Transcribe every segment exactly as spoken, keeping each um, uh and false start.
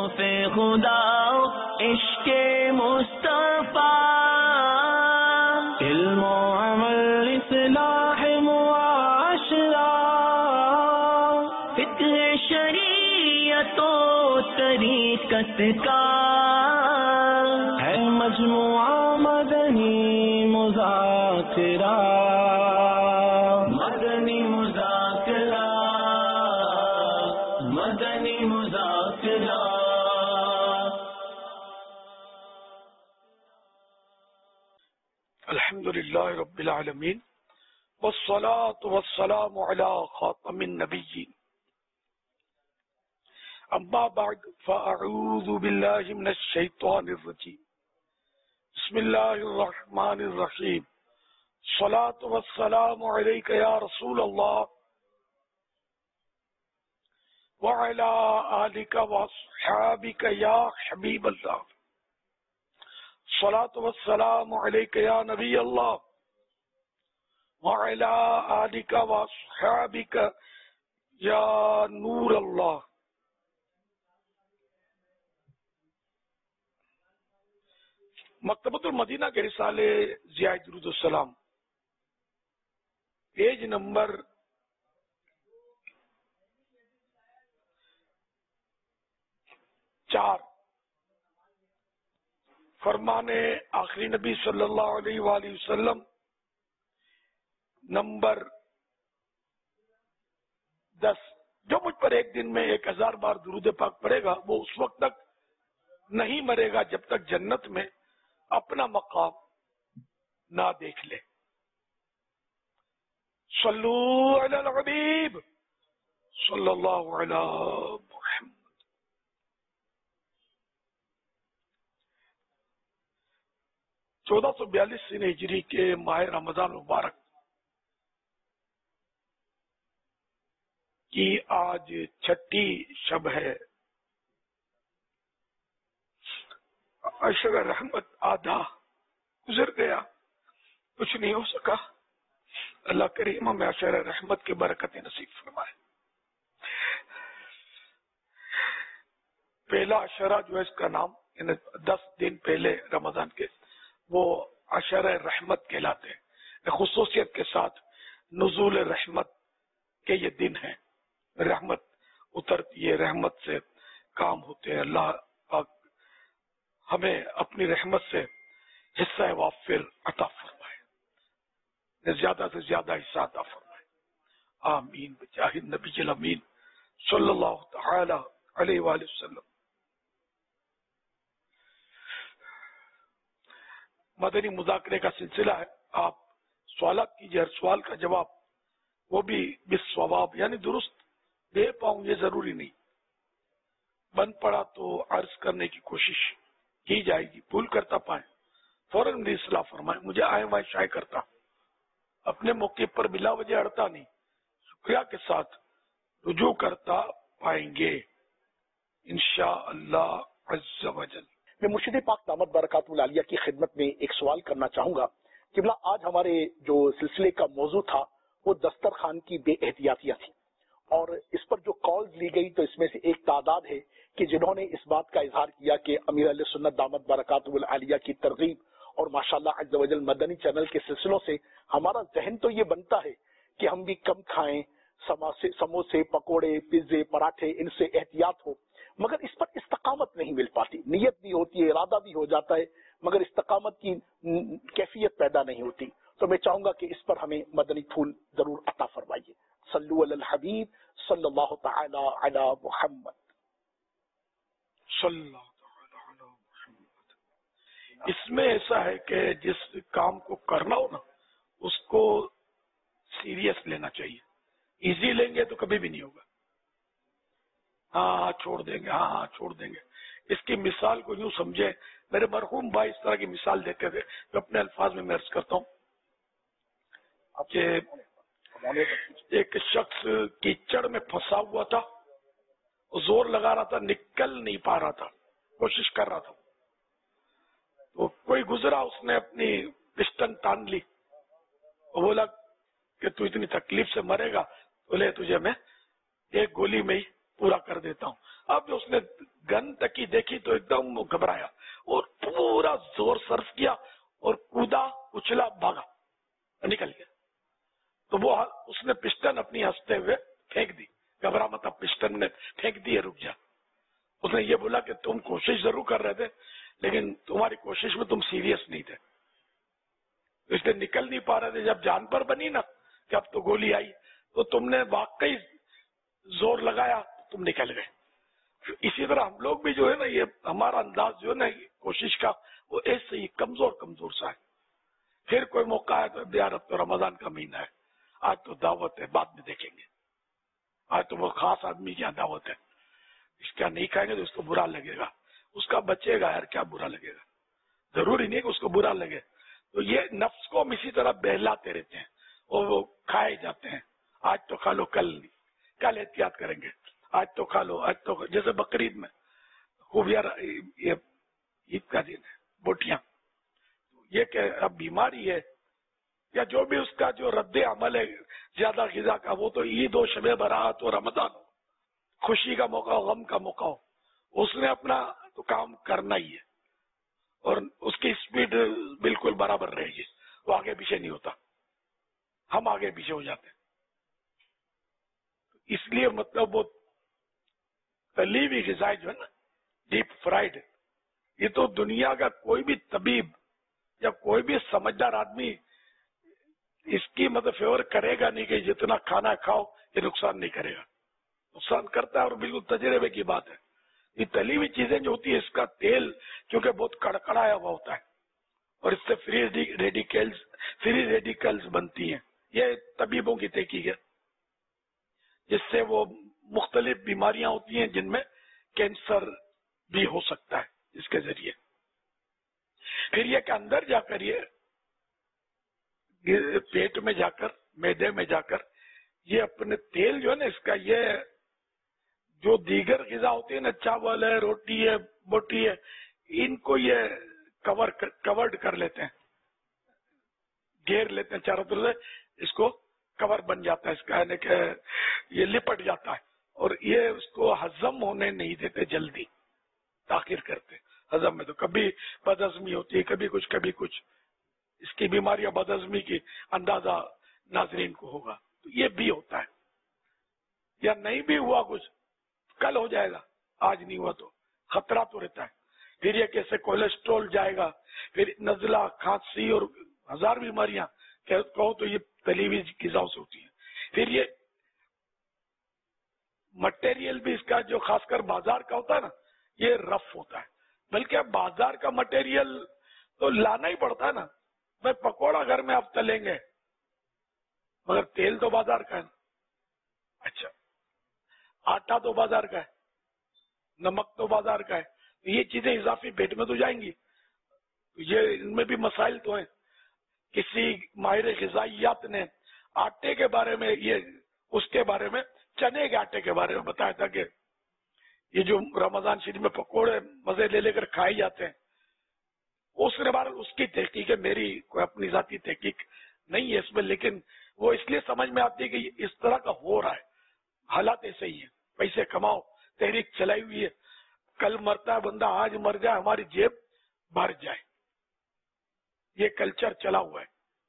خوف خدا عشق مصطفیٰ، علم و عمل اصلاح معاشرہ، فقہ شریعت و طریقت کا ہے مجموعہ مدنی مذاکرہ، مدنی مذاکرہ، مدنی مذاکرہ۔ الحمد للہ رب العالمین، والصلاة والسلام علی خاتم النبیین، اما بعد فاعوذ باللہ من الشیطان الرجیم، بسم اللہ الرحمن الرحیم، الصلاة والسلام علیک یا رسول اللہ وعلی آلک واصحابک یا حبیب اللہ، الصلاة والسلام علیک یا نبی اللہ وعلی آلک واصحابک یا نور اللہ۔ مکتبۃ المدینہ کے رسالے ضیاء درود السلام، پیج نمبر چار، فرمانے آخری نبی صلی اللہ علیہ وآلہ وسلم نمبر دس، جو مجھ پر ایک دن میں ایک ہزار بار درود پاک پڑھے گا وہ اس وقت تک نہیں مرے گا جب تک جنت میں اپنا مقام نہ دیکھ لے۔ صلو علی الحبیب صلی اللہ علی محمد۔ چودہ سو بیالیس ہجری کے ماہ رمضان مبارک کی آج چھٹی شب ہے۔ عشر رحمت آدھا گزر گیا، کچھ نہیں ہو سکا، اللہ کریم ہمیں عشر رحمت کی برکت نصیب فرمائے۔ پہلا عشرہ جو ہے اس کا نام یعنی دس دن پہلے رمضان کے وہ عشر رحمت کہلاتے ہیں، خصوصیت کے ساتھ نزول رحمت کے یہ دن ہیں، رحمت اترتی ہے، رحمت سے کام ہوتے ہیں۔ اللہ پاک ہمیں اپنی رحمت سے حصہ وافر عطا فرمائے، زیادہ سے زیادہ حصہ عطا فرمائے، آمین بجاہ النبی الامین صلی اللہ تعالی علیہ وآلہ وسلم۔ مدنی مذاکرے کا سلسلہ ہے، آپ سوالات کیجیے، ہر سوال کا جواب وہ بھی بالصواب یعنی درست دے پاؤں یہ ضروری نہیں، بن پڑا تو عرض کرنے کی کوشش کی جائے گی، بھول کرتا پائیں فوراً میری اصلاح فرمائیں، مجھے آئے وائے شائع کرتا اپنے موقع پر بلا وجہ اڑتا نہیں، شکریہ کے ساتھ رجوع کرتا پائیں گے انشاءاللہ عز و جل۔ میں مرشد پاک دامت برکاتہ العالیہ کی خدمت میں ایک سوال کرنا چاہوں گا۔ قبلہ آج ہمارے جو سلسلے کا موضوع تھا وہ دسترخوان کی بے احتیاطیاں تھی، اور اس پر جو کالز لی گئی تو اس میں سے ایک تعداد ہے کہ جنہوں نے اس بات کا اظہار کیا کہ امیر علیہ سنت دامت برکاتہ العالیہ کی ترغیب اور ماشاءاللہ عز و جل مدنی چینل کے سلسلوں سے ہمارا ذہن تو یہ بنتا ہے کہ ہم بھی کم کھائیں، سموسے، پکوڑے، پیزے، پراٹھے، ان سے احتیاط ہو، مگر اس پر استقامت نہیں مل پاتی، نیت بھی ہوتی ہے، ارادہ بھی ہو جاتا ہے، مگر استقامت کی کیفیت پیدا نہیں ہوتی۔ تو میں چاہوں گا کہ اس پر ہمیں مدنی پھول ضرور عطا فرمائیے۔ صلو علی الحبیب صلی اللہ تعالی علی محمد صلی اللہ تعالی علی محمد۔ اس میں ایسا ہے کہ جس کام کو کرنا ہو نا اس کو سیریس لینا چاہیے، ایزی لیں گے تو کبھی بھی نہیں ہوگا، ہاں چھوڑ دیں گے، ہاں چھوڑ دیں گے۔ اس کی مثال کو یوں سمجھے، میرے مرحوم بھائی اس طرح کی مثال دیتے تھے، جو اپنے الفاظ میں میں عرض کرتا ہوں کہ ایک شخص کیچڑ میں پھنسا ہوا تھا، زور لگا رہا تھا، نکل نہیں پا رہا تھا، کوشش کر رہا تھا، تو کوئی گزرا، اس نے اپنی پسٹن تان لی، وہ بولا کہ تو اتنی تکلیف سے مرے گا، بولے تجھے میں ایک گولی میں ہی پورا کر دیتا ہوں۔ اب جو اس نے گن گندگی دیکھی تو ایک دم وہ گھبرایا اور پورا زور صرف کیا اور کودا اچھلا بھاگا نکل گیا. تو وہ اس نے پسٹن اپنی ہنستے ہوئے پھینک دی. گھبرا مت، اب پسٹن نے پھینک دی ہے، رک جا. اس نے یہ بولا کہ تم کوشش ضرور کر رہے تھے لیکن تمہاری کوشش میں تم سیریس نہیں تھے، اس لیے نکل نہیں پا رہے تھے. جب جان پر بنی نا کہ اب تو گولی آئی تو تم نے واقعی زور لگایا، تم نکل گئے. اسی طرح ہم لوگ بھی جو ہے نا، یہ ہمارا انداز جو ہے نا کوشش کا، وہ ایسے ہی کمزور کمزور سا ہے. پھر کوئی موقع ہے تو یار اب تو رمضان کا مہینہ ہے، آج تو دعوت ہے، بعد میں دیکھیں گے، آج تو وہ خاص آدمی کی دعوت ہے، اس کا نہیں کھائیں گے تو اس کو برا لگے گا، اس کا بچے گا، یار کیا برا لگے گا. ضروری نہیں کہ اس کو برا لگے. تو یہ نفس کو ہم اسی طرح بہلاتے رہتے ہیں اور وہ کھائے جاتے ہیں. آج تو کھا لو، کل نہیں، کل احتیاط کریں گے، آج تو کھا لو، آج تو جیسے بقرعید میں خوب یار یہ عید کا دن ہے، بوٹیاں، یہ کہ اب بیماری ہے یا جو بھی اس کا جو رد عمل ہے زیادہ غذا کا، وہ تو عید ہو، شب برات ہو، رمضان ہو، خوشی کا موقع ہو، غم کا موقع ہو، اس نے اپنا تو کام کرنا ہی ہے اور اس کی اسپیڈ بالکل برابر رہے گی، وہ آگے پیچھے نہیں ہوتا. ہم آگے پیچھے ہو جاتے ہیں. اس لیے مطلب وہ تلی ہوئی غذائیں جو ہے نا، ڈیپ فرائیڈ، یہ تو دنیا کا کوئی بھی طبیب یا کوئی بھی سمجھدار آدمی اس کی مطلب فیور کرے گا نہیں کہ جتنا کھانا کھاؤ یہ نقصان نہیں کرے گا. نقصان کرتا ہے اور بالکل تجربے کی بات ہے. یہ تلی ہوئی چیزیں جو ہوتی ہے، اس کا تیل کیونکہ بہت کڑکڑایا ہوا ہوتا ہے اور اس سے فری ریڈیکلز فری ریڈیکلز بنتی ہیں. یہ طبیبوں کی تحقیق ہے، جس سے وہ مختلف بیماریاں ہوتی ہیں جن میں کینسر بھی ہو سکتا ہے اس کے ذریعے. پھر یہ کہ اندر جا کر یہ پیٹ میں جا کر، معدے میں جا کر، یہ اپنے تیل جو ہے نا اس کا، یہ جو دیگر غذا ہوتی ہے نا، چاول ہے، روٹی ہے، بوٹی ہے، ان کو یہ کور کورڈ کر لیتے ہیں، گھیر لیتے ہیں چاروں طرف سے، اس کو کور بن جاتا ہے اس کا، یعنی کہ یہ لپٹ جاتا ہے اور یہ اس کو ہضم ہونے نہیں دیتے، جلدی تاخیر کرتے. ہضم میں تو کبھی بد ہضمی ہوتی ہے، کبھی کچھ کبھی کچھ. اس کی بیماریاں بد ہضمی کی اندازہ ناظرین کو ہوگا. تو یہ بھی ہوتا ہے، یا نہیں بھی ہوا کچھ کل ہو جائے گا، آج نہیں ہوا تو خطرہ تو رہتا ہے. پھر یہ کیسے کولیسٹرول جائے گا، پھر نزلہ، کھانسی اور ہزار بیماریاں کہو تو یہ تلی ہوئی غذاؤں سے ہوتی ہیں. پھر یہ مٹیریل بھی اس کا جو خاص کر بازار کا ہوتا ہے نا، یہ رف ہوتا ہے. بلکہ اب بازار کا مٹیریل تو لانا ہی پڑتا ہے نا. میں پکوڑا گھر میں آپ تلیں گے مگر تیل تو بازار کا ہے نا. اچھا، آٹا تو بازار کا ہے، نمک تو بازار کا ہے. یہ چیزیں اضافی پیٹ میں تو جائیں گی. یہ ان میں بھی مسائل تو ہیں. کسی ماہر غذائیات نے آٹے کے بارے میں، یہ اس کے بارے میں، چنے کے آٹے کے بارے میں بتایا تھا کہ یہ جو رمضان شریف میں پکوڑے مزے لے لے کر کھائے جاتے ہیں، اس کے بارے میں اس کی تحقیق ہے. میری کوئی اپنی ذاتی تحقیق نہیں ہے اس میں، لیکن وہ اس لیے سمجھ میں آتی ہے کہ اس طرح کا ہو رہا ہے. حالات ایسے ہی ہیں، پیسے کماؤ، تحریک چلائی ہوئی ہے، کل مرتا ہے بندہ، آج مر جائے، ہماری جیب بھر جائے، یہ کلچر چلا ہوا ہے.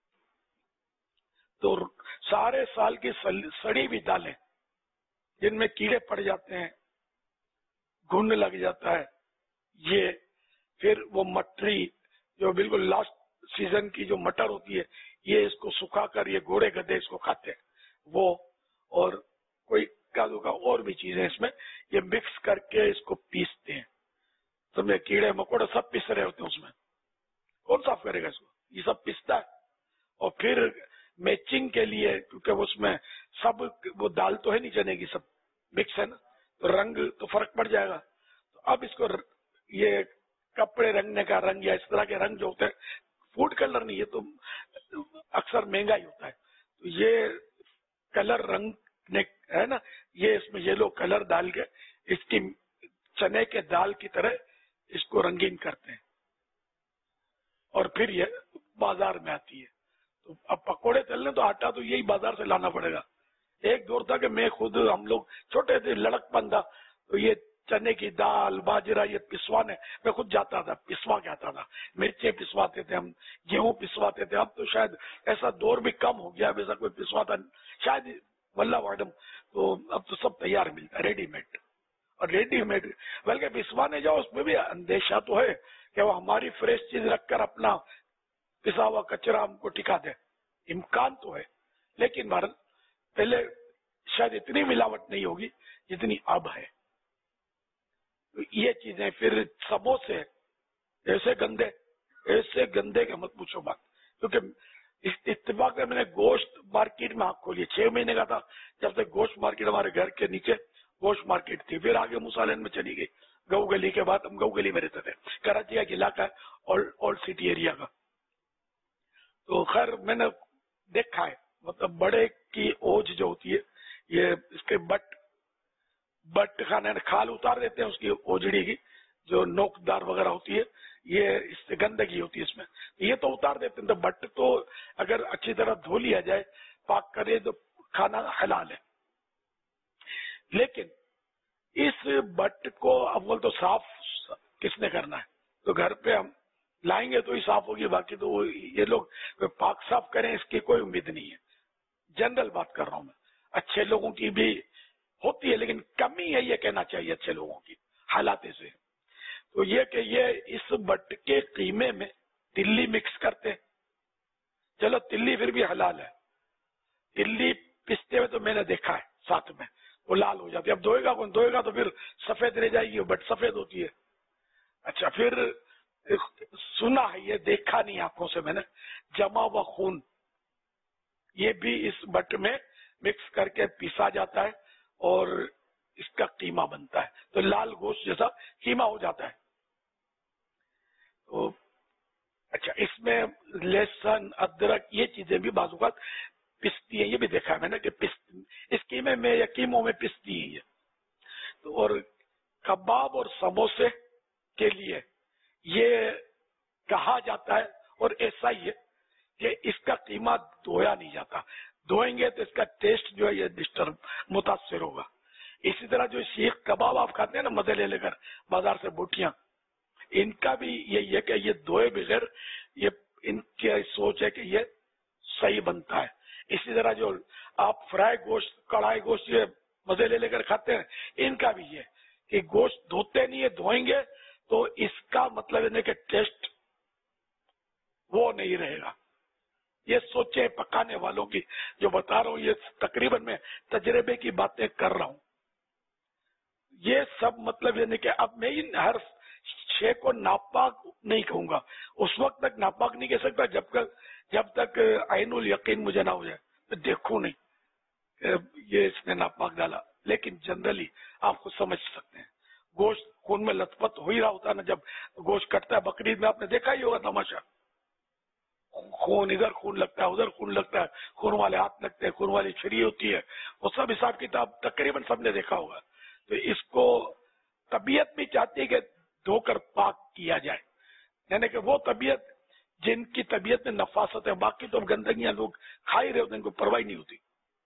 تو سارے سال کی سڑی ہوئی دالیں جن میں کیڑے پڑ جاتے ہیں، گھن لگ جاتا ہے، یہ پھر وہ مٹری جو بالکل لاسٹ سیزن کی جو مٹر ہوتی ہے، یہ اس کو سکھا کر یہ گھوڑے گدھے اس کو کھاتے ہیں وہ، اور کوئی کادو کا اور بھی چیزیں اس میں یہ مکس کر کے اس کو پیستے ہیں. تو میں کیڑے مکوڑے سب پس رہے ہوتے ہیں اس میں. کون صاف کرے گا اس کو؟ یہ سب پستا ہے. اور پھر میچنگ کے لیے، کیونکہ اس میں سب وہ دال تو ہے نہیں چنے کی، سب مکس ہے نا، تو رنگ تو فرق پڑ جائے گا. تو اب اس کو یہ کپڑے رنگنے کا رنگ یا اس طرح کے رنگ جو ہوتے ہیں، فوڈ کلر نہیں، یہ تو اکثر مہنگا ہی ہوتا ہے. تو یہ کلر رنگ ہے نا، یہ اس میں یلو کلر ڈال کے اس کی چنے کے دال کی طرح اس کو رنگین کرتے ہیں اور پھر یہ بازار میں آتی ہے. تو اب پکوڑے تلنے تو آٹا تو یہی بازار سے لانا پڑے گا. ایک دور تھا کہ میں خود، ہم لوگ چھوٹے تھے، لڑک پن تھا، تو یہ چنے کی دال باجرہ یہ پسوانے میں خود جاتا تھا، پسوا کے آتا تھا، مرچیں پسواتے تھے ہم، گیہوں پسواتے تھے. اب تو شاید ایسا دور بھی کم ہو گیا، ایسا کوئی پسواتا شاید واللہ اعلم. تو اب تو سب تیار ملتا ہے، ریڈی میڈ. اور ریڈی میڈ بلکہ پسوانے جاؤ اس میں بھی اندیشہ تو ہے کہ وہ ہماری فریش چیز رکھ کر اپنا پسا ہوا کچرا ہم کو ٹکا دے. امکان تو ہے، لیکن بھارت پہلے شاید اتنی ملاوٹ نہیں ہوگی جتنی اب ہے. یہ چیزیں پھر سموسے ایسے گندے ایسے گندے کہ مت پوچھو بات. کیونکہ اتفاق سے میں نے گوشت مارکیٹ میں آنکھ کھولی، چھ مہینے کا تھا جب تک گوشت مارکیٹ ہمارے گھر کے نیچے گوشت مارکیٹ تھی. پھر آگے موسالین میں چلی گئی، گو گلی کے بعد ہم گو گلی میں رہتے تھے، کراچی کا علاقہ ہے اولڈ سٹی ایریا کا. تو خیر میں نے دیکھا ہے، مطلب بڑے کی اوج جو ہوتی ہے یہ اس کے بٹ بٹ کھانے کھال اتار دیتے ہیں اس کی اوجڑی کی جو نوکدار وغیرہ ہوتی ہے، یہ اس سے گندگی ہوتی ہے اس میں، یہ تو اتار دیتے ہیں. تو بٹ تو اگر اچھی طرح دھو لیا جائے پاک کرے تو کھانا حلال ہے. لیکن اس بٹ کو اول تو صاف کس نے کرنا ہے؟ تو گھر پہ ہم لائیں گے تو ہی صاف ہوگی، باقی تو یہ لوگ پاک صاف کریں اس کی کوئی امید نہیں ہے. جنرل بات کر رہا ہوں میں، اچھے لوگوں کی بھی ہوتی ہے لیکن کمی ہے یہ کہنا چاہیے اچھے لوگوں کی حالات سے. تو یہ کہ یہ اس بٹ کے قیمے میں تلی مکس کرتے، چلو تلی پھر بھی حلال ہے، تلی پستے ہوئے تو میں نے دیکھا ہے ساتھ میں وہ لال ہو جاتی ہے. اب دھوئے گا کون دھوئے گا تو پھر سفید رہ جائے گی، بٹ سفید ہوتی ہے. اچھا پھر سنا ہے، یہ دیکھا نہیں آنکھوں سے میں نے، جمع و خون یہ بھی اس بٹ میں مکس کر کے پیسا جاتا ہے اور اس کا قیمہ بنتا ہے، تو لال گوشت جیسا قیمہ ہو جاتا ہے. تو اچھا اس میں لہسن ادرک یہ چیزیں بھی بعض اوقات پستی ہیں، یہ بھی دیکھا ہے میں نے کہ اس قیمے میں یا قیموں میں پستی ہیں. تو اور کباب اور سموسے کے لیے یہ کہا جاتا ہے اور ایسا ہی ہے کہ اس کا قیمہ دھویا نہیں جاتا، دھوئیں گے تو اس کا ٹیسٹ جو ہے یہ ڈسٹرب متاثر ہوگا. اسی طرح جو سیخ کباب آپ کھاتے ہیں نا مزے لے لے کر بازار سے بوٹیاں، ان کا بھی یہی ہے کہ یہ دھوئے بغیر یہ ان کی سوچ ہے کہ یہ صحیح بنتا ہے. اسی طرح جو آپ فرائی گوشت کڑھائی گوشت یہ مزے لے لے کر کھاتے ہیں، ان کا بھی یہ کہ گوشت دھوتے نہیں ہے، دھوئیں گے تو اس کا مطلب ہے کہ ٹیسٹ وہ نہیں رہے گا. یہ سوچیں پکانے والوں کی جو بتا رہا ہوں، یہ تقریباً میں تجربے کی باتیں کر رہا ہوں. یہ سب مطلب یہ نہیں کہ اب میں ہر شے کو ناپاک نہیں کہوں گا، اس وقت تک ناپاک نہیں کہہ سکتا جب تک جب تک عین الیقین مجھے نہ ہو جائے، تو دیکھوں نہیں کہ یہ اس نے ناپاک ڈالا. لیکن جنرلی آپ خود سمجھ سکتے ہیں گوشت خون میں لت پت ہو ہی رہا ہوتا ہے نا جب گوشت کٹتا ہے. بقرعید میں آپ نے دیکھا ہی ہوگا تماشا، خون ادھر خون لگتا ہے ادھر خون لگتا ہے، خون والے ہاتھ لگتے ہیں، خون والی چھری ہوتی ہے، وہ سب حساب کتاب تقریباً سب نے دیکھا ہوگا. تو اس کو طبیعت بھی چاہتی ہے کہ دھو کر پاک کیا جائے، یعنی کہ وہ طبیعت جن کی طبیعت میں نفاست ہے، باقی تو گندگیاں لوگ کھا ہی رہے ہوتے ہیں، ان کو پرواہ نہیں ہوتی.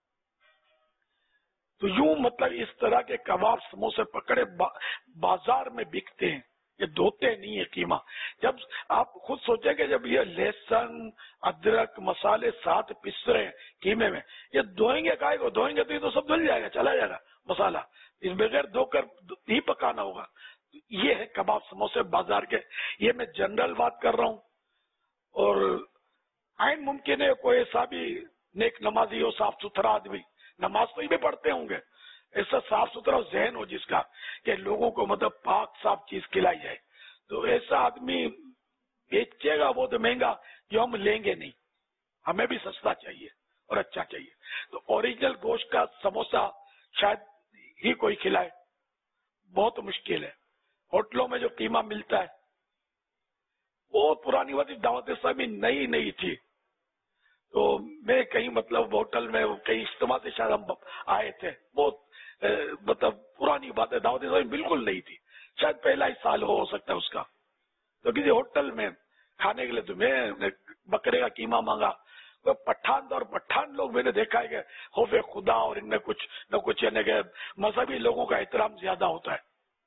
تو یوں مطلب اس طرح کے کباب سموسے پکڑے بازار میں بکتے ہیں، یہ دھوتے نہیں ہے قیمہ. جب آپ خود سوچیں کہ جب یہ لہسن ادرک مسالے ساتھ پس رہے ہیں قیمے میں، یہ دھوئیں گے کائے کو دھوئیں گے تو یہ تو سب دھل جائے گا، چلا جائے گا مسالہ، اس بغیر دھو کر ہی پکانا ہوگا. یہ ہے کباب سموسے بازار کے. یہ میں جنرل بات کر رہا ہوں، اور عین ممکن ہے کوئی ایسا بھی نیک نمازی ہو، صاف ستھرا آدمی، نماز تو ہی بھی پڑھتے ہوں گے، ایسا صاف ستھرا ذہن ہو جس کا کہ لوگوں کو مطلب پاک صاف چیز کھلائی جائے، تو ایسا آدمی بیچے گا وہ تو مہنگا جو ہم لیں گے نہیں، ہمیں بھی سستا چاہیے اور اچھا چاہیے. تو اوریجنل گوشت کا سموسا شاید ہی کوئی کھلائے، بہت مشکل ہے. ہوٹلوں میں جو قیمہ ملتا ہے وہ پرانی والی دعوت اسلامی نئی نہیں تھی. تو میں کہیں مطلب ہوٹل میں کہیں اجتماع سے شاید ہم آئے تھے، بہت مطلب پرانی بات ہے، دعوت اسلامی بالکل نہیں تھی، شاید پہلا ہی سال ہو سکتا ہے اس کا. تو کسی ہوٹل میں کھانے کے لیے تو میں بکرے کا قیمہ مانگا. پٹھان اور پٹھان لوگ میں نے دیکھا ہے کہ خوف خدا اور ان میں کچھ نہ کچھ یعنی کہ مذہبی لوگوں کا احترام زیادہ ہوتا ہے.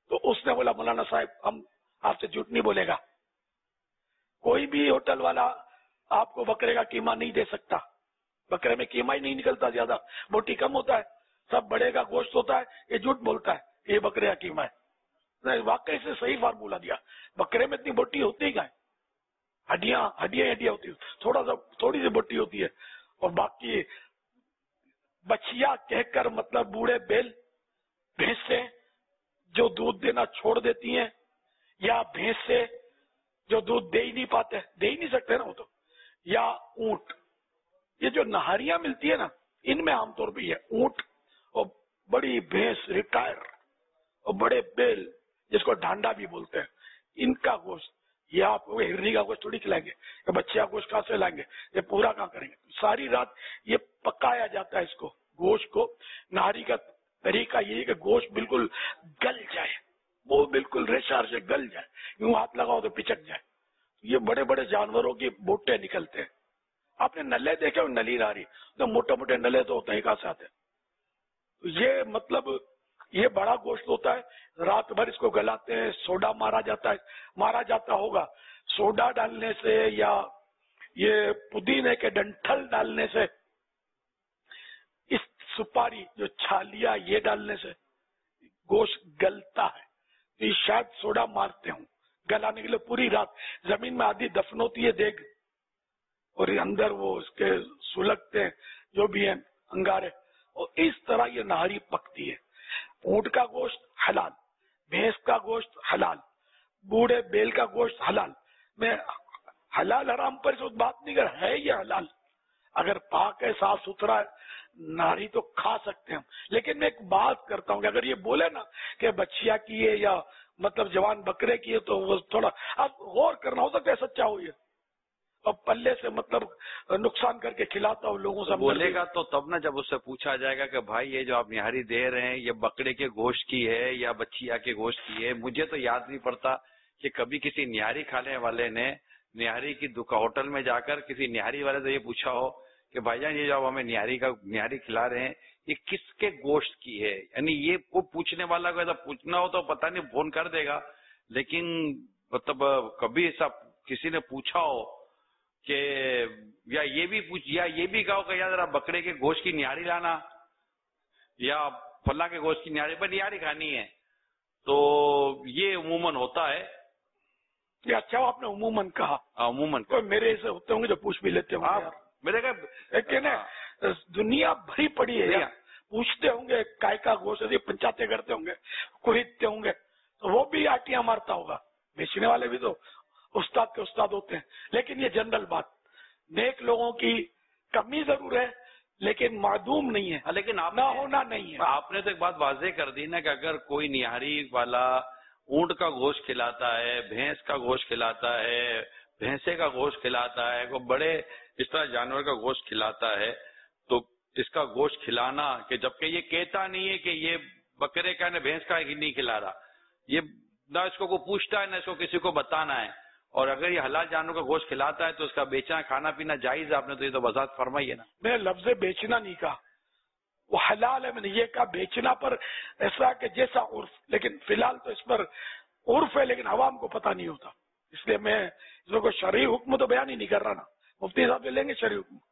تو اس نے بولا مولانا صاحب ہم آپ سے جھوٹ نہیں بولے گا، کوئی بھی ہوٹل والا آپ کو بکرے کا قیمہ نہیں دے سکتا، بکرے میں قیمہ ہی نہیں نکلتا، زیادہ بوٹی کم ہوتا ہے، سب بڑے کا گوشت ہوتا ہے، یہ جھوٹ بولتا ہے یہ بکرے کا قیمہ ہے۔ واقعی سے صحیح فارمولا دیا، بکرے میں اتنی بوٹی ہوتی ہی کیا ہے، ہڈیاں ہڈیاں ہڈیاں ہوتی ہیں، تھوڑا سا تھوڑی سی بوٹی ہوتی ہے، اور باقی بچیا کہہ کر مطلب بوڑھے بیل بھینسیں جو دودھ دینا چھوڑ دیتی ہیں، یا بھینسیں جو دودھ دے ہی نہیں پاتے، دے ہی نہیں سکتے نا وہ تو، یا اونٹ، یہ جو نہاریاں ملتی ہے نا ان میں عام طور پہ یہ اونٹ اور بڑی بھینس ریٹائر اور بڑے بیل جس کو ڈھانڈا بھی بولتے ہیں، ان کا گوشت، یہ آپ کو ہرنی کا گوشت تھوڑی کھلائیں گے، یا بچے کا گوشت کہاں سے لائیں گے، یہ پورا کہاں کریں گے، ساری رات یہ پکایا جاتا ہے اس کو، گوشت کو۔ نہاری کا طریقہ یہ ہے کہ گوشت بالکل گل جائے، وہ بالکل ریشار سے گل جائے، یوں ہاتھ لگاؤ تو پچک جائے۔ یہ بڑے بڑے جانوروں کی بوٹے نکلتے ہیں، آپ نے نلے دیکھے، نلی نہاری تو موٹے موٹے نلے تو ہوتے ہیں، کہاں سے آتے ہیں؟ یہ مطلب یہ بڑا گوشت ہوتا ہے، رات بھر اس کو گلاتے ہیں، سوڈا مارا جاتا ہے، مارا جاتا ہوگا سوڈا ڈالنے سے یا یہ پودینے کے ڈنٹھل ڈالنے سے، اس سپاری جو چھالیا یہ ڈالنے سے گوشت گلتا ہے، تو یہ شاید سوڈا مارتے ہوں گلانے کے لیے۔ پوری رات زمین میں آدھی دفن ہوتی ہے دیگ، اور اندر وہ اس کے سلگتے ہیں جو بھی ہیں انگارے، اور اس طرح یہ نہاری پکتی ہے۔ اونٹ کا گوشت حلال، بھینس کا گوشت حلال، بوڑھے بیل کا گوشت حلال۔ میں حلال حرام پر اس وقت بات نہیں کر، ہے یہ حلال، اگر پاک ہے صاف ستھرا ہے نہاری تو کھا سکتے ہیں ہم۔ لیکن میں ایک بات کرتا ہوں کہ اگر یہ بولے نا کہ بچیا کی ہے یا مطلب جوان بکرے کی ہے تو وہ تھوڑا اب غور کرنا، ہو سکتا ہے سچا ہو یہ، اور پلے سے مطلب نقصان کر کے کھلاتا ہوں لوگوں سے بولے گا تو تب نا جب اس سے پوچھا جائے گا کہ بھائی یہ جو آپ نہاری دے رہے ہیں یہ بکرے کے گوشت کی ہے یا بچیا کے گوشت کی ہے۔ مجھے تو یاد نہیں پڑتا کہ کبھی کسی نہاری کھانے والے نے نہاری کی دکان ہوٹل میں جا کر کسی نہاری والے سے یہ پوچھا ہو کہ بھائی جان یہ جو ہمیں نہاری کا نہاری کھلا رہے ہیں یہ کس کے گوشت کی ہے۔ یعنی یہ کو پوچھنے والا کو ایسا پوچھنا ہو تو پتہ نہیں فون کر دے گا، لیکن مطلب کبھی ایسا کسی نے پوچھا ہو کہ یا یہ بھی پوچھ یا یہ بھی کہو کہ یار ذرا بکرے کے گوشت کی نہاری لانا یا فلاں کے گوشت کی نہاری پر نہاری کھانی ہے، تو یہ عموماً ہوتا ہے۔ یہ اچھا آپ نے عموماً کہا، عموماً کوئی میرے ایسے ہوتے ہوں گے جو پوچھ بھی لیتے ہوں گے، میرے کہ لیکن دنیا بھری پڑی ہے، پوچھتے ہوں گے کائے کا گوشت، پنچاتے کرتے ہوں گے، خریدتے ہوں گے، تو وہ بھی آٹیاں مارتا ہوگا، بیچنے والے بھی تو استاد کے استاد ہوتے ہیں۔ لیکن یہ جنرل بات، نیک لوگوں کی کمی ضرور ہے لیکن معدوم نہیں ہے، لیکن آپ نہ ہونا نہیں ہے۔ آپ نے تو ایک بات واضح کر دی نا کہ اگر کوئی نہاری والا اونٹ کا گوشت کھلاتا ہے، بھینس کا گوشت کھلاتا ہے، بھینسے کا گوشت کھلاتا ہے، کوئی بڑے اس طرح جانور کا گوشت کھلاتا ہے، تو اس کا گوشت کھلانا کہ جبکہ یہ کہتا نہیں ہے کہ یہ بکرے کا نہ بھینس کا نہیں کھلا رہا، یہ نہ اس کو کوئی پوچھتا ہے نہ اس کو کسی کو بتانا ہے، اور اگر یہ حلال جانور کا گوشت کھلاتا ہے تو اس کا بیچنا کھانا پینا جائز ہے۔ آپ نے تو یہ تو وضاحت فرمائی ہے نا۔ میں نے لفظ بیچنا نہیں کہا، وہ حلال ہے، میں نے یہ کہا بیچنا پر ایسا کہ جیسا عرف، لیکن فی الحال تو اس پر عرف ہے لیکن عوام کو پتہ نہیں ہوتا، اس لیے میں اس میں کوئی شرعی حکم تو بیان ہی نہیں کر رہا نا، مفتی صاحب لے لیں گے شرعی حکم۔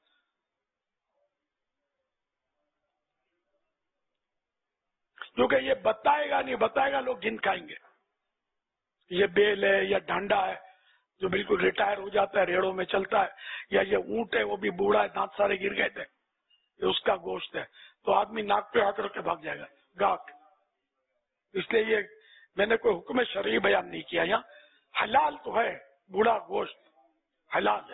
کیونکہ یہ بتائے گا نہیں، بتائے گا لوگ گن کھائیں گے، یہ بیل ہے یا ڈھانڈا ہے جو بالکل ریٹائر ہو جاتا ہے، ریڑوں میں چلتا ہے، یا یہ اونٹ ہے وہ بھی بوڑھا ہے، دانت سارے گر گئے تھے، یہ اس کا گوشت ہے، تو آدمی ناک پہ ہاتھ رکھ کے بھاگ جائے گا گاہک۔ اس لیے یہ میں نے کوئی حکم شرعی بیان نہیں کیا، یہاں حلال تو ہے، بوڑھا گوشت حلال ہے۔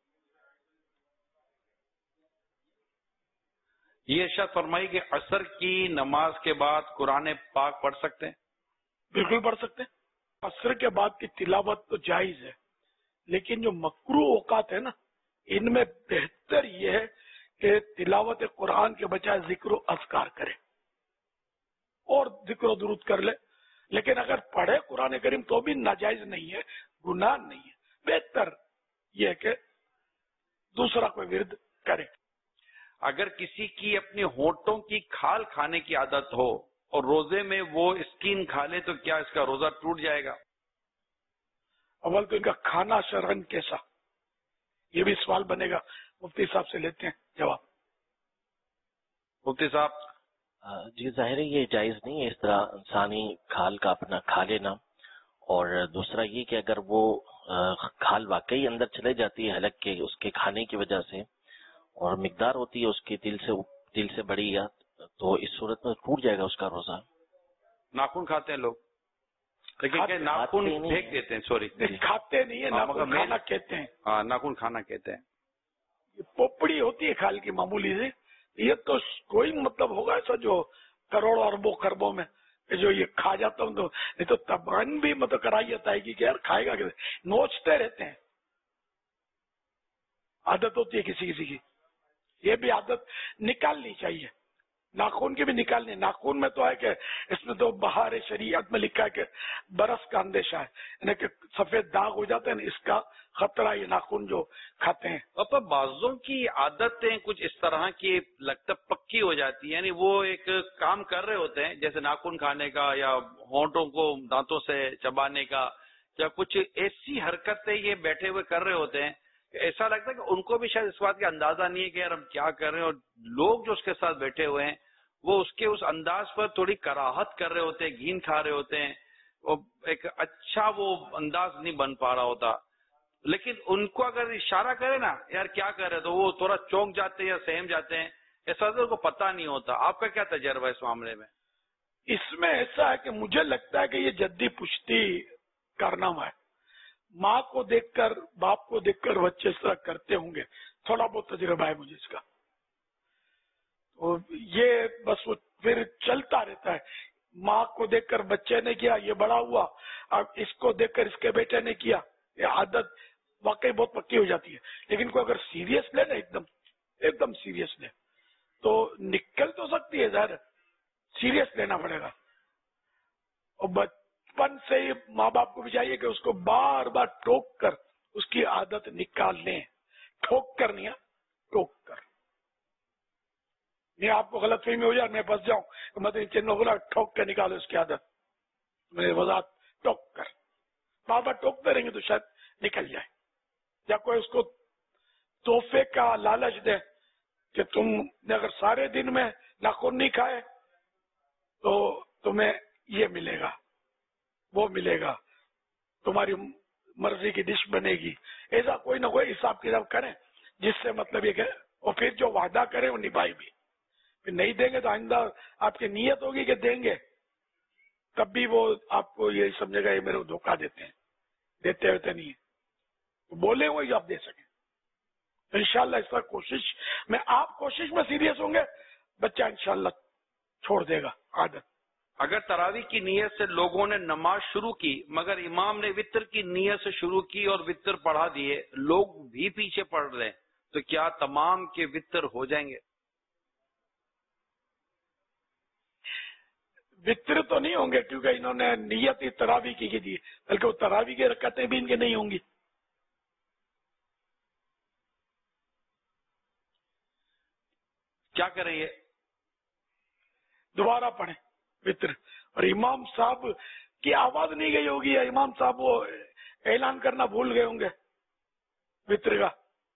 یہ ارشاد فرمائی کہ عصر کی نماز کے بعد قرآن پاک پڑھ سکتے ہیں؟ بالکل پڑھ سکتے ہیں، عصر کے بعد کی تلاوت تو جائز ہے، لیکن جو مکروہ اوقات ہے نا ان میں بہتر یہ ہے کہ تلاوت قرآن کے بجائے ذکر و اذکار کرے اور ذکر و درود کر لے، لیکن اگر پڑھے قرآن کریم تو بھی ناجائز نہیں ہے، گناہ نہیں ہے، بہتر یہ ہے کہ دوسرا کوئی ورد کرے۔ اگر کسی کی اپنے ہونٹوں کی کھال کھانے کی عادت ہو اور روزے میں وہ اسکین کھا لے تو کیا اس کا روزہ ٹوٹ جائے گا؟ اول تو ان کا کھانا شرعن کیسا، یہ بھی سوال بنے گا، مفتی صاحب سے لیتے ہیں جواب۔ مفتی صاحب۔ جی ظاہر ہے یہ جائز نہیں ہے اس طرح انسانی کھال کا اپنا کھا لینا، اور دوسرا یہ کہ اگر وہ کھال واقعی اندر چلے جاتی ہے حلق کے اس کے کھانے کی وجہ سے، اور مقدار ہوتی ہے اس کی دل سے دل سے بڑی، یا تو اس صورت میں ٹوٹ جائے گا اس کا روزہ۔ ناخن کھاتے ہیں لوگ، لیکن کہ ناخن پھینک دیتے ہیں، سوری کھاتے نہیں ہے، ناخن کھانا کہتے ہیں۔ ہاں ناخن کھانا کہتے ہیں۔ یہ پوپڑی ہوتی ہے کھال کی معمولی سے، یہ تو کوئی مطلب ہوگا ایسا جو کروڑوں اربوں خربوں میں جو یہ کھا جاتا ہوں، تو نہیں تو تبان بھی مطلب کرائیت آئے گی کہ یار کھائے گا کیسے، نوچتے رہتے ہیں، عادت ہوتی ہے کسی کسی کی، یہ بھی عادت نکالنی چاہیے، ناخون کی بھی نکالنی۔ ناخون میں تو ہے کہ اس میں تو بہار شریعت میں لکھا ہے کہ برس کا اندیشہ ہے، یعنی کہ سفید داغ ہو جاتے ہیں، اس کا خطرہ یہ ناخون جو کھاتے ہیں۔ پاپا بعضوں کی عادتیں کچھ اس طرح کی لگتا پکی ہو جاتی ہیں، یعنی وہ ایک کام کر رہے ہوتے ہیں جیسے ناخن کھانے کا یا ہونٹوں کو دانتوں سے چبانے کا، یا کچھ ایسی حرکتیں یہ بیٹھے ہوئے کر رہے ہوتے ہیں، ایسا لگتا ہے کہ ان کو بھی شاید اس بات کا اندازہ نہیں ہے کہ یار ہم کیا کر رہے ہیں، اور لوگ جو اس کے ساتھ بیٹھے ہوئے ہیں وہ اس کے اس انداز پر تھوڑی کراہت کر رہے ہوتے ہیں، گھین کھا رہے ہوتے ہیں، وہ ایک اچھا وہ انداز نہیں بن پا رہا ہوتا۔ لیکن ان کو اگر اشارہ کرے نا یار کیا کر رہے تو وہ تھوڑا چونک جاتے ہیں یا سہم جاتے ہیں، ایسا تو ان کو پتہ نہیں ہوتا۔ آپ کا کیا تجربہ ہے اس معاملے میں؟ اس میں ایسا ہے کہ مجھے لگتا ہے کہ یہ جدی پشتی کارنامہ ہے، ماں کو دیکھ کر باپ کو دیکھ کر بچے اس طرح کرتے ہوں گے، تھوڑا بہت تجربہ ہے مجھے اس کا، تو یہ بس وہ پھر چلتا رہتا ہے۔ ماں کو دیکھ کر بچے نے کیا، یہ بڑا ہوا، اب اس کو دیکھ کر اس کے بیٹے نے کیا، یہ عادت واقعی بہت پکی ہو جاتی ہے۔ لیکن کوئی اگر سیریس لے نا، ایک دم ایک دم سیریس لے تو نکل تو سکتی ہے، ظاہر سیریس لینا پڑے گا، اور بچپن سے ہی ماں باپ کو بھی چاہیے کہ اس کو بار بار ٹوک کر اس کی عادت نکال لیں، ٹھوک کر نہیں، ٹوک کر۔ نہیں آپ کو غلط فہمی ہو جائے، میں پھنس جاؤں تو میں تو بولا ٹھوک کے نکالو اس کی عادت، میری وضاحت ٹوک کر، بار بار ٹوکتے رہیں گے تو شاید نکل جائے۔ یا کوئی اس کو تحفے کا لالچ دے کہ تم نے اگر سارے دن میں ناخن نہیں کھائے تو تمہیں یہ ملے گا وہ ملے گا، تمہاری مرضی کی ڈش بنے گی، ایسا کوئی نہ کوئی حساب کتاب کریں جس سے مطلب یہ کہ، اور پھر جو وعدہ کریں وہ نبھائی بھی، پھر نہیں دیں گے تو آئندہ آپ کی نیت ہوگی کہ دیں گے، تب بھی وہ آپ کو یہ سمجھے گا یہ میرے کو دھوکہ دیتے ہیں، دیتے ہوتے نہیں ہے، بولے وہی جو آپ دے سکیں۔ انشاءاللہ اس طرح کوشش میں، آپ کوشش میں سیریس ہوں گے، بچہ انشاءاللہ چھوڑ دے گا عادت۔ اگر تراویح کی نیت سے لوگوں نے نماز شروع کی مگر امام نے وطر کی نیت سے شروع کی اور وطر پڑھا دیے، لوگ بھی پیچھے پڑھ رہے ہیں، تو کیا تمام کے وطر ہو جائیں گے؟ وطر تو نہیں ہوں گے کیونکہ انہوں نے نیت ہی تراویح کی کی دی، بلکہ وہ تراویح کی رکعتیں بھی ان کے نہیں ہوں گی۔ کیا کریں یہ؟ دوبارہ پڑھیں وطر، اور امام صاحب کی آواز نہیں گئی ہوگی، یا امام صاحب وہ اعلان کرنا بھول گئے ہوں گے وطر کا،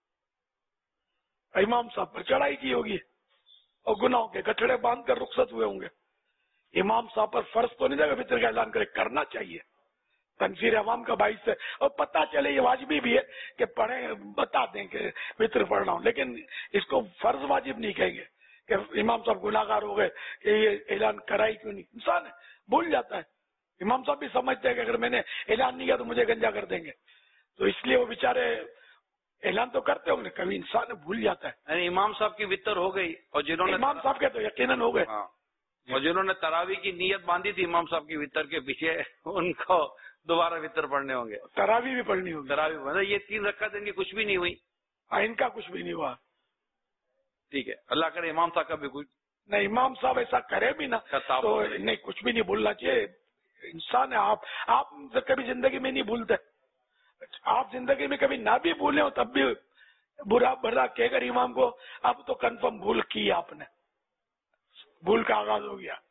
امام صاحب پر چڑھائی کی ہوگی اور گناہوں کے گٹھڑے باندھ کر رخصت ہوئے ہوں گے۔ امام صاحب پر فرض تو نہیں تھا کہ وطر کا اعلان کرے، کرنا چاہیے، تنفیر عوام کا باعث ہے، اور پتہ چلے یہ واجبی بھی ہے کہ پڑھیں، بتا دیں کہ وطر پڑھ رہا ہوں، لیکن اس کو فرض واجب نہیں کہیں گے کہ امام صاحب گناہگار ہو گئے کہ یہ اعلان کرائی کیوں نہیں، انسان ہے بھول جاتا ہے، امام صاحب بھی سمجھتے ہیں کہ اگر میں نے اعلان نہیں کیا تو مجھے گنجا کر دیں گے، تو اس لیے وہ بیچارے اعلان تو کرتے ہوں گے، کبھی انسان بھول جاتا ہے۔ یعنی امام صاحب کی وطر ہو گئی، اور جنہوں نے امام صاحب کے تو یقیناً ہو گئے، اور جنہوں نے تراویح کی نیت باندھی تھی امام صاحب کی وطر کے پیچھے، ان کو دوبارہ وطر پڑھنے ہوں گے، تراویح بھی پڑھنی ہوگی۔ تراویح مطلب یہ تین رکعت ان کی کچھ بھی نہیں ہوئی، ان کا کچھ بھی نہیں ہوا، ٹھیک ہے، اللہ کرے امام صاحب کا بھی کچھ نہیں، امام صاحب ایسا کرے بھی نا تو نہیں، کچھ بھی نہیں بھولنا چاہیے، انسان ہے، آپ آپ کبھی زندگی میں نہیں بھولتے، آپ زندگی میں کبھی نہ بھی بھولے ہو تب بھی برا برا کہہ کر امام کو اب تو کنفرم بھول کی آپ نے، بھول کا آغاز ہو گیا،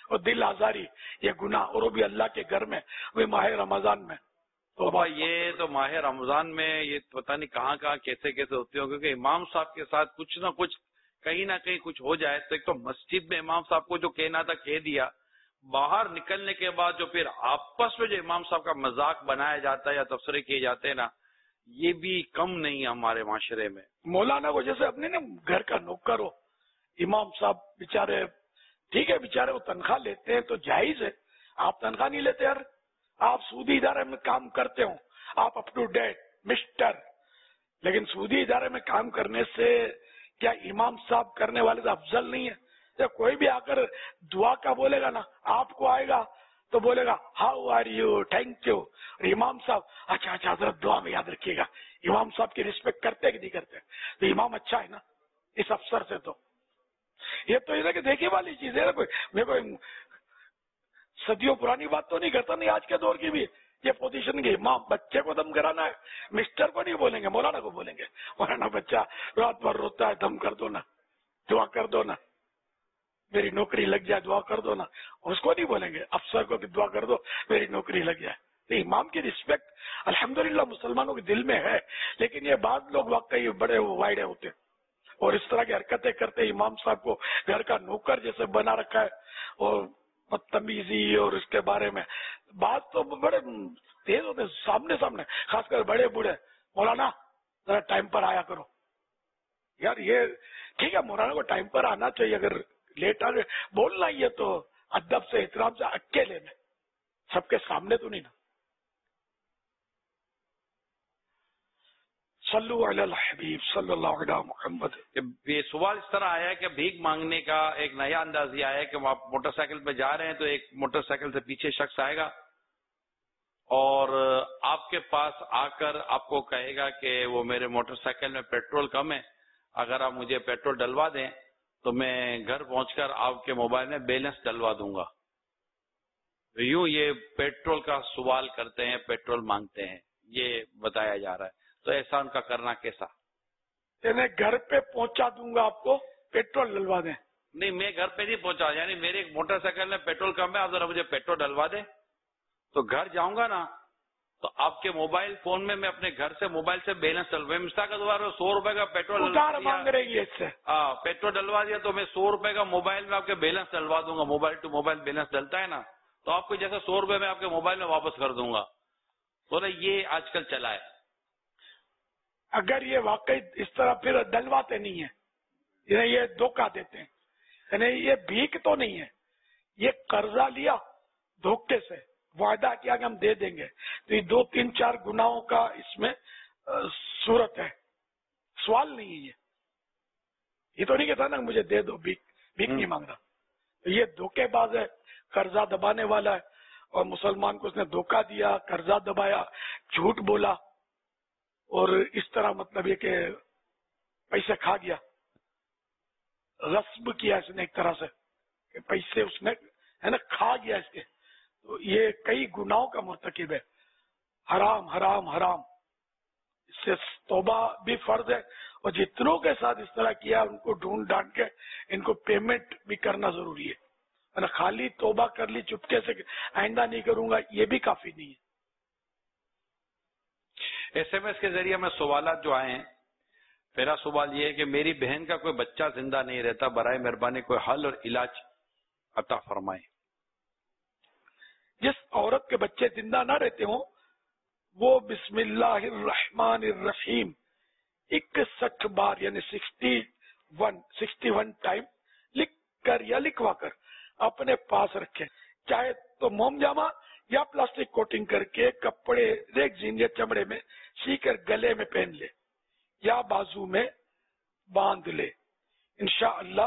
اور دل آزاری یہ گناہ، اور وہ بھی اللہ کے گھر میں، وہ ماہ رمضان میں. تو بھائی یہ تو ماہ رمضان میں یہ پتہ نہیں کہاں کہاں کیسے کیسے ہوتے ہوں، کیونکہ امام صاحب کے ساتھ کچھ نہ کچھ کہیں نہ کہیں کچھ ہو جائے تو ایک تو مسجد میں امام صاحب کو جو کہنا تھا کہہ دیا، باہر نکلنے کے بعد جو پھر آپس میں جو امام صاحب کا مذاق بنایا جاتا ہے یا تبصرے کیے جاتے ہیں نا، یہ بھی کم نہیں ہے ہمارے معاشرے میں. مولانا کو جیسے اپنے نا گھر کا نوکر ہو، امام صاحب بیچارے ٹھیک ہے، بیچارے وہ تنخواہ لیتے ہیں تو جائز ہے، آپ تنخواہ نہیں لیتے یار، آپ سودی ادارے میں کام کرتے ہو، آپ اپ ٹو ڈیٹ مسٹر، لیکن سودی ادارے میں کام کرنے سے کیا امام صاحب کرنے والے سے افضل نہیں ہے؟ جب کوئی بھی آ کر دعا کا بولے گا نا، آپ کو آئے گا تو بولے گا how are you, thank you, اور امام صاحب اچھا اچھا حضرت دعا میں یاد رکھیے گا. امام صاحب کی رسپیکٹ کرتے کہ نہیں کرتے؟ تو امام اچھا ہے نا اس افسر سے. تو یہ تو یہ کہ دیکھنے والی چیز ہے نا، کوئی میں کوئی صدیوں پرانی بات تو نہیں کرتا، نہیں آج کے دور کی بھی یہ پوزیشن کی. ماں بچے کو دم کرانا ہے، مسٹر کو نہیں بولیں گے، مولانا کو بولیں گے. مولانا بچہ رات بھر روتا ہے، دم کر دو نا، دعا کر دو نا، میری نوکری لگ جائے دعا کر دو نا. اس کو نہیں بولیں گے افسر کو کہ دعا کر دو میری نوکری لگ جائے. تو امام کی رسپیکٹ الحمدللہ مسلمانوں کے دل میں ہے، لیکن یہ بعض لوگ واقعی بڑے وائڈے ہوتے ہیں اور اس طرح کی حرکتیں کرتے. امام صاحب کو گھر کا نوکر جیسے بنا رکھا ہے، اور بدتمیزی اور اس کے بارے میں بات تو بڑے تیز ہوتے ہیں سامنے سامنے، خاص کر بڑے بوڑھے. مولانا ذرا ٹائم پر آیا کرو یار. یہ ٹھیک ہے مولانا کو ٹائم پر آنا چاہیے، اگر لیٹ آ گئے بولنا ہی ہے تو ادب سے احترام سے اکیلے میں، سب کے سامنے تو نہیں نا. صلو علی الحبیب صلی اللہ علیہ محمد. یہ سوال اس طرح آیا ہے کہ بھیک مانگنے کا ایک نیا انداز یہ آیا ہے کہ آپ موٹر سائیکل پہ جا رہے ہیں تو ایک موٹر سائیکل سے پیچھے شخص آئے گا اور آپ کے پاس آ کر آپ کو کہے گا کہ وہ میرے موٹر سائیکل میں پیٹرول کم ہے، اگر آپ مجھے پیٹرول ڈلوا دیں تو میں گھر پہنچ کر آپ کے موبائل میں بیلنس ڈلوا دوں گا. یوں یہ پیٹرول کا سوال کرتے ہیں، پیٹرول مانگتے ہیں، یہ بتایا جا رہا ہے. تو ایسا ان کا کرنا کیسا؟ یعنی گھر پہ پہنچا دوں گا آپ کو، پیٹرول ڈلوا دیں؟ نہیں، میں گھر پہ نہیں پہنچا، یعنی میرے ایک موٹر سائیکل میں پیٹرول کم ہے، آپ ذرا مجھے پیٹرول ڈلوا دیں. تو گھر جاؤں گا نا تو آپ کے موبائل فون میں میں اپنے گھر سے موبائل سے بیلنس ڈلوا، مثال کے دوبارہ سو روپے کا پیٹرول ادھار مانگ رہے ہیں اس سے. ہاں پیٹرول ڈلوا دیا تو میں سو روپے کا موبائل میں آپ کے بیلنس ڈلوا دوں گا. موبائل ٹو موبائل بیلنس ڈلتا ہے نا، تو آپ کو جیسے سو روپے میں آپ کے موبائل میں واپس کر دوں گا. تو یہ آج کل چلا ہے. اگر یہ واقعی اس طرح پھر ڈلواتے نہیں ہیں، یعنی یہ دھوکہ دیتے ہیں، یعنی یہ بھیک تو نہیں ہے، یہ قرضہ لیا دھوکے سے، وعدہ کیا کہ ہم دے دیں گے. تو یہ دو تین چار گناہوں کا اس میں صورت ہے. سوال نہیں ہے، یہ یہ تو نہیں کہتا نا مجھے دے دو، بھیک بھیک نہیں مانگتا. یہ دھوکے باز ہے، قرضہ دبانے والا ہے، اور مسلمان کو اس نے دھوکہ دیا، قرضہ دبایا، جھوٹ بولا، اور اس طرح مطلب یہ کہ پیسے کھا گیا، غصب کیا اس نے ایک طرح سے کہ پیسے اس نے ہے نا کھا گیا اس کے. تو یہ کئی گناہوں کا مرتکب ہے. حرام حرام حرام. اس سے توبہ بھی فرض ہے، اور جتنوں کے ساتھ اس طرح کیا ان کو ڈھونڈ ڈانٹ کے ان کو پیمنٹ بھی کرنا ضروری ہے. خالی توبہ کر لی چپکے سے آئندہ نہیں کروں گا، یہ بھی کافی نہیں ہے. ایس ایم ایس کے ذریعے میں سوالات جو آئے ہیں، پہلا سوال یہ ہے کہ میری بہن کا کوئی بچہ زندہ نہیں رہتا، برائے مہربانی کوئی حل اور علاج عطا فرمائیں. جس عورت کے بچے زندہ نہ رہتے ہوں وہ بسم اللہ الرحمن الرحیم اکسٹھ بار یعنی sixty one sixty one time لکھ کر یا لکھوا کر اپنے پاس رکھیں، چاہے تو موم جامہ یا پلاسٹک کوٹنگ کر کے کپڑے ریگزین یا چمڑے میں سی کر گلے میں پہن لے یا بازو میں باندھ لے. انشاءاللہ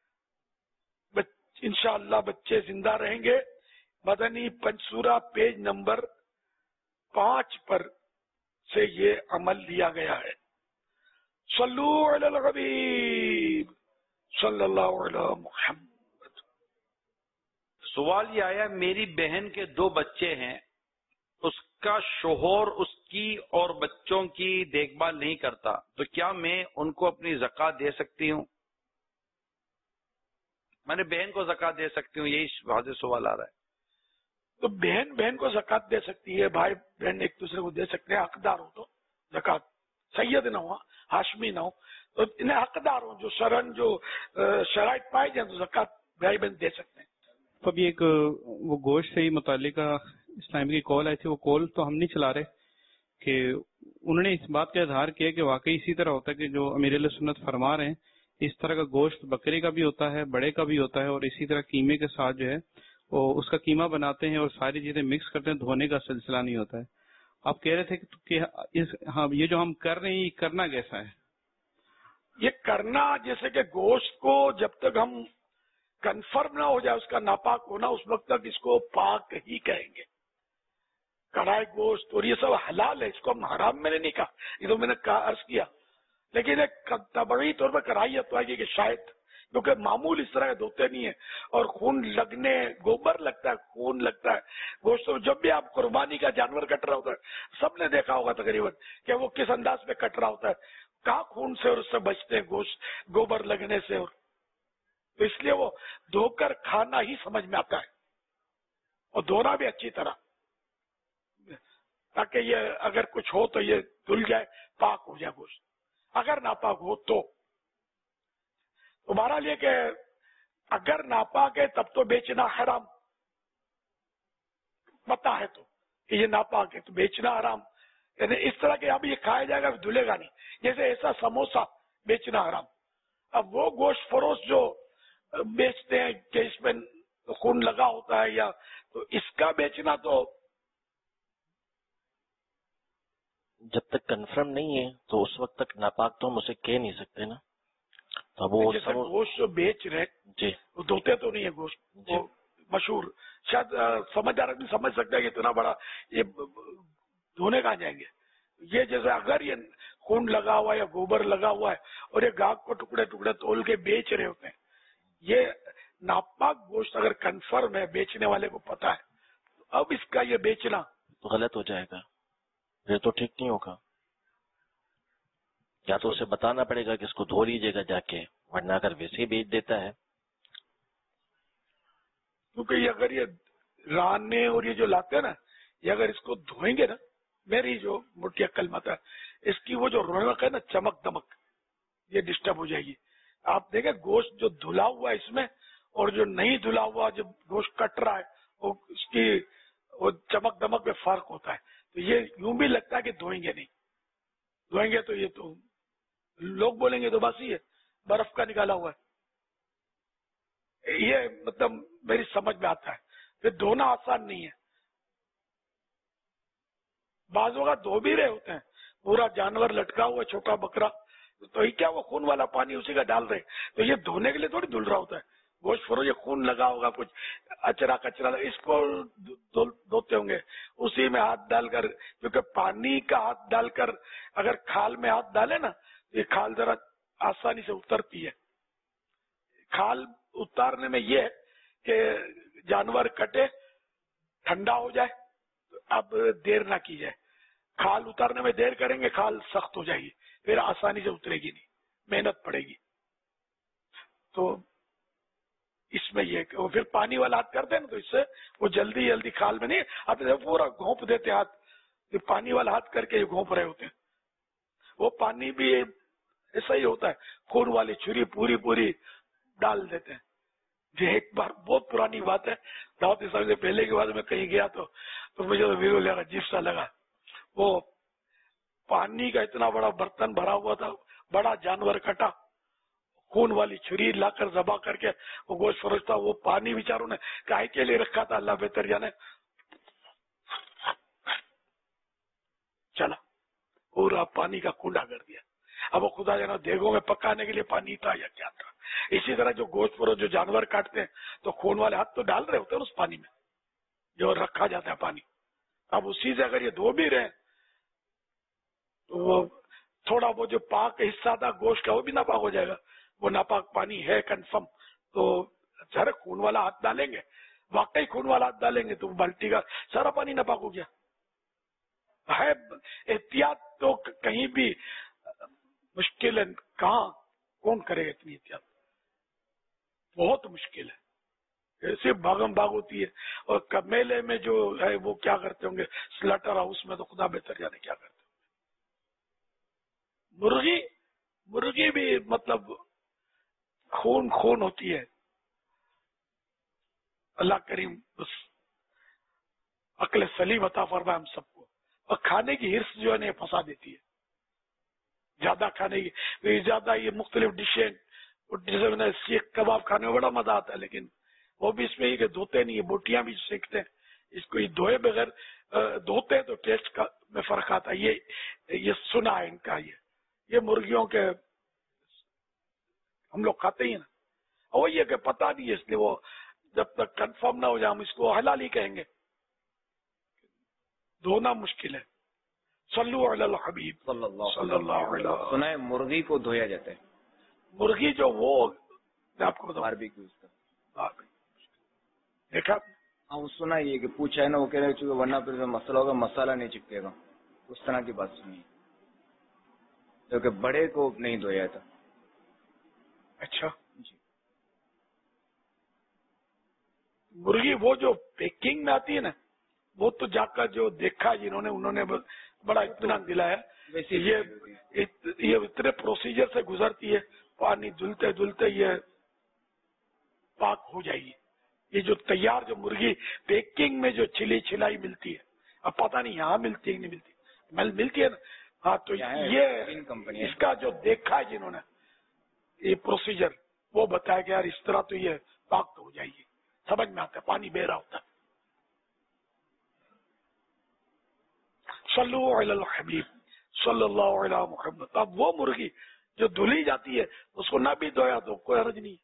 انشاءاللہ بچے زندہ رہیں گے. مدنی پنسورہ پیج نمبر پانچ پر سے یہ عمل لیا گیا ہے. صلو علی الحبیب صلی اللہ علیہ محمد. سوال یہ آیا میری بہن کے دو بچے ہیں، اس کا شوہر اس کی اور بچوں کی دیکھ بھال نہیں کرتا، تو کیا میں ان کو اپنی زکوٰۃ دے سکتی ہوں؟ میں نے بہن کو زکات دے سکتی ہوں، یہی واضح سوال آ رہا ہے. تو بہن بہن کو زکات دے سکتی ہے، بھائی بہن ایک دوسرے کو دے سکتے ہیں، حقدار ہو تو زکات، سید نہ ہو ہاشمی نہ ہو تو انہیں حقدار ہو، جو شرن جو شرائط پائے جائیں تو زکات بھائی بہن دے سکتے ہیں. تو ابھی ایک وہ گوشت سے ہی متعلقہ اسلامی کی کال آئی تھی، وہ کال تو ہم نہیں چلا رہے، کہ انہوں نے اس بات کا اظہار کیا کہ واقعی اسی طرح ہوتا ہے کہ جو امیر علیہ سنت فرما رہے ہیں، اس طرح کا گوشت بکرے کا بھی ہوتا ہے، بڑے کا بھی ہوتا ہے، اور اسی طرح قیمے کے ساتھ جو ہے وہ اس کا قیمہ بناتے ہیں اور ساری چیزیں مکس کرتے ہیں، دھونے کا سلسلہ نہیں ہوتا ہے. آپ کہہ رہے تھے کہ اس ہاں یہ جو ہم کر رہے ہیں یہ کرنا کیسا ہے؟ یہ کرنا جیسے کہ گوشت کو جب تک ہم کنفرم نہ ہو جائے اس کا ناپاک ہونا، اس وقت تک اس کو پاک ہی کہیں گے. کڑھائی گوشت اور یہ سب حلال ہے، اس کو ہم حرام میں نے نہیں کہا، یہ تو میں نے کہا عرض کیا، لیکن ایک طبعی طور پر کراہیت تو آئے گی کہ شاید کیونکہ معمول اس طرح کے دھوتے نہیں ہیں اور خون لگنے، گوبر لگتا ہے، خون لگتا ہے گوشت. جب بھی آپ قربانی کا جانور کٹ رہا ہوتا ہے، سب نے دیکھا ہوگا تقریباً کہ وہ کس انداز میں کٹ رہا ہوتا ہے، کہاں خون سے اور اس سے بچتے ہیں گوشت گوبر لگنے سے، اور تو اس لیے وہ دھو کر کھانا ہی سمجھ میں آتا ہے، اور دھونا بھی اچھی طرح، تاکہ یہ اگر کچھ ہو تو یہ دھل جائے، پاک ہو جائے گوشت. اگر ناپاک ہو تو تمہارا لیے کہ اگر ناپاک ہے تب تو بیچنا حرام، پتا ہے تو کہ یہ ناپاک ہے تو بیچنا حرام، یعنی اس طرح کہ اب یہ کھایا جائے گا دھلے گا نہیں، جیسے ایسا سموسہ بیچنا حرام. اب وہ گوشت فروش جو بیچتے ہیں کہ اس میں خون لگا ہوتا ہے یا تو اس کا بیچنا تو جب تک کنفرم نہیں ہے تو اس وقت تک ناپاک تو ہم اسے کہہ نہیں سکتے نا. تو وہ جیسے گوشت جو بیچ رہے جی وہ دھوتے تو نہیں ہے گوشت، وہ مشہور شاید سمجھدار آدمی سمجھ سکتا ہے کہ اتنا بڑا یہ دھونے کہاں جائیں گے. یہ جیسے اگر یہ خون لگا ہوا ہے یا گوبر لگا ہوا ہے اور یہ گاہک کو ٹکڑے ٹکڑے تول کے بیچ رہے ہوتے ہیں، یہ ناپاک گوشت اگر کنفرم ہے، بیچنے والے کو پتا ہے، تو اب اس کا یہ بیچنا تو غلط ہو جائے گا، یہ تو ٹھیک نہیں ہوگا. یا تو اسے بتانا پڑے گا کہ اس کو دھو لیجیے گا جا کے، ورنہ اگر ویسے ہی بیچ دیتا ہے. کیونکہ یہ اگر یہ رانے اور یہ جو لاتے ہیں نا، یہ اگر اس کو دھوئیں گے نا، میری جو موٹی عقل مت ہے، اس کی وہ جو رونق ہے نا، چمک دمک، یہ ڈسٹرب ہو جائے گی. آپ دیکھیں گوشت جو دھلا ہوا ہے اس میں اور جو نہیں دھلا ہوا جب گوشت کٹ رہا ہے، وہ اس کی وہ چمک دمک میں فرق ہوتا ہے. تو یہ یوں بھی لگتا ہے کہ دھوئیں گے نہیں، دھوئیں گے تو یہ تو لوگ بولیں گے تو بس ہی ہے، برف کا نکالا ہوا ہے. یہ مطلب میری سمجھ میں آتا ہے. پھر دھونا آسان نہیں ہے، بعض اوقات دھو بھی رہے ہوتے ہیں، پورا جانور لٹکا ہوا چھوٹا بکرا، تو یہ کیا وہ خون والا پانی اسی کا ڈال رہے، تو یہ دھونے کے لیے تھوڑی دھل رہا ہوتا ہے گوشت فرو. یہ خون لگا ہوگا، کچھ اچرا کچرا، اس کو دھوتے ہوں گے اسی میں ہاتھ ڈال کر، کیونکہ پانی کا ہاتھ ڈال کر اگر کھال میں ہاتھ ڈالے نا، یہ کھال ذرا آسانی سے اترتی ہے. کھال اتارنے میں یہ ہے کہ جانور کٹے، ٹھنڈا ہو جائے، اب دیر نہ کی جائے. کھال اتارنے میں دیر کریں گے کھال سخت ہو جائے گی، پھر آسانی سے اترے گی نہیں، محنت پڑے گی. تو اس میں یہ کہ وہ پھر پانی والا ہاتھ کرتے ہیں نا، تو اس سے وہ جلدی جلدی کھال میں نہیں آتے، پورا گھونپ دیتے ہاتھ، پھر پانی والا ہاتھ کر کے گھونپ رہے ہوتے ہیں. وہ پانی بھی ایسا ہی ہوتا ہے، خون والی چھری پوری پوری ڈال دیتے ہیں. یہ ایک بار بہت پرانی بات ہے، دعوت اسلامی سے پہلے کے بعد میں کہیں گیا تو تو مجھے تو ویرو لگا، عجیب سا لگا. وہ پانی کا اتنا بڑا برتن بھرا ہوا تھا، بڑا جانور کٹا، خون والی چھری لا کر ذبح کر کے وہ گوشت فروشتا، وہ پانی بیچاروں نے کائے کے لیے رکھا تھا، اللہ بہتر جانے، چلا پورا پانی کا کنڈا کر دیا. اب وہ خدا جانا دیگوں میں پکانے کے لیے پانی تھا یا کیا تھا. اسی طرح جو گوشت فروش جو جانور کاٹتے ہیں تو خون والے ہاتھ تو ڈال رہے ہوتے ہیں اس پانی میں جو رکھا جاتا ہے پانی. اب اسی سے اگر یہ دھو بھی رہے تو وہ تھوڑا وہ جو پاک حصہ تھا گوشت کا وہ بھی ناپاک ہو جائے گا. وہ ناپاک پانی ہے کنفرم، تو سارے خون والا ہاتھ ڈالیں گے، واقعی خون والا ہاتھ ڈالیں گے تو بالٹی کا سارا پانی ناپاک ہو گیا ہے. احتیاط تو کہیں بھی مشکل ہے، کہاں کون کرے گا اتنی احتیاط. بہت مشکل ہے. ایسے بھاگم بھاگ ہوتی ہے. اور میلے میں جو ہے وہ کیا کرتے ہوں گے, سلاٹر ہاؤس میں تو خدا بہتر جانے کیا کرتے ہوں گے. مرغی مرغی بھی مطلب خون خون ہوتی ہے. اللہ کریم بس عقل سلیم عطا فرمائے ہم سب کو. اور کھانے کی ہرس جو ہے نا پھنسا دیتی ہے, زیادہ کھانے کی, زیادہ یہ مختلف ڈشیں, سیخ کباب کھانے میں بڑا مزہ آتا ہے, لیکن وہ بھی اس میں یہ کہ دھوتے نہیں, بوٹیاں بھی سیکھتے ہیں, اس کو یہ دھوئے بغیر دھوتے ہیں تو ٹیسٹ کا میں فرق آتا ہے. یہ یہ سنا ہے ان کا. یہ یہ مرغیوں کے ہم لوگ کھاتے ہی نا, وہ یہ کہ پتہ نہیں ہے, اس لیے وہ جب تک کنفرم نہ ہو جائے ہم اس کو حلال ہی کہیں گے. دھونا مشکل ہے. صلو علی الحبیب صلی اللہ صلی اللہ علیہ وسلم. سنا ہے مرغی کو دھویا جاتا ہے. مرغی جو وہ میں آپ کو بتاؤں باربیکیوز کا دیکھا, ہاں وہ سنا یہ کہ پوچھا ہے نا, وہ کہہ رہے چونکہ ورنہ پھر مسئلہ ہوگا, مسالہ نہیں چپکے گا, اس طرح کی بات سنی, کیونکہ بڑے کو نہیں دھویا تھا. اچھا جی. مرغی وہ جو پیکنگ میں آتی ہے نا, وہ تو جا کر جو دیکھا جنہوں نے انہوں نے بڑا اطمینان دلایا. یہ یہ اتنے پروسیجر سے گزرتی ہے, پانی دھلتے دھلتے یہ پاک ہو جائے گی. یہ جو تیار جو مرغی پیکنگ میں جو چھلی چھلائی ملتی ہے, اب پتہ نہیں یہاں ملتی ہے نہیں ملتی, مل ملتی ہے نا. ہاں تو یہ اس کا جو دیکھا ہے جنہوں نے یہ پروسیجر, وہ بتایا کہ یار اس طرح تو یہ پاک تو ہو جائے گی. سمجھ میں آتا ہے, پانی بہ رہا ہوتا ہے. صلو علی الحبیب صلی اللہ علیہ محمد. اب وہ مرغی جو دھلی جاتی ہے اس کو نہ بھی دھویا تو کوئی حرج نہیں.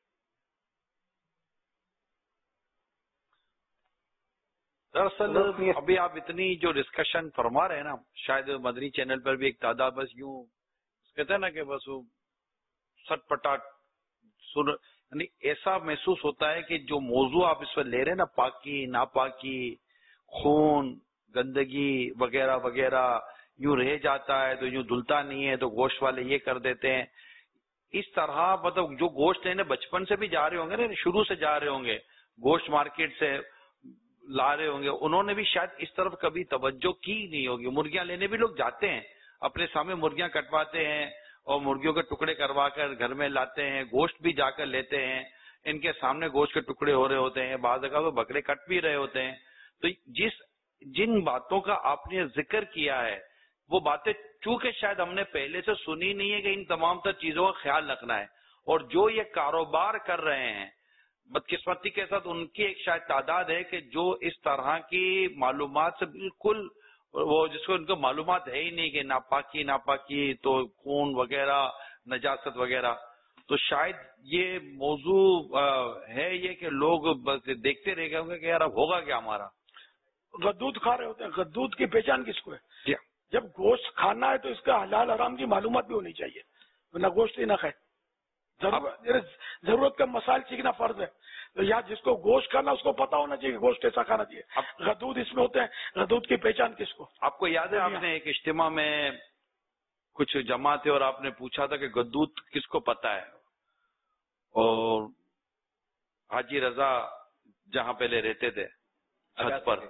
دراصل ابھی آپ اتنی جو ڈسکشن فرما رہے ہیں نا, شاید مدنی چینل پر بھی ایک تعداد بس یوں کہتے ہیں نا کہ بس وہ سٹ پٹا سن, یعنی ایسا محسوس ہوتا ہے کہ جو موضوع آپ اس پر لے رہے ہیں نا, پاکی ناپاکی, خون, گندگی وغیرہ وغیرہ, یوں رہ جاتا ہے تو یوں دھلتا نہیں ہے تو گوشت والے یہ کر دیتے ہیں. اس طرح مطلب جو گوشت لینے بچپن سے بھی جا رہے ہوں گے نا, شروع سے جا رہے ہوں گے, گوشت مارکیٹ سے لا رہے ہوں گے, انہوں نے بھی شاید اس طرف کبھی توجہ کی نہیں ہوگی. مرغیاں لینے بھی لوگ جاتے ہیں, اپنے سامنے مرغیاں کٹواتے ہیں اور مرغیوں کے ٹکڑے کروا کر گھر میں لاتے ہیں, گوشت بھی جا کر لیتے ہیں, ان کے سامنے گوشت کے ٹکڑے ہو رہے ہوتے ہیں, بعض جگہ تو بکرے کٹ بھی رہے ہوتے ہیں. تو جس جن باتوں کا آپ نے ذکر کیا ہے وہ باتیں چونکہ شاید ہم نے پہلے سے سنی نہیں ہے کہ ان تمام تر چیزوں کا خیال رکھنا ہے. اور جو یہ کاروبار کر رہے ہیں بدقسمتی کے ساتھ ان کی ایک شاید تعداد ہے کہ جو اس طرح کی معلومات سے بالکل, وہ جس کو ان کو معلومات ہے ہی نہیں کہ ناپاکی ناپاکی تو خون وغیرہ نجاست وغیرہ. تو شاید یہ موضوع ہے یہ کہ لوگ بس دیکھتے رہ گئے ہوں گے کہ یار اب ہوگا کیا ہمارا. غدود کھا رہے ہوتے ہیں, غدود کی پہچان کس کو ہے؟ جی. جب گوشت کھانا ہے تو اس کا حلال حرام کی معلومات بھی ہونی چاہیے, نہ گوشت ہی نہ کھائے. ضرورت کا مسائل سیکھنا فرض ہے. تو یا جس کو گوشت کھانا اس کو پتا ہونا چاہیے کہ گوشت کیسا کھانا چاہیے. غدود اس میں ہوتے ہیں, غدود کی پہچان کس کو؟ آپ کو یاد ہے آپ نے ایک اجتماع میں کچھ جمع تھے اور آپ نے پوچھا تھا کہ غدود کس کو پتا ہے, اور حاجی رضا جہاں پہلے رہتے تھے چھت پر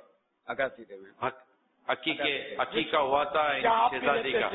عقیقہ ہوا تھا شہزادی کا,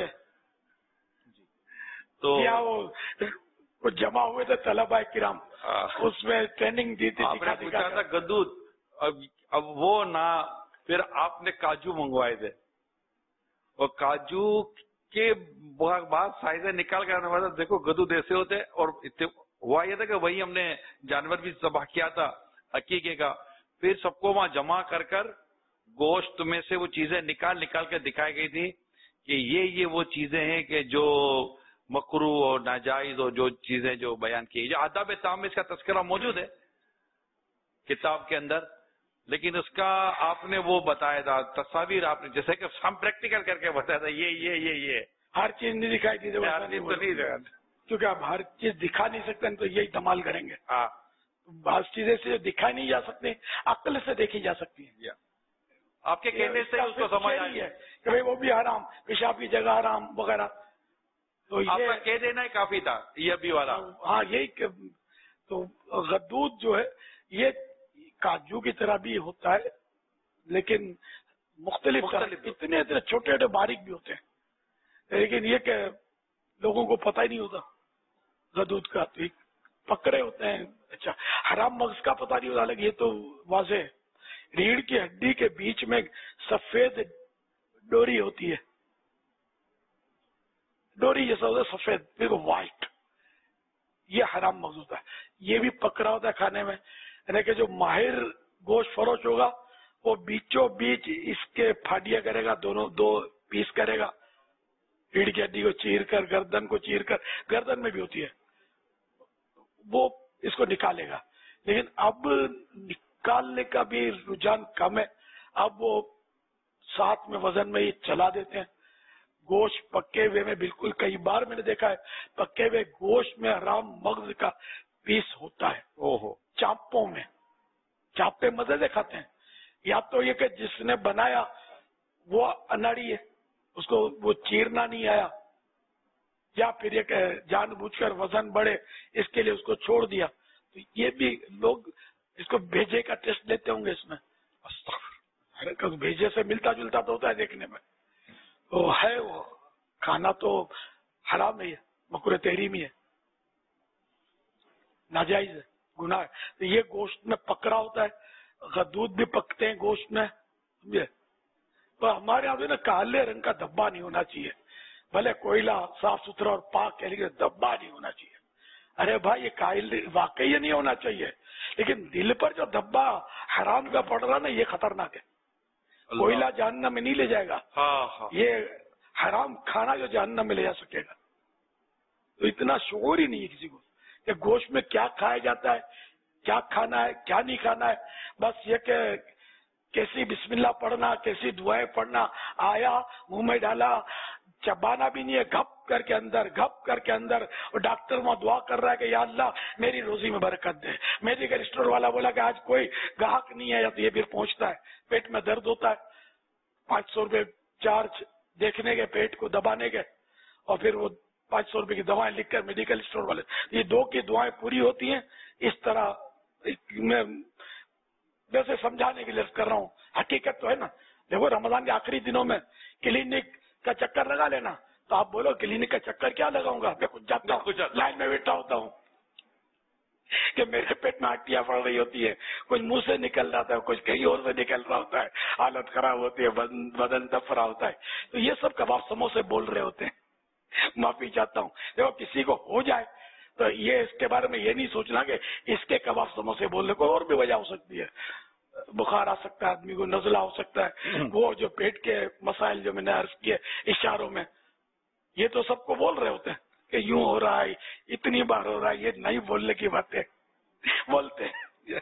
تو وہ جمع ہوئے تھے طلباء کرام, اس میں ٹریننگ دی تھی. آپ نے پوچھا تھا غدود, اب اب وہ نہ پھر آپ نے کاجو منگوائے تھے, اور کاجو کے بعد سائزیں نکال کر دیکھو غدود ایسے ہوتے, اور ہوا یہ تھا کہ وہی ہم نے جانور بھی ذبح کیا تھا عقیقے کا. پھر سب کو وہاں جمع کر کر گوشت میں سے وہ چیزیں نکال نکال کے دکھائی گئی تھی کہ یہ یہ وہ چیزیں ہیں کہ جو مکروہ اور ناجائز اور جو چیزیں جو بیان کی, جو آداب طعام میں اس کا تذکرہ موجود ہے کتاب کے اندر, لیکن اس کا آپ نے وہ بتایا تھا تصاویر, آپ نے جیسے کہ ہم پریکٹیکل کر کے بتایا تھا یہ یہ یہ یہ ہر چیز نہیں دکھائی دی, کیونکہ اب ہر چیز دکھا نہیں سکتے تو یہی دمال کریں گے. ہاں, بعض چیزیں سے دکھائی نہیں جا سکتی, عقل سے دیکھی جا سکتی ہیں. آپ کے کہنے سے اس کو سمجھ آئی ہے کہ بھائی وہ بھی حرام, پیشاب کی جگہ حرام وغیرہ, تو آپ کا کہہ دینا ہی کافی تھا یہ بھی والا. ہاں یہی تو غدود جو ہے یہ کاجو کی طرح بھی ہوتا ہے لیکن مختلف مختلف اتنے اتنے چھوٹے چھوٹے باریک بھی ہوتے ہیں، لیکن یہ کہ لوگوں کو پتہ ہی نہیں ہوتا غدود کا، تو پکڑے ہوتے ہیں. اچھا حرام مغز کا پتہ نہیں ہوتا، لیکن یہ تو واضح ہے. ریڑھ کی ہڈی کے بیچ میں سفید ڈوری ہوتی ہے، ڈوری جیسا ہوتا ہے سفید بالکل وائٹ، یہ حرام مغز ہوتا ہے. یہ بھی پکڑا ہوتا ہے کھانے میں، یعنی کہ جو ماہر گوشت فروش ہوگا وہ بیچوں بیچ اس کے پھاڑیاں کرے گا، دونوں دو پیس کرے گا، ریڑھ کی ہڈی کو چیر کر، گردن کو چیر کر، گردن میں بھی ہوتی ہے، وہ اس کو نکالے گا. لیکن اب نکالنے کا بھی رجحان کم ہے، اب وہ ساتھ میں وزن میں یہ چلا دیتے ہیں. گوشت پکے ہوئے میں بالکل کئی بار میں نے دیکھا ہے پکے ہوئے گوشت میں حرام مغز کا پیس ہوتا ہے. اوہو چاپوں میں، چاپے مزے سے کھاتے ہیں. یا تو یہ کہ جس نے بنایا وہ اناڑی ہے، اس کو وہ چیرنا نہیں آیا، یا پھر یہ کہ جان بوجھ کر وزن بڑھے اس کے لیے اس کو چھوڑ دیا. تو یہ بھی لوگ اس کو بھیجے کا ٹیسٹ لیتے ہوں گے اس میں. بھیجے سے ملتا جلتا تو ہوتا ہے دیکھنے میں، تو ہے وہ کھانا تو حرام ہے، مکروہ تحریمی ہے، ناجائز ہے، گناہ ہے. تو یہ گوشت میں پکڑا ہوتا ہے، غدود بھی پکتے ہیں گوشت میں، سمجھے. تو ہمارے یہاں نا کالے رنگ کا دھبا نہیں ہونا چاہیے، بھلے کوئلہ صاف ستھرا اور پاک ہے لیکن دھبا نہیں ہونا چاہیے. ارے بھائی یہ کائل واقعی یہ نہیں ہونا چاہیے، لیکن دل پر جو دھبا حرام کا پڑ رہا نا یہ خطرناک ہے. کوئلہ جہنم میں نہیں لے جائے گا، یہ حرام کھانا جو جہنم میں لے جا سکے گا. تو اتنا شعور ہی نہیں ہے کسی کو کہ گوشت میں کیا کھایا جاتا ہے، کیا کھانا ہے کیا نہیں کھانا ہے. بس یہ کہ کیسی بسم اللہ پڑھنا، کیسی دعائیں پڑھنا، آیا منہ میں ڈالا، چبانا بھی نہیں ہے، گھپ کر کے اندر، گھپ کر کے اندر. اور ڈاکٹر وہاں دعا کر رہا ہے کہ یا اللہ میری روزی میں برکت دے. میڈیکل اسٹور والا بولا کہ آج کوئی گاہک نہیں ہے، یا تو یہ بھی پہنچتا ہے، پیٹ میں درد ہوتا ہے، پانچ سو روپے چارج دیکھنے کے پیٹ کو دبانے کے، اور پھر وہ پانچ سو روپے کی دوائیں لکھ کر میڈیکل اسٹور والے. یہ دو کی دعائیں پوری ہوتی ہیں اس طرح. میں ویسے سمجھانے کے لیے کر رہا ہوں، حقیقت تو ہے نا. دیکھو رمضان کے آخری دنوں میں کلینک کا چکر لگا لینا، تو آپ بولو کلینک کا چکر کیا لگاؤں گا، میں کچھ جاتا ہوں، لائن میں بیٹھا ہوتا ہوں کہ میرے پیٹ میں ہڈیاں پڑ رہی ہوتی ہے، کچھ منہ سے نکل رہا ہے، کچھ کہیں اور سے نکل رہا ہوتا ہے، حالت خراب ہوتی ہے، بدن دف رہا ہوتا ہے. تو یہ سب کباب سموسے بول رہے ہوتے ہیں. معافی چاہتا ہوں. دیکھو کسی کو ہو جائے تو یہ اس کے بارے میں یہ نہیں سوچنا کہ اس کے کباب سموسے بولنے کو اور بھی وجہ ہو سکتی ہے. بخار آ سکتا ہے آدمی کو، نزلہ ہو سکتا ہے، وہ جو پیٹ کے مسائل جو میں نے عرض کیے اشاروں میں، یہ تو سب کو بول رہے ہوتے ہیں کہ یوں ہو رہا ہے، اتنی بار ہو رہا ہے. یہ نہیں بولنے کی باتیں بولتے ہیں.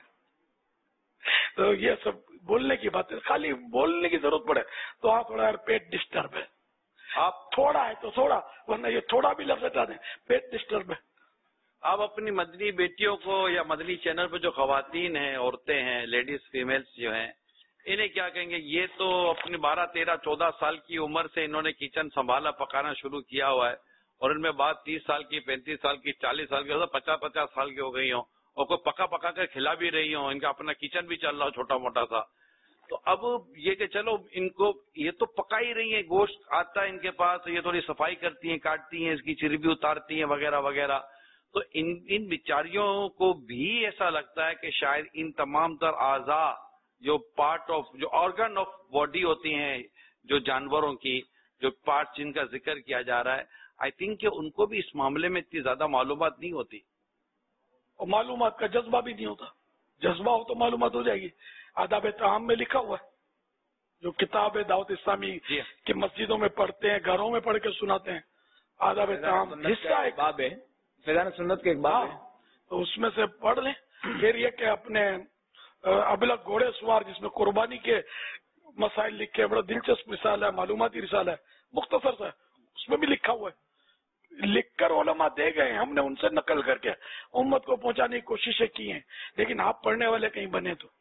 تو یہ سب بولنے کی باتیں، خالی بولنے کی ضرورت پڑے تو آپ تھوڑا یار پیٹ ڈسٹرب ہے، آپ تھوڑا ہے تو تھوڑا، ورنہ یہ تھوڑا بھی لفظ ہٹا دیں پیٹ ڈسٹرب ہے. آپ اپنی مدنی بیٹیوں کو یا مدنی چینل پہ جو خواتین ہیں، عورتیں ہیں، لیڈیز فیمیلز جو ہیں، انہیں کیا کہیں گے؟ یہ تو اپنی بارہ تیرہ چودہ سال کی عمر سے انہوں نے کچن سنبھالا، پکانا شروع کیا ہوا ہے، اور ان میں بعد تیس سال کی، پینتیس سال کی، چالیس سال کی، پچاس پچاس سال کی ہو گئی ہوں، اور کوئی پکا پکا کر کھلا بھی رہی ہوں، ان کا اپنا کچن بھی چل رہا ہو چھوٹا موٹا سا. تو اب یہ کہ چلو ان کو یہ تو پکا ہی رہی ہیں، گوشت آتا ہے ان کے پاس، یہ تھوڑی صفائی کرتی ہیں، کاٹتی ہیں، اس کی چربی اتارتی ہیں وغیرہ وغیرہ. تو ان ان بیچاریوں کو بھی ایسا لگتا ہے کہ شاید ان تمام تر اعضاء جو پارٹ آف، جو آرگن آف باڈی ہوتی ہیں، جو جانوروں کی جو پارٹ جن کا ذکر کیا جا رہا ہے، آئی تھنک کہ ان کو بھی اس معاملے میں اتنی زیادہ معلومات نہیں ہوتی، اور معلومات کا جذبہ بھی نہیں ہوتا. جذبہ ہو تو معلومات ہو جائے گی. آداب طعام میں لکھا ہوا ہے، جو کتاب ہے دعوت اسلامی کی مسجدوں میں پڑھتے ہیں، گھروں میں پڑھ کے سناتے ہیں. آداب طعام حصہ ایک باب ہے، فیضان سنت کے ایک باب ہے، تو اس میں سے پڑھ لیں. پھر یہ کہ اپنے ابلک گھوڑے سوار جس میں قربانی کے مسائل لکھے، بڑا دلچسپ رسالہ ہے، معلوماتی رسالہ ہے، مختصر سا، اس میں بھی لکھا ہوا ہے. لکھ کر علماء دے گئے، ہم نے ان سے نقل کر کے امت کو پہنچانے کی کوششیں کی ہیں، لیکن آپ پڑھنے والے کہیں بنے تو.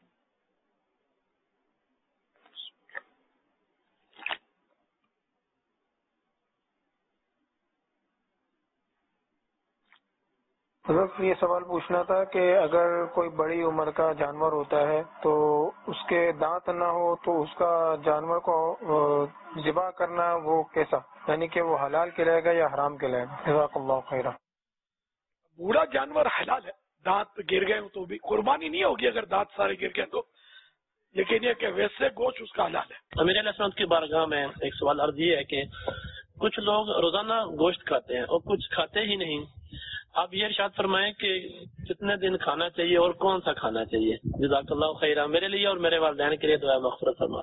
حضرت یہ سوال پوچھنا تھا کہ اگر کوئی بڑی عمر کا جانور ہوتا ہے تو اس کے دانت نہ ہو تو اس کا جانور کو ذبح کرنا وہ کیسا، یعنی کہ وہ حلال کہلائے گا یا حرام کہلائے گا؟ جزاک اللہ خیرہ۔ بوڑھا جانور حلال ہے، دانت گر گئے تو بھی قربانی نہیں ہوگی اگر دانت سارے گر گئے تو، لیکن یہ کہ ویسے گوشت اس کا حلال ہے۔ امیر علیہ السلام کی بارگاہ میں ایک سوال عرض یہ ہے کہ کچھ لوگ روزانہ گوشت کھاتے ہیں اور کچھ کھاتے ہی نہیں، آپ یہ ارشاد فرمائیں کہ کتنے دن کھانا چاہیے اور کون سا کھانا چاہیے؟ جزاک اللہ خیرہ، میرے لیے اور میرے والدین کے لیے دعا مغفرت فرما۔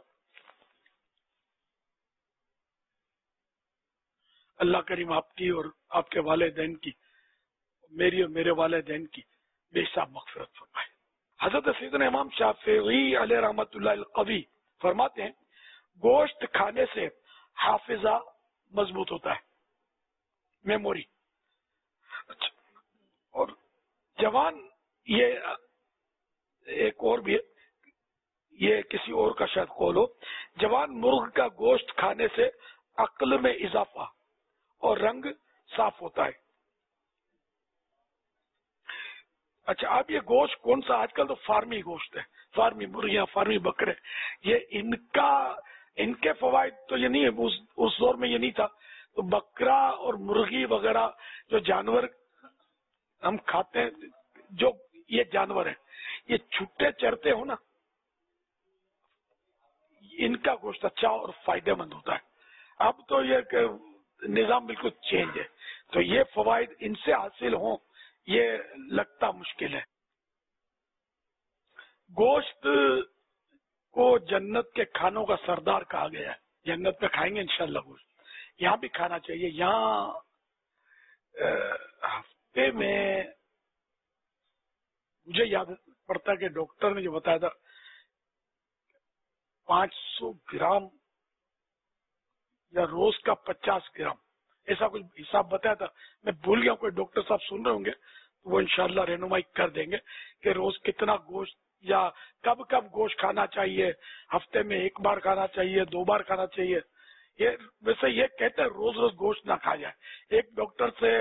اللہ کریم آپ کی اور آپ کے والدین کی، میری اور میرے والدین کی بے حساب مغفرت فرمائے۔ حضرت سیدنا امام شافعی علیہ رحمۃ اللہ القوی فرماتے ہیں گوشت کھانے سے حافظہ مضبوط ہوتا ہے، میموری۔ اچھا، اور جوان، یہ ایک اور بھی ہے، یہ کسی اور کا شاید قول ہو، جوان مرغ کا گوشت کھانے سے عقل میں اضافہ اور رنگ صاف ہوتا ہے۔ اچھا، اب یہ گوشت کون سا؟ آج کل تو فارمی گوشت ہے، فارمی مرغیاں، فارمی بکرے، یہ ان کا ان کے فوائد تو یہ نہیں ہے، اس دور میں یہ نہیں تھا، تو بکرا اور مرغی وغیرہ جو جانور ہم کھاتے ہیں، جو یہ جانور ہیں، یہ چھٹے چرتے ہو نا، ان کا گوشت اچھا اور فائدہ مند ہوتا ہے۔ اب تو یہ کہ نظام بالکل چینج ہے، تو یہ فوائد ان سے حاصل ہوں یہ لگتا مشکل ہے۔ گوشت کو جنت کے کھانوں کا سردار کہا گیا ہے، جنت میں کھائیں گے انشاءاللہ گوشت، یہاں بھی کھانا چاہیے۔ یہاں ہفتے میں مجھے یاد پڑتا کہ ڈاکٹر نے جو بتایا تھا پانچ سو گرام یا روز کا پچاس گرام، ایسا کچھ حساب بتایا تھا، میں بھول گیا، کوئی ڈاکٹر صاحب سن رہے ہوں گے تو وہ انشاءاللہ رہنمائی کر دیں گے کہ روز کتنا گوشت یا کب کب گوشت کھانا چاہیے، ہفتے میں ایک بار کھانا چاہیے، دو بار کھانا چاہیے۔ یہ ویسے یہ کہتے ہیں روز روز گوشت نہ کھا جائے۔ ایک ڈاکٹر سے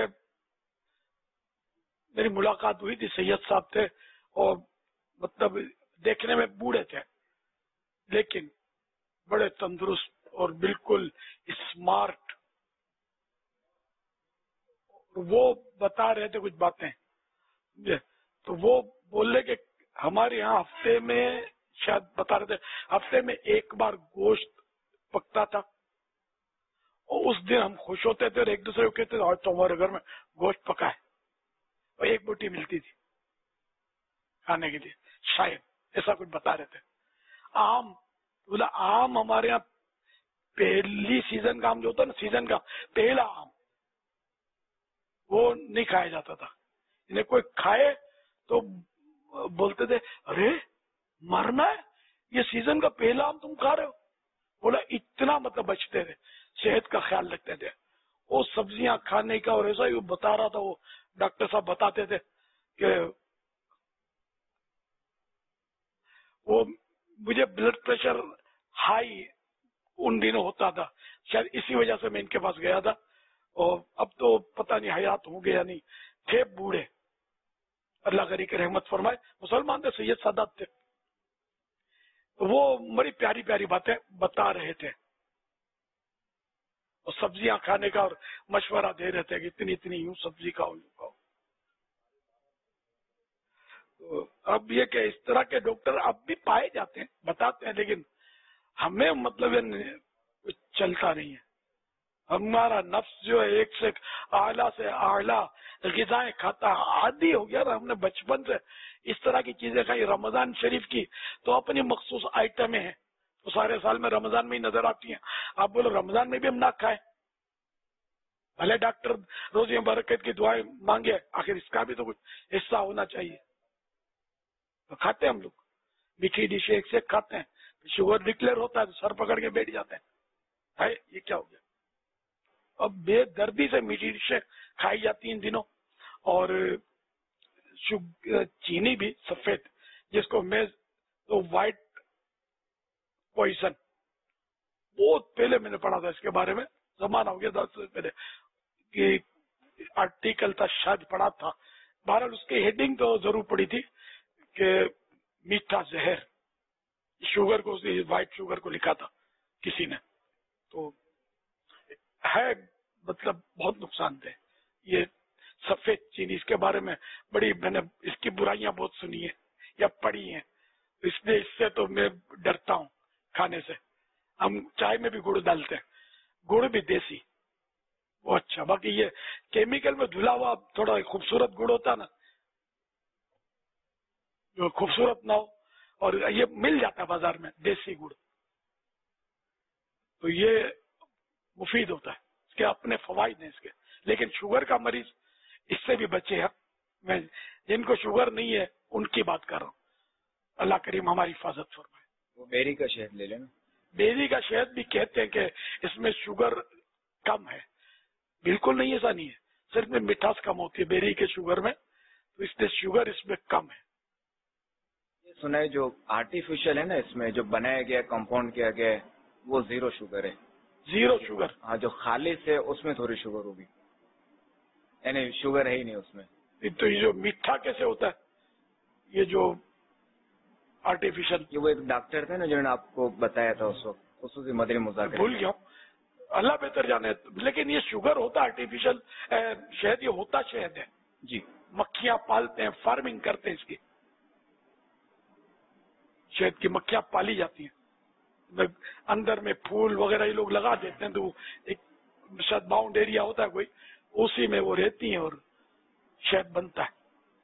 میری ملاقات ہوئی تھی، سید صاحب تھے، اور مطلب دیکھنے میں بوڑھے تھے لیکن بڑے تندرست اور بالکل اسمارٹ، وہ بتا رہے تھے کچھ باتیں، تو وہ بول رہے کہ ہمارے یہاں ہفتے میں، شاید بتا رہے تھے ہفتے میں ایک بار گوشت پکتا تھا، اور اس دن ہم خوش ہوتے تھے اور ایک دوسرے کو کہتے تھے آج تو ہمارے گھر میں گوشت پکا ہے، اور ایک بوٹی ملتی تھی کھانے کے لیے، شاید ایسا کچھ بتا رہے تھے۔ آم، بولا آم ہمارے یہاں پہلی سیزن کا آم جو ہوتا ہے نا، سیزن کا پہلا آم، وہ نہیں کھایا جاتا تھا، انہیں کوئی کھائے تو بولتے تھے ارے مرنا ہے، یہ سیزن کا پہلا آم تم کھا رہے ہو۔ بولا اتنا مطلب بچتے تھے، صحت کا خیال رکھتے تھے، وہ سبزیاں کھانے کا، اور ایسا ہی بتا رہا تھا وہ ڈاکٹر صاحب، بتاتے تھے کہ وہ مجھے بلڈ پریشر ہائی ان دنوں ہوتا تھا، شاید اسی وجہ سے میں ان کے پاس گیا تھا، اور اب تو پتہ نہیں حیات ہوں گے یا نہیں، تھے بوڑھے، اللہ غری کی رحمت فرمائے، مسلمان تھے، سید سادات تھے، وہ بڑی پیاری پیاری باتیں بتا رہے تھے، اور سبزیاں کھانے کا اور مشورہ دے رہے تھے کہ اتنی اتنی یوں سبزی کھاؤ، یوں کھاؤ۔ تو اب یہ کہ اس طرح کے ڈاکٹر اب بھی پائے جاتے ہیں، بتاتے ہیں، لیکن ہمیں مطلب کچھ چلتا نہیں ہے۔ ہمارا نفس جو ہے ایک سے اعلیٰ سے اعلیٰ غذائیں کھاتا، عادی ہو گیا نا، ہم نے بچپن سے اس طرح کی چیزیں کھائی۔ رمضان شریف کی تو اپنی مخصوص آئٹمیں ہیں، تو سارے سال میں رمضان میں ہی نظر آتی ہیں، آپ بولو رمضان میں بھی ہم نہ کھائیں، بھلے ڈاکٹر روزی برکت کی دعائیں مانگے، آخر اس کا بھی تو کچھ حصہ ہونا چاہیے، تو کھاتے ہیں ہم لوگ، میٹھی ڈشیں ایک سے کھاتے ہیں، شوگر ڈکلیئر ہوتا ہے تو سر پکڑ کے بیٹھ جاتے ہیں، ہے یہ کیا ہو گیا؟ اب بے دردی سے میٹھی ڈشیں کھائی جاتی ہیں ان دنوں، اور چینی بھی سفید، جس کو میں تو وائٹ پوائزن، بہت پہلے میں نے پڑھا تھا اس کے بارے میں، زمانہ ہو گیا دس سے پہلے، کہ آرٹیکل تھا شاید پڑھا تھا बहरहाल उसकी हेडिंग तो जरूर पड़ी थी कि मीठा जहर, शुगर को, व्हाइट शुगर को लिखा था किसी ने, तो है मतलब बहुत नुकसानदेह ये सफेद चीनी। इसके बारे में बड़ी मैंने इसकी बुराइयां बहुत सुनी है या पढ़ी हैं, इसलिए इससे तो मैं डरता हूँ खाने से। हम चाय में भी गुड़ डालते हैं, गुड़ भी देसी, वो अच्छा। बाकी ये केमिकल में धुला हुआ थोड़ा खूबसूरत गुड़ होता ना, जो खूबसूरत ना हो, और ये मिल जाता है बाजार में देसी गुड़, तो ये मुफीद होता है, इसके अपने फवाइद हैं इसके। लेकिन शुगर का मरीज इससे भी बचे हैं। मैं जिनको शुगर नहीं है उनकी बात कर रहा हूँ, अल्लाह करीम हमारी हिफाजत फरमाए। वो बेरी का शहद ले लेना। बेरी का शहद भी कहते हैं कि इसमें शुगर कम है, बिल्कुल नहीं, ऐसा नहीं है, सिर्फ में मिठास कम होती है बेरी के शुगर में, तो इसलिए शुगर इसमें कम है। ये सुना है जो आर्टिफिशियल है ना, इसमें जो बनाया गया कंपाउंड किया गया है वो जीरो शुगर है। Zero sugar? हाँ, जो खालिश है उसमें थोड़ी शुगर होगी, यानी शुगर है ही नहीं उसमें। तो ये जो मीठा कैसे होता है, ये जो आर्टिफिशियल? ये वो एक डॉक्टर थे ना जिन्होंने आपको बताया था उस वक्त, खुसूसी मदरी मुज़ाकरे, भूल गया हूँ, अल्लाह बेहतर जाने। लेकिन ये शुगर होता आर्टिफिशियल शहद, ये होता शहद है जी। मक्खियां पालते हैं, फार्मिंग करते हैं इसकी, शहद की मक्खियां पाली जाती हैं, अंदर में फूल वगैरह ये लोग लगा देते हैं, तो एक शायद बाउंड एरिया होता है कोई, उसी में वो रहती हैं और शहद बनता है।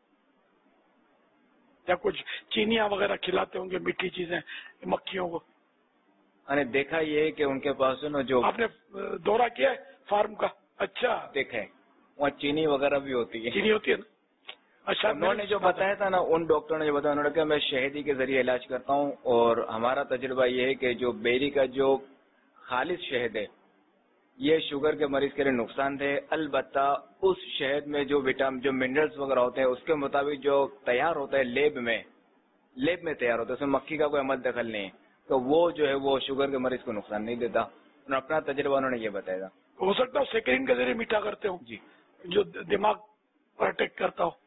या कुछ चीनियां वगैरह खिलाते होंगे, मीठी चीजें मक्खियों को। मैंने देखा ये है कि उनके पास ना, जो आपने दौरा किया है फार्म का? अच्छा, देखा है, वहाँ चीनी वगैरह भी होती है। चीनी होती है ना? अच्छा, उन्होंने जो बताया था ना, उन डॉक्टरों ने जो बताया, उन्होंने कहा मैं शहदी के जरिए इलाज करता हूँ, और हमारा तजुर्बा ये है कि जो बेरी का जो खालिश शहद है ये शुगर के मरीज के लिए नुकसान है। अलबत्ता उस शहद में जो विटामिन, जो मिनरल्स वगैरह होते हैं उसके मुताबिक जो तैयार होता है लेब में, लेब में तैयार होता है, उसमें मक्खी का कोई अमल दखल नहीं है, तो वो जो है वो शुगर के मरीज को नुकसान नहीं देता। उन्होंने अपना तजुर्बा उन्होंने ये बताया था। हो सकता है सेक्रिन के जरिए मीठा करते हो जी, जो दिमाग पर अटैक करता हो।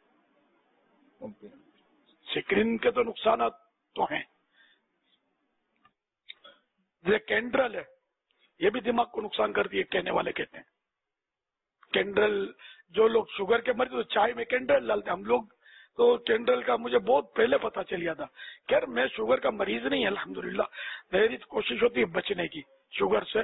सेक्रिन के तो नुकसान तो हैं, जैसे कैंड्रल है, ये भी दिमाग को नुकसान करती है, कहने वाले कहते हैं। कैंड्रल, जो लोग शुगर के मरीज तो चाय में कैंड्रल डालते हैं, हम लोग तो कैंड्रल का मुझे बहुत पहले पता चल गया था। खैर मैं शुगर का मरीज नहीं, अल्हम्दुलिल्लाह, मेरी कोशिश होती है बचने की शुगर से,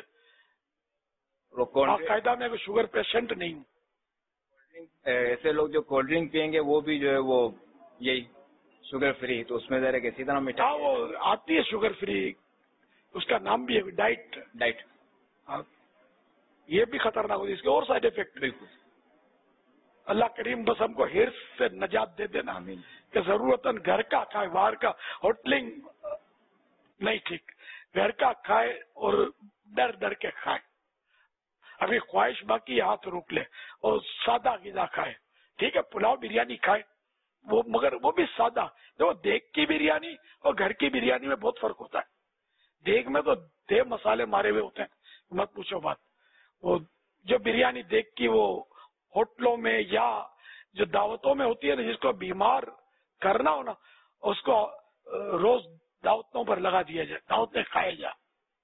बाकायदा मैं शुगर पेशेंट नहीं हूँ। ऐसे लोग जो कोल्ड ड्रिंक पियेंगे वो भी जो है वो यही शुगर फ्री, तो उसमें जरा किसी तरह मीठा, हाँ वो आती है शुगर फ्री, उसका नाम भी है डाइट डाइट। हाँ, ये भी खतरनाक होती है, इसके और साइड इफेक्ट। बिल्कुल, अल्लाह करीम बस हमको हिर्स से नजात दे देना कि जरूरतन घर का खाए, बाहर का होटलिंग नहीं ठीक, घर का खाए और डर डर के खाए। अभी ख्वाहिश बाकी हाथ रोक ले और सादा गिजा खाए, ठीक है, पुलाव बिरयानी खाए वो, मगर वो भी सादा। देखो देग की बिरयानी और घर की बिरयानी में बहुत फर्क होता है। देग में तो दे मसाले मारे हुए होते हैं, मत पूछो बात। वो जो बिरयानी देग की वो होटलों में या जो दावतों में होती है ना, जिसको बीमार करना हो ना, उसको रोज दावतों पर लगा दिया जाए, दावतें खाए जा।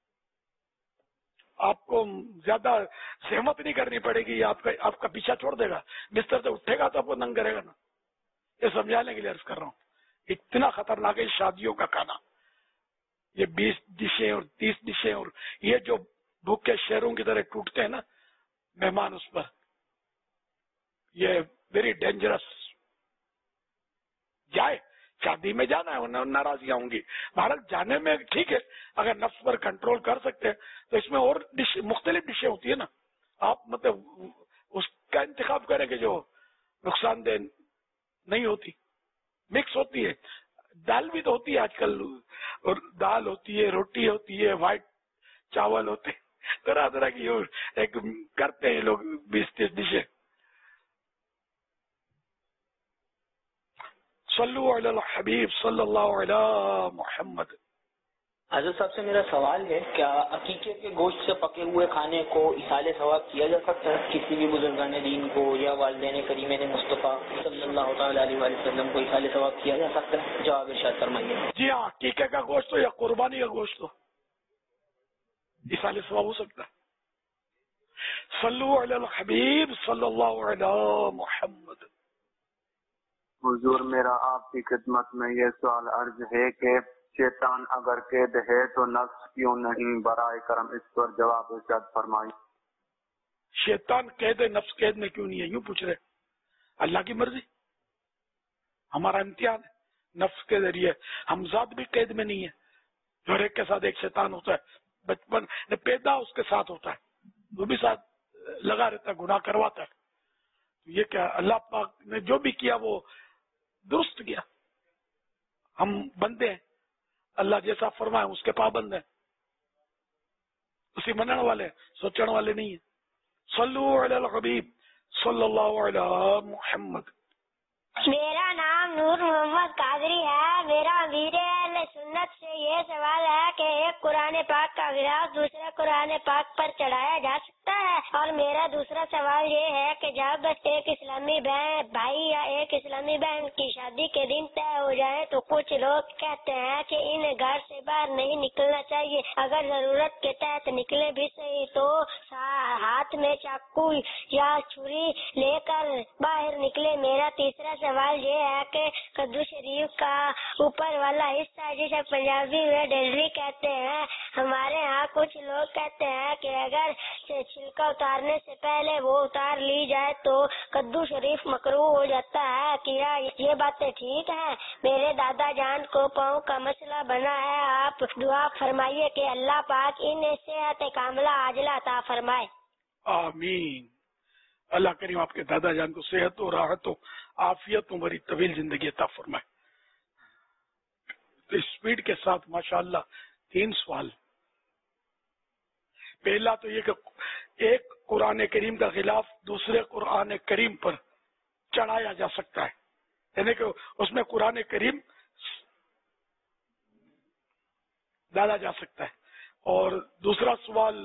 आपको ज्यादा सहमत नहीं करनी पड़ेगी, आपका आपका पीछा छोड़ देगा, बिस्तर से उठेगा तो आपको नंग करेगा ना। ये समझाने के लिए अर्ज कर रहा हूँ, इतना खतरनाक है शादियों का खाना। ये बीस डिशें और तीस डिशें, और ये जो भूखे शेरों की तरह टूटते हैं ना मेहमान उस पर, ये वेरी डेंजरस। जाए शादी में जाना है, वरना नाराजगियां होंगी। भारत जाने में ठीक है, अगर नफ्स पर कंट्रोल कर सकते हैं तो इसमें और डिश, मुख्तलिफ डिशें होती है ना, आप मतलब उसका इंतखाब करें कि जो नुकसानदेह नहीं होती, मिक्स होती है। दाल भी तो होती है आजकल, और दाल होती है, रोटी होती है, व्हाइट चावल होते हैं, तरह तरह की एक करते हैं लोग बीस तीस डिशें। सल्लु अला हबीब सल्लल्लाहु अलैहि मुहम्मद। حضرت صاحب سے میرا سوال ہے، کیا عقیقے کے گوشت سے پکے ہوئے کھانے کو اصال ثواب کیا جا سکتا ہے؟ کسی بھی بزرگان دین کو یا والدین کریمین مصطفیٰ صلی اللہ تعالی علیہ وآلہ وسلم کو اصال ثواب کیا جا سکتا ہے؟ جواب ارشاد فرمائیے۔ جی ہاں، عقیقے کا گوشت ہو یا قربانی کا گوشت ہو، اصال ثواب ہو سکتا ہے۔ صلو علی الحبیب صلی اللہ علی محمد۔ حضور، میرا آپ کی خدمت میں یہ سوال عرض ہے کہ شیطان اگر قید ہے تو نفس کیوں نہیں؟ برائے کرم اس پر جواب ارشاد فرمائیں۔ شیطان قید ہے، نفس قید میں کیوں نہیں ہے؟ یوں پوچھ رہے، اللہ کی مرضی، ہمارا امتحان ہے نفس کے ذریعے۔ ہم ذات بھی قید میں نہیں ہے، ہر ایک کے ساتھ ایک شیطان ہوتا ہے، بچپن میں پیدا اس کے ساتھ ہوتا ہے، وہ بھی ساتھ لگا رہتا ہے، گناہ کرواتا ہے۔ یہ کیا اللہ پاک نے جو بھی کیا وہ درست کیا، ہم بندے ہیں، اللہ جیسا فرمائے اس کے پابند ہیں، اسی منن والے سوچن والے نہیں ہیں۔ صلو علی الحبیب صلی اللہ علی محمد۔ میرا نام نور محمد قادری ہے۔ میرا امیر اہل سنت سے یہ سوال ہے کہ ایک قرآن پاک کا غلاف دوسرے قرآن پاک پر چڑھایا جا سکتا ہے؟ اور میرا دوسرا سوال یہ ہے کہ جب ایک اسلامی بہن بھائی یا ایک اسلامی بہن کی شادی کے دن طے ہو جائے تو کچھ لوگ کہتے ہیں کہ انہیں گھر سے باہر نہیں نکلنا چاہیے، اگر ضرورت کے تحت نکلے بھی صحیح تو ہاتھ میں چاقو یا چھری لے کر باہر نکلے۔ میرا تیسرا سوال یہ ہے کہ کدو شریف کا اوپر والا حصہ جسے پنجابی میں ڈلری کہتے ہیں، ہمارے ہاں کچھ لوگ کہتے ہیں کہ اگر چھلکا اتارنے سے پہلے وہ اتار لی جائے تو کدو شریف مکروہ ہو جاتا ہے، کیا یہ باتیں ٹھیک ہیں؟ میرے دادا جان کو پاؤں کا مسئلہ بنا ہے، آپ دعا فرمائیے کہ اللہ پاک انہیں صحت کاملہ عاجلہ عطا فرمائے۔ آمین۔ اللہ کریم آپ کے دادا جان کو صحت و راحت و عافیت و بڑی طویل زندگی عطا فرمائے۔ تو اسپیڈ کے ساتھ ماشاءاللہ تین سوال۔ پہلا تو یہ کہ ایک قرآن کریم کا غلاف دوسرے قرآن کریم پر چڑھایا جا سکتا ہے، یعنی کہ اس میں قرآن کریم ڈالا جا سکتا ہے۔ اور دوسرا سوال،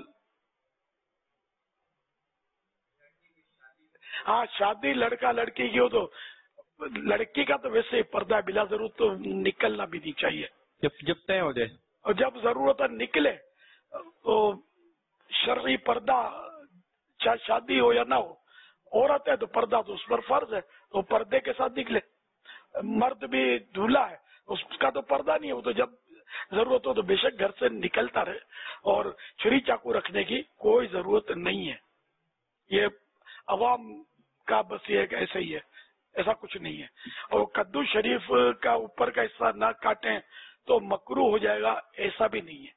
ہاں شادی لڑکا لڑکی کی ہو تو لڑکی کا تو ویسے پردہ بلا ضرورت تو نکلنا بھی نہیں چاہیے، جب جب طے ہو جائے، اور جب ضرورت نکلے تو شرعی پردہ، چاہے شادی ہو یا نہ ہو، عورت ہے تو پردہ تو اس پر فرض ہے، تو پردے کے ساتھ نکلے۔ مرد بھی دھولا ہے، اس کا تو پردہ نہیں ہے، وہ تو جب ضرورت ہو تو بے شک گھر سے نکلتا رہے، اور چھری چاقو رکھنے کی کوئی ضرورت نہیں ہے۔ یہ عوام کا بس یہ کہ ایسا ہی ہے، ایسا کچھ نہیں ہے۔ اور کدو شریف کا اوپر کا حصہ نہ کاٹیں تو مکروہ ہو جائے گا، ایسا بھی نہیں ہے۔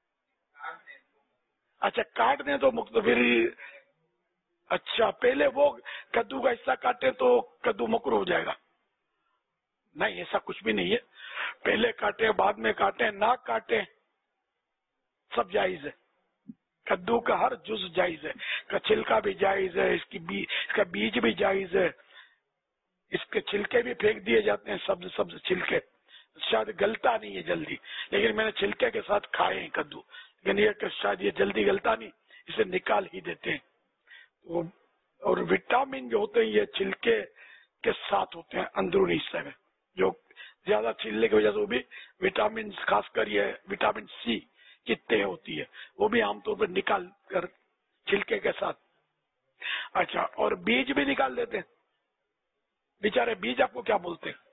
اچھا کاٹ دیں تو پھر اچھا پہلے وہ کدو کا حصہ کاٹیں تو کدو مکروہ ہو جائے گا، نہیں ایسا کچھ بھی نہیں ہے۔ پہلے کاٹیں بعد میں کاٹیں نہ کاٹیں سب جائز ہے، کدو کا ہر جز جائز ہے، کا چھلکا بھی جائز ہے، اس کی بی اس کا بیج بھی جائز ہے، اس کے چھلکے بھی پھینک دیے جاتے ہیں، سبز سبز چھلکے، شاید گلتا نہیں ہے جلدی، لیکن میں نے چھلکے کے ساتھ کھائے ہیں کدو، لیکن یہ کہ شاید یہ جلدی گلتا نہیں، اسے نکال ہی دیتے ہیں۔ اور وٹامن جو ہوتے ہیں یہ چھلکے کے ساتھ ہوتے ہیں اندرونی حصے میں، جو زیادہ چھلنے کی وجہ سے وہ بھی وٹامن، خاص کر یہ وٹامن سی کی تہ ہوتی ہے، وہ بھی عام طور پر نکال کر چھلکے کے ساتھ۔ اچھا اور بیج بھی نکال دیتے ہیں بیچارے، بیج آپ کو کیا بولتے ہیں؟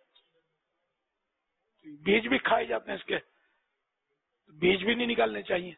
بیج بھی کھائے جاتے ہیں اس کے، بیج بھی نہیں نکالنے چاہیے۔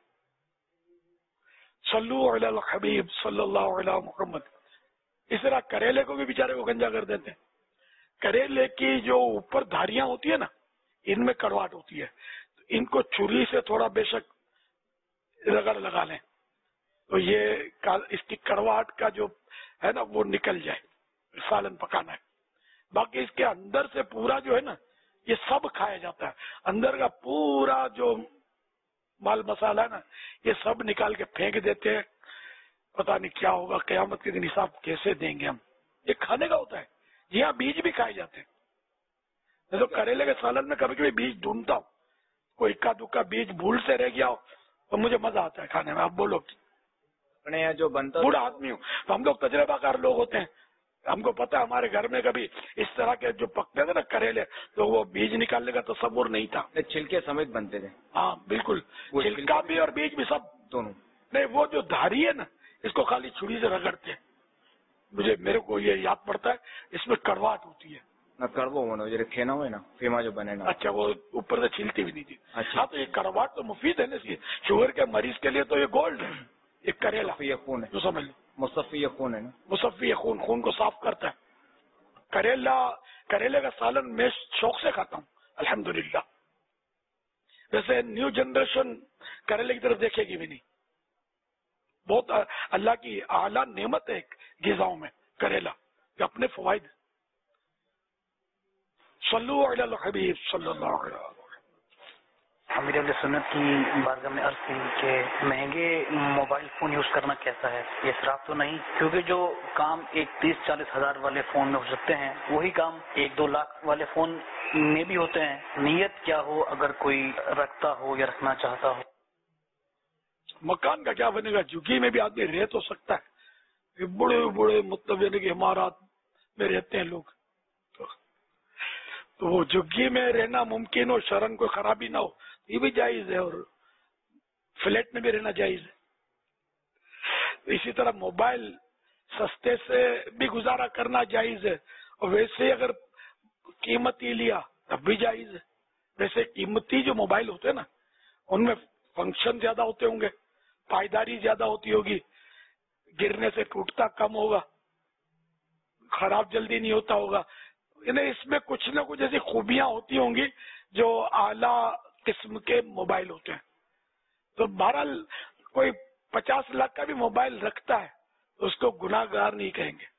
صلو علی الحبیب صلی اللہ علی محمد۔ اس طرح کریلے کو بھی بیچارے کو گنجا کر دیتے ہیں۔ کریلے کی جو اوپر دھاریاں ہوتی ہے نا، ان میں کڑواہٹ ہوتی ہے، تو ان کو چھری سے تھوڑا بے شک رگڑ لگا لیں تو یہ اس کی کڑواہٹ کا جو ہے نا وہ نکل جائے، سالن پکانا ہے۔ باقی اس کے اندر سے پورا جو ہے نا یہ سب کھایا جاتا ہے، اندر کا پورا جو مال مسالہ ہے نا یہ سب نکال کے پھینک دیتے ہیں، پتہ نہیں کیا ہوگا قیامت کے دن، حساب کیسے دیں گے ہم؟ یہ کھانے کا ہوتا ہے۔ جی ہاں بیج بھی کھائے جاتے ہیں، میں تو کریلے کے سالن میں کبھی کبھی بیج ڈھونڈتا ہوں، کوئی اکا دکا بیج بھول سے رہ گیا ہو تو مجھے مزہ آتا ہے کھانے میں. آپ بولو. اپنے یہاں جو بنتا بوڑھا آدمی ہوں تو ہم لوگ تجربہ کار لوگ ہوتے ہیں, ہم کو پتا ہمارے گھر میں کبھی اس طرح کے جو پکتے تھے نا کریلے تو وہ بیج نکالنے کا تصور نہیں تھا. چھلکے سمیت بنتے تھے. ہاں بالکل, چھلکا بھی اور بیج بھی سب دونوں. نہیں وہ جو دھاری ہے نا اس کو خالی چھری سے رگڑتے ہیں. مجھے میرے کو یہ یاد پڑتا ہے اس میں کڑواہٹ ہوتی ہے. نہ کڑوا ہونا جو کھینا ہوئے نا فیما جو بنے نا. اچھا وہ اوپر سے چھلتی بھی نہیں تھی. اچھا تو یہ کڑواہٹ تو مفید ہے نا اس کی, شوگر کے مریض کے لیے تو یہ گولڈ ہے. یہ کریلا خون ہے جو سمجھ لو مصفی خون ہے نا, مصفی خون, خون کو صاف کرتا ہے. کریلا کریلے کا سالن میں شوق سے کھاتا ہوں الحمدللہ. ویسے نیو جنریشن کریلے کی طرف دیکھے گی بھی نہیں. بہت اللہ کی اعلیٰ نعمت ہے غذاؤں میں کریلا کہ اپنے فوائد. صلو علی الحبیب صلی اللہ علیہ وسلم. امیر اہل سنت کی بارگاہ میں عرض کی کہ مہنگے موبائل فون یوز کرنا کیسا ہے, یہ اسراف تو نہیں؟ کیونکہ جو کام ایک تیس چالیس ہزار والے فون میں ہو سکتے ہیں وہی کام ایک دو لاکھ والے فون میں بھی ہوتے ہیں. نیت کیا ہو اگر کوئی رکھتا ہو یا رکھنا چاہتا ہو؟ مکان کا کیا بنے گا, جھگی میں بھی آدمی رہ تو سکتا ہے. بڑے بڑے مطلب یعنی کہ عمارات میں رہتے ہیں لوگ, تو وہ جھگی میں رہنا ممکن ہو, شرن کوئی خرابی نہ ہو, یہ بھی جائز ہے, اور فلیٹ میں بھی رہنا جائز ہے. اسی طرح موبائل سستے سے بھی گزارا کرنا جائز ہے, اور ویسے اگر قیمتی لیا تب بھی جائز ہے. ویسے قیمتی جو موبائل ہوتے ہیں نا ان میں فنکشن زیادہ ہوتے ہوں گے, پائیداری زیادہ ہوتی ہوگی, گرنے سے ٹوٹتا کم ہوگا, خراب جلدی نہیں ہوتا ہوگا. یعنی اس میں کچھ نہ کچھ ایسی خوبیاں ہوتی ہوں گی جو اعلیٰ قسم کے موبائل ہوتے ہیں. تو بہرحال کوئی پچاس لاکھ کا بھی موبائل رکھتا ہے تو اس کو گناہ گار نہیں کہیں گے.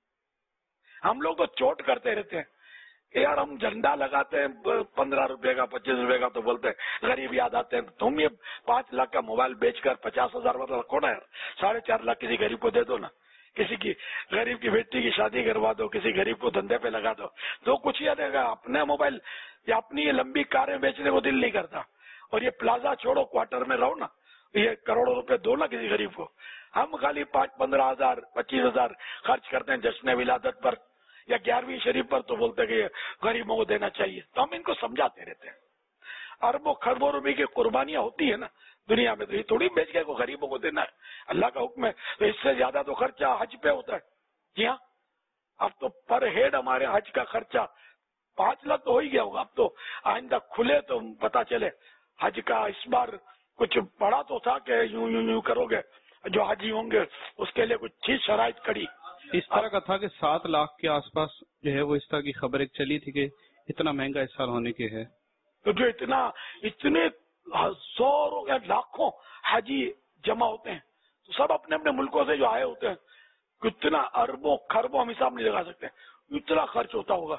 ہم لوگ تو چوٹ کرتے رہتے ہیں کہ یار ہم جھنڈا لگاتے ہیں پندرہ روپے کا پچیس روپے کا تو بولتے ہیں غریب یاد آتے ہیں. تم یہ پانچ لاکھ کا موبائل بیچ کر پچاس ہزار والا رکھو نا یار, ساڑھے چار لاکھ کسی غریب کو دے دو نا, کسی کی غریب کی بیٹی کی شادی کروا دو, کسی غریب کو دھندے پہ لگا دو, تو کچھ ہی دے گا. اپنے موبائل یا اپنی یہ لمبی کاریں بیچنے کو دل نہیں کرتا, اور یہ پلازا چھوڑو کوارٹر میں رہو نا, یہ کروڑوں روپے دو نا کسی غریب کو. ہم خالی پانچ پندرہ ہزار پچیس ہزار خرچ کرتے ہیں جشن ولادت پر یا گیارہویں شریف پر, تو بولتے کہ غریبوں کو دینا چاہیے. تو ہم ان کو سمجھاتے رہتے ہیں. اربوں خربوں روپے کی قربانیاں ہوتی ہے نا دنیا میں, تو یہ تھوڑی بیچ کے کو غریبوں کو دینا ہے, اللہ کا حکم ہے. تو اس سے زیادہ تو خرچہ حج پہ ہوتا ہے. جی ہاں, اب تو پر ہیڈ ہمارے حج کا خرچہ پانچ لاکھ تو ہو ہی گیا ہوگا. اب تو آئندہ کھلے تو پتا چلے. حج کا اس بار کچھ پڑا تو تھا کہ یوں یوں یوں کرو گے, جو حاجی ہوں گے اس کے لیے کچھ چیز شرائط کڑی. اس طرح کا تھا کہ سات لاکھ کے آس پاس جو ہے وہ اس طرح کی خبر ایک چلی تھی کہ اتنا مہنگا اس سال ہونے کے ہے. تو جو اتنا اتنے سو لاکھوں حاجی جمع ہوتے ہیں, تو سب اپنے اپنے ملکوں سے جو آئے ہوتے ہیں, کتنا اربوں خربوں ہم حساب نہیں لگا سکتے, اتنا خرچ ہوتا ہوگا.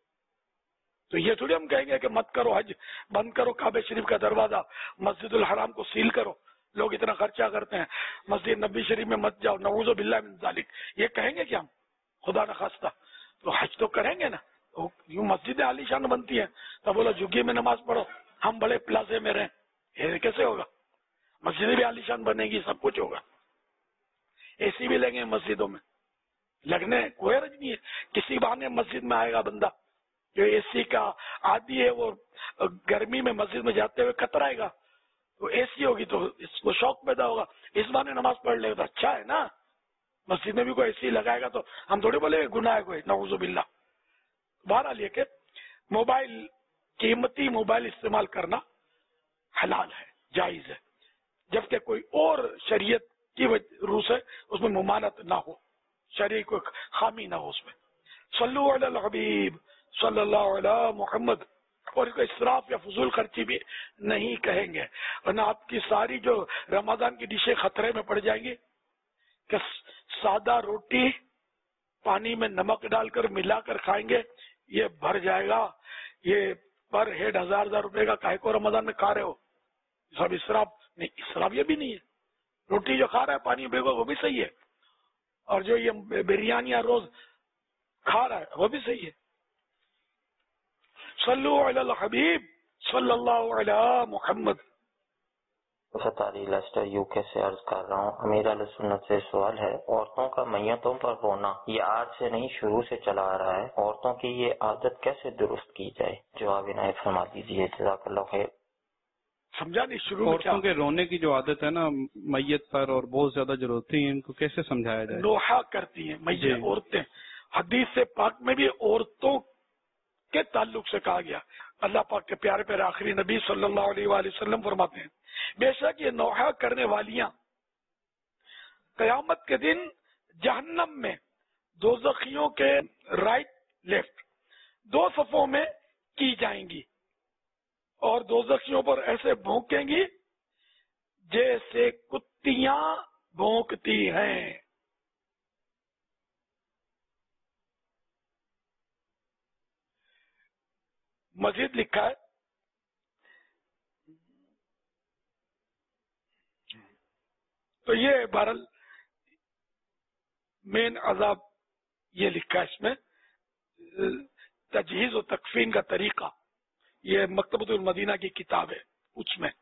تو یہ تھوڑی ہم کہیں گے کہ مت کرو حج, بند کرو کعبہ شریف کا دروازہ, مسجد الحرام کو سیل کرو, لوگ اتنا خرچہ کرتے ہیں, مسجد نبی شریف میں مت جاؤ, نعوذ باللہ من ذالک. یہ کہیں گے کہ ہم خدا نخواستہ تو حج تو کریں گے نا. تو یوں مسجد عالی شان بنتی ہے تو بولو جھگی میں نماز پڑھو, ہم بڑے پلازے میں رہیں, یہ کیسے ہوگا؟ مسجد بھی عالی شان بنے گی, سب کچھ ہوگا. اے سی بھی لگیں مسجدوں میں, لگنے کوئی حرج نہیں ہے. کسی بہانے مسجد میں آئے گا بندہ جو اے سی کا عادی ہے, وہ گرمی میں مسجد میں جاتے ہوئے کترائے گا, تو اے سی ہوگی تو اس کو شوق پیدا ہوگا, اس بہانے نماز پڑھ لے گا تو اچھا ہے نا. مسجد میں بھی کوئی اے سی لگائے گا تو ہم تھوڑی بولے گناہ ہے کوئی, نعوذ باللہ. بہرحال یہ کہ موبائل, قیمتی موبائل استعمال کرنا حلال ہے, جائز ہے, جبکہ کوئی اور شریعت کی روح سے اس میں ممانعت نہ ہو, شریعت کو خامی نہ ہو اس میں. صلو علی الحبیب صلی اللہ علیہ محمد. اور اس کو اسراف یا فضول خرچی بھی نہیں کہیں گے, ورنہ آپ کی ساری جو رمضان کی ڈشیں خطرے میں پڑ جائیں گی. کہ سادہ روٹی پانی میں نمک ڈال کر ملا کر کھائیں گے, یہ بھر جائے گا. یہ پر ہیڈ ہزار ہزار روپے کا کاہے کو رمضان میں کھا رہے ہو, سب اسراف نہیں. اسراف یہ بھی نہیں ہے, روٹی جو کھا رہا ہے پانی بھیگو وہ بھی صحیح ہے, اور جو یہ بریانی روز کھا رہا ہے وہ بھی صحیح ہے. صلو علی الحبیب صلی اللہ علیہ محمد۔ فتاری لیسٹر یو کے سے عرض کر رہا ہوں، امیر علیہ سنت سے سوال ہے، عورتوں کا میتوں پر رونا یہ آج سے نہیں شروع سے چلا آ رہا ہے، عورتوں کی یہ عادت کیسے درست کی جائے؟ جواب عنایت فرما دیجیے، جزاک اللہ خیر۔ سمجھا نہیں شروع میں عورتوں کے رونے کی جو عادت ہے نا میت پر اور بہت زیادہ جو روتی ہیں ان کو کیسے سمجھایا جائے؟ نوحہ کرتی ہیں میت عورتیں، حدیث سے پاک میں بھی عورتوں کے تعلق سے کہا گیا۔ اللہ پاک کے پیارے پیارے آخری نبی صلی اللہ علیہ وآلہ وسلم فرماتے ہیں بے شک یہ نوحہ کرنے والیاں قیامت کے دن جہنم میں دوزخیوں کے رائٹ لیفٹ دو صفوں میں کی جائیں گی اور دوزخیوں پر ایسے بھونکیں گی جیسے کتیاں بھونکتی ہیں۔ مزید لکھا ہے تو یہ بہرحال مین عذاب یہ لکھا ہے اس میں، تجہیز و تکفین کا طریقہ، یہ مکتبۃ المدینہ کی کتاب ہے اس میں۔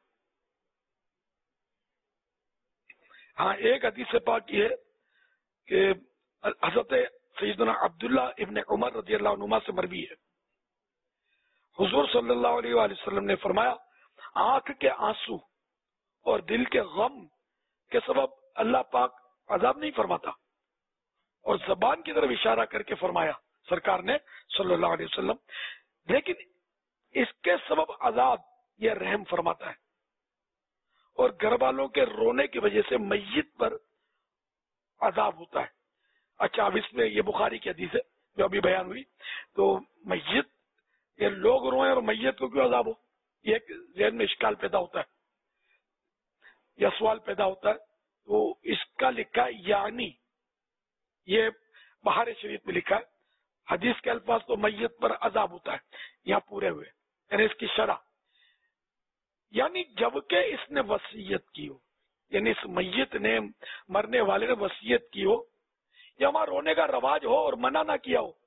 ہاں ایک حدیث پاک یہ ہے کہ حضرت سیدنا عبداللہ ابن عمر رضی اللہ عنہما سے مروی ہے، حضور صلی اللہ علیہ وآلہ وسلم نے فرمایا آنکھ کے آنسو اور دل کے غم کے سبب اللہ پاک عذاب نہیں فرماتا، اور زبان کی طرف اشارہ کر کے فرمایا سرکار نے صلی اللہ علیہ وسلم، لیکن اس کے سبب عذاب یہ رحم فرماتا ہے، اور گھر والوں کے رونے کی وجہ سے میت پر عذاب ہوتا ہے۔ اچھا اب اس میں یہ بخاری کی حدیث ہے جو ابھی بیان ہوئی، تو میت یہ لوگ روئیں اور میت کو کیوں عذاب ہو، یہ ایک ذہن میں اشکال پیدا ہوتا ہے یا سوال پیدا ہوتا ہے، تو اس کا لکھا ہے یعنی یہ بہار شریف میں لکھا ہے حدیث کے الفاظ تو میت پر عذاب ہوتا ہے یہاں پورے ہوئے، یعنی اس کی شرح یعنی جب کہ اس نے وصیت کی ہو، یعنی اس میت نے مرنے والے نے وصیت کی ہو یا وہاں رونے کا رواج ہو اور منع نہ کیا ہو،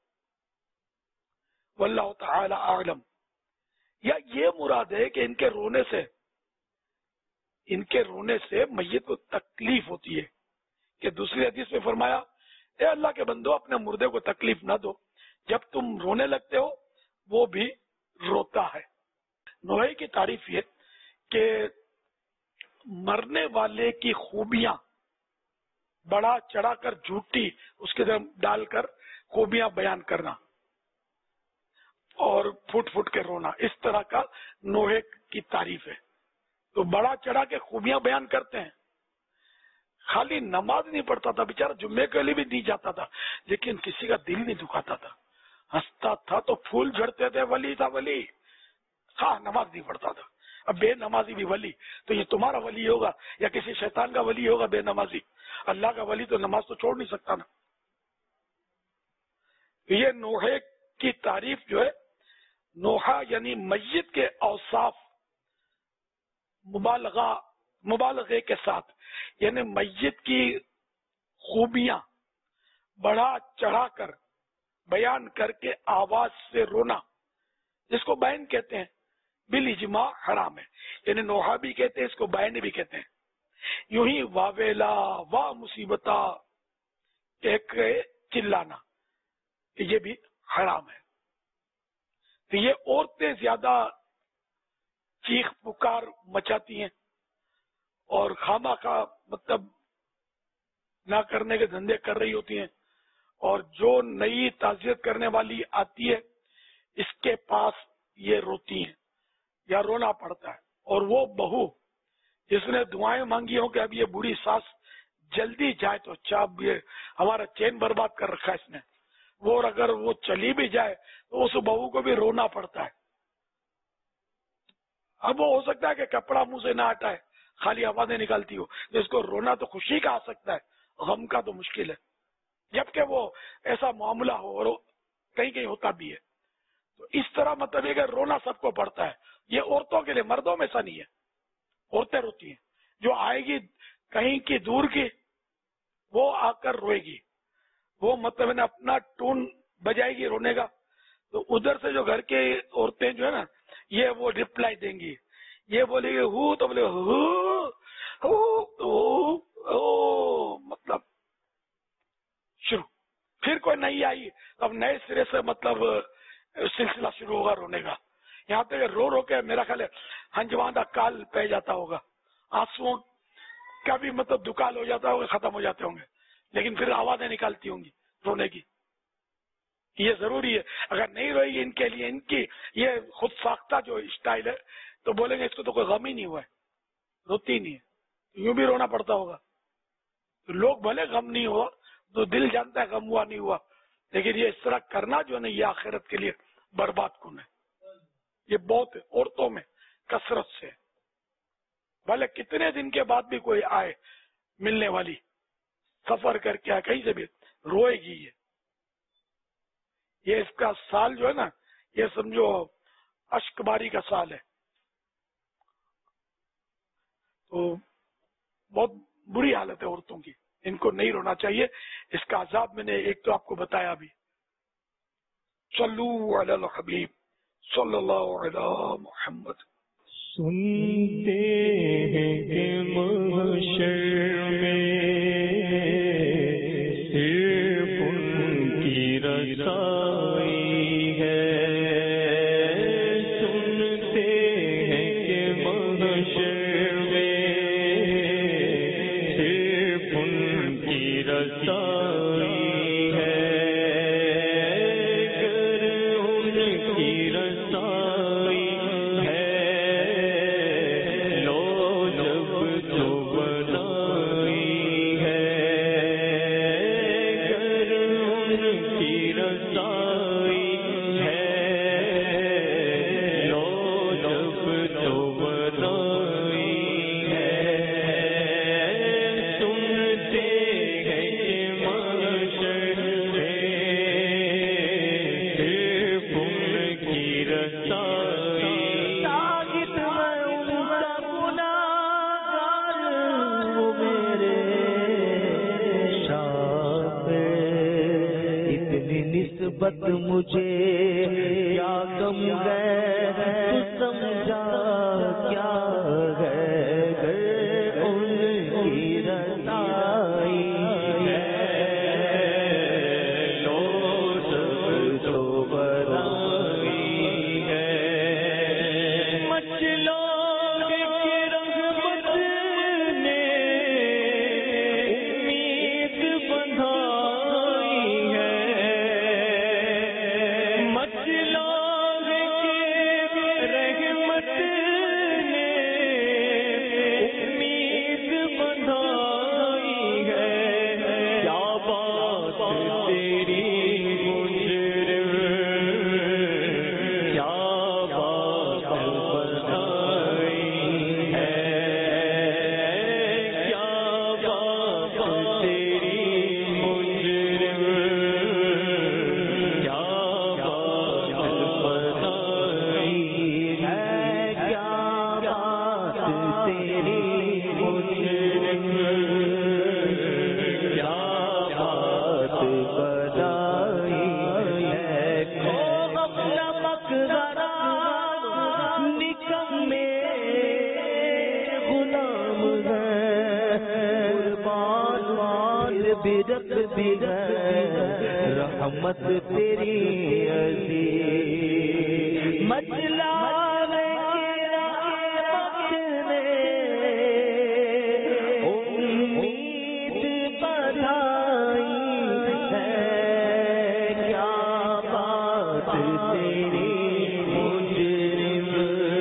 واللہ تعالی اعلم، یا یہ مراد ہے کہ ان کے رونے سے ان کے رونے سے میت کو تکلیف ہوتی ہے، کہ دوسری حدیث میں فرمایا اے اللہ کے بندو اپنے مردے کو تکلیف نہ دو، جب تم رونے لگتے ہو وہ بھی روتا ہے۔ نوحے کی تعریف یہ کہ مرنے والے کی خوبیاں بڑا چڑھا کر جھوٹی اس کے اندر ڈال کر خوبیاں بیان کرنا اور پھٹ پھٹ کے رونا، اس طرح کا نوحے کی تعریف ہے۔ تو بڑا چڑھا کے خوبیاں بیان کرتے ہیں، خالی نماز نہیں پڑھتا تھا بیچارہ، جمعے کے لیے بھی دی جاتا تھا لیکن کسی کا دل نہیں دکھاتا تھا، ہنستا تھا تو پھول جھڑتے تھے، ولی تھا ولی، ہاں نماز نہیں پڑھتا تھا۔ اب بے نمازی بھی ولی، تو یہ تمہارا ولی ہوگا یا کسی شیطان کا ولی ہوگا بے نمازی؟ اللہ کا ولی تو نماز تو چھوڑ نہیں سکتا نا۔ یہ نوحے کی تعریف جو ہے، نوحہ یعنی میت کے اوصاف مبالغہ مبالغے کے ساتھ، یعنی میت کی خوبیاں بڑھا چڑھا کر بیان کر کے آواز سے رونا، جس کو بین کہتے ہیں، بالاجماع حرام ہے، یعنی نوحہ بھی کہتے ہیں اس کو، بین بھی کہتے ہیں۔ یوں ہی واویلا وا مصیبتا کہہ کے چلانا یہ بھی حرام ہے۔ تو یہ عورتیں زیادہ چیخ پکار مچاتی ہیں اور خامہ کا مطلب نہ کرنے کے دھندے کر رہی ہوتی ہیں، اور جو نئی تعزیت کرنے والی آتی ہے اس کے پاس یہ روتی ہیں یا رونا پڑتا ہے، اور وہ بہو جس نے دعائیں مانگی ہوں کہ اب یہ بوڑھی ساس جلدی جائے تو اچھا، اب یہ ہمارا چین برباد کر رکھا ہے اس نے، وہ اور اگر وہ چلی بھی جائے تو اس بہو کو بھی رونا پڑتا ہے۔ اب وہ ہو سکتا ہے کہ کپڑا منہ سے نہ ہٹائے، خالی آوازیں نکالتی ہو، جس کو رونا تو خوشی کا آ سکتا ہے، غم کا تو مشکل ہے، جبکہ وہ ایسا معاملہ ہو، اور کہیں کہیں ہوتا بھی ہے۔ تو اس طرح مطلب یہ کہ رونا سب کو پڑتا ہے، یہ عورتوں کے لیے، مردوں میں ایسا نہیں ہے۔ عورتیں روتی ہیں، جو آئے گی کہیں کی دور کی وہ آ کر روئے گی، وہ مطلب اپنا ٹون بجائے گی رونے کا، تو ادھر سے جو گھر کے عورتیں جو ہے نا یہ وہ ریپلائی دیں گی. یہ بولے گی ہو تو بولے ہو مطلب شروع. پھر کوئی نہیں آئی اب نئے سرے سے مطلب سلسلہ شروع ہوگا رونے کا. یہاں تک رو رو کے میرا خیال ہے ہنجواندہ کال پہ جاتا ہوگا, آنسو کا بھی مطلب دکال ہو جاتا ہوگا, ختم ہو جاتے ہوں گے, لیکن پھر آوازیں نکالتی ہوں گی رونے کی. یہ ضروری ہے. اگر نہیں روئی گی ان کے لیے, ان کی یہ خود ساختہ جو اسٹائل ہے, تو بولیں گے اس کو تو کوئی غم ہی نہیں ہوا ہے, روتی نہیں ہے, یوں بھی رونا پڑتا ہوگا. لوگ بھلے غم نہیں ہوا, تو دل جانتا ہے غم ہوا نہیں ہوا, لیکن یہ اس طرح کرنا جو نہیں, یہ آخرت کے لیے برباد کن ہے. یہ بہت عورتوں میں کثرت سے, بھلے کتنے دن کے بعد بھی کوئی آئے ملنے والی, سفر کر کے آئے کہیں سے بھی, روئے گی. یہ یہ اس کا سال جو ہے نا, یہ سمجھو اشک باری کا سال ہے. تو بہت بری حالت ہے عورتوں کی, ان کو نہیں رونا چاہیے. اس کا عذاب میں نے ایک تو آپ کو بتایا بھی. صلو علی الحبیب صلی اللہ علی محمد. سنتے ہیں کہ محشر میں صرف ان کی رسائی ہے. سنتے ہیں کہ محشر میں صرف ان کی رسائی ہے. گر ان کی رسائی نسبت مجھے کیا کم ہے تو سمجھا کیا ہے ان کی رسائی ہے لو سب تو برائی ہے مچلو رحمت تیری عزیز مچلا امید بدھائی ہے کیا بات تیری مجرم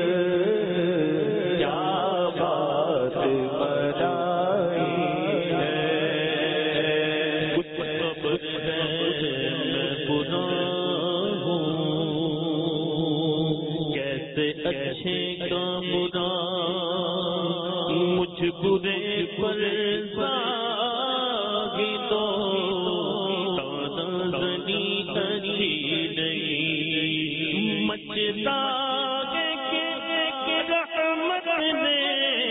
کیا بات بدھائی اچھے کا برا مجھ برے پر زاگی تو تانا زنی اچھی نہیں مچتا ہے کہ رحمت نے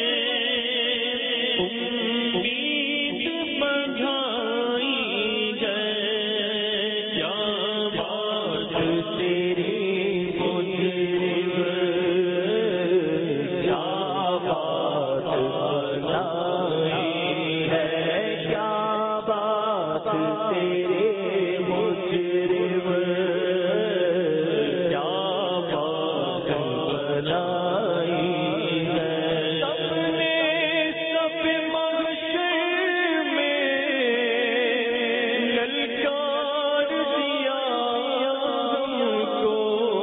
امید بجھائی ہے کیا بات تیری مجرم تیرے مجرم کیا بات بنائی ہے سب نے سب محشر میں للکار دیا ہم کو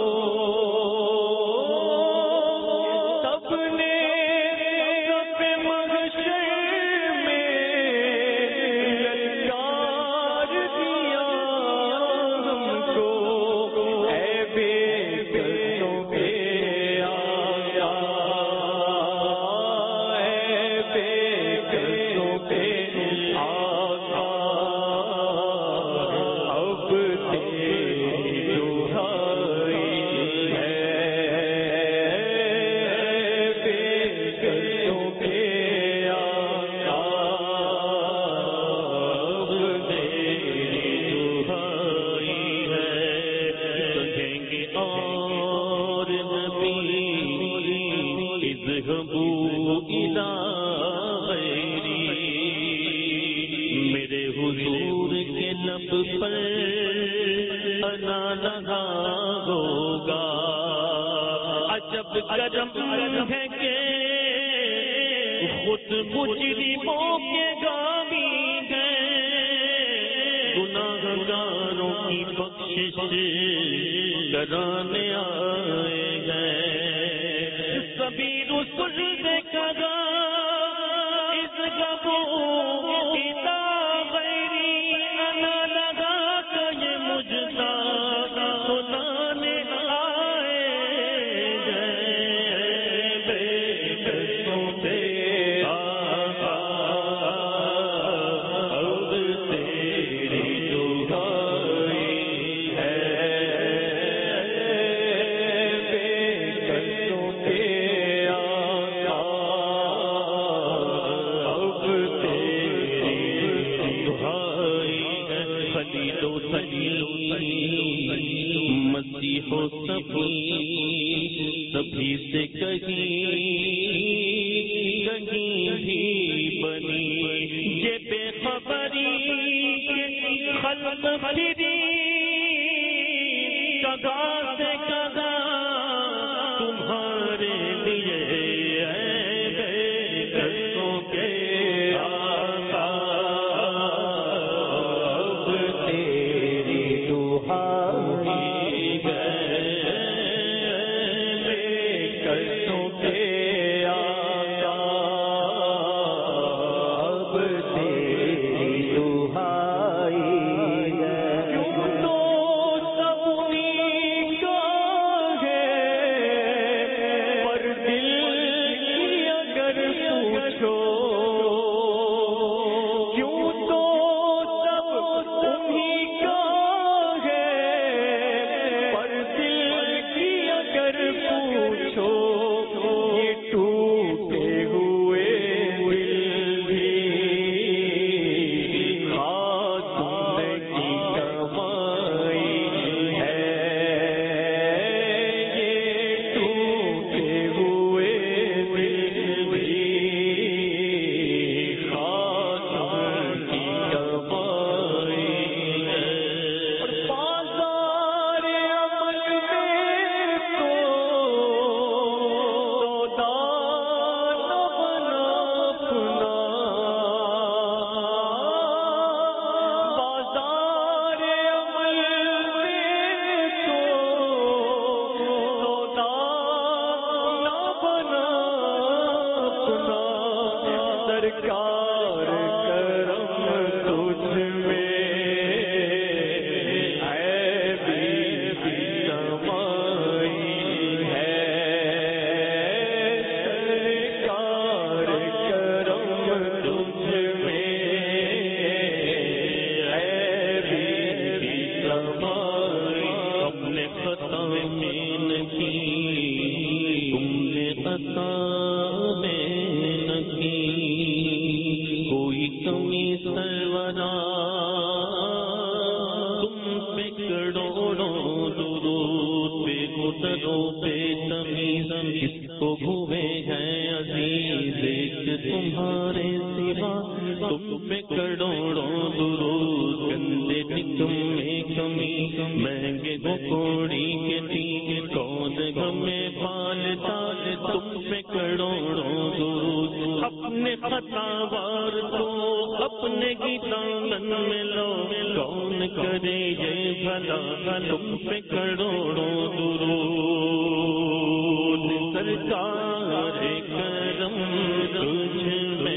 سب نے سب محشر میں للکار دیا ہم کو اے بے کسوں کے آقا اے بے کسوں کے آقا اب تیری دہائی ہے بے کسوں کے آقا اب تیری دہائی ہے کہیں گے اور نبی اذهبوا إلى غیری میرے حضور کے لب پر انا لگا ہوگا عجب کرم ہے کہ خود مجرموں کے گامی ہیں گناہگاروں کی بخشش کرانے آئے ہیں سبھی رسل نے کہا اس گبو اذا غیری انا لگا کہ یہ مجھتا سنانے آئے ہیں بے کسوں کے آقا اب تیری دہائی ہے بے کسوں کے آقا اب تیری دہائی ہے خلیل و سلیم مسیح و صفی سبھی سے کہیں کہیں بھی بنی یہ بے خبری کہ خلق پھری کگا سے کگا تمہارے لیے اے بے کسوں کے آقا اب تیری دہائی ہے بے کسوں کے آقا اب تیری دہائی ہے کیوں تو سب انہیں کا ہے پر دل کی اگر پوچھو کیوں تو سب انہیں کا ہوں کوڑی کے تین کون ہمیں پالتا تم پہ کروڑوں درود اپنے خطاوار تو اپنے کی دامن میں لو کون کرے یہ بھلا تم پہ کروڑوں درود سرکار کرم تجھ میں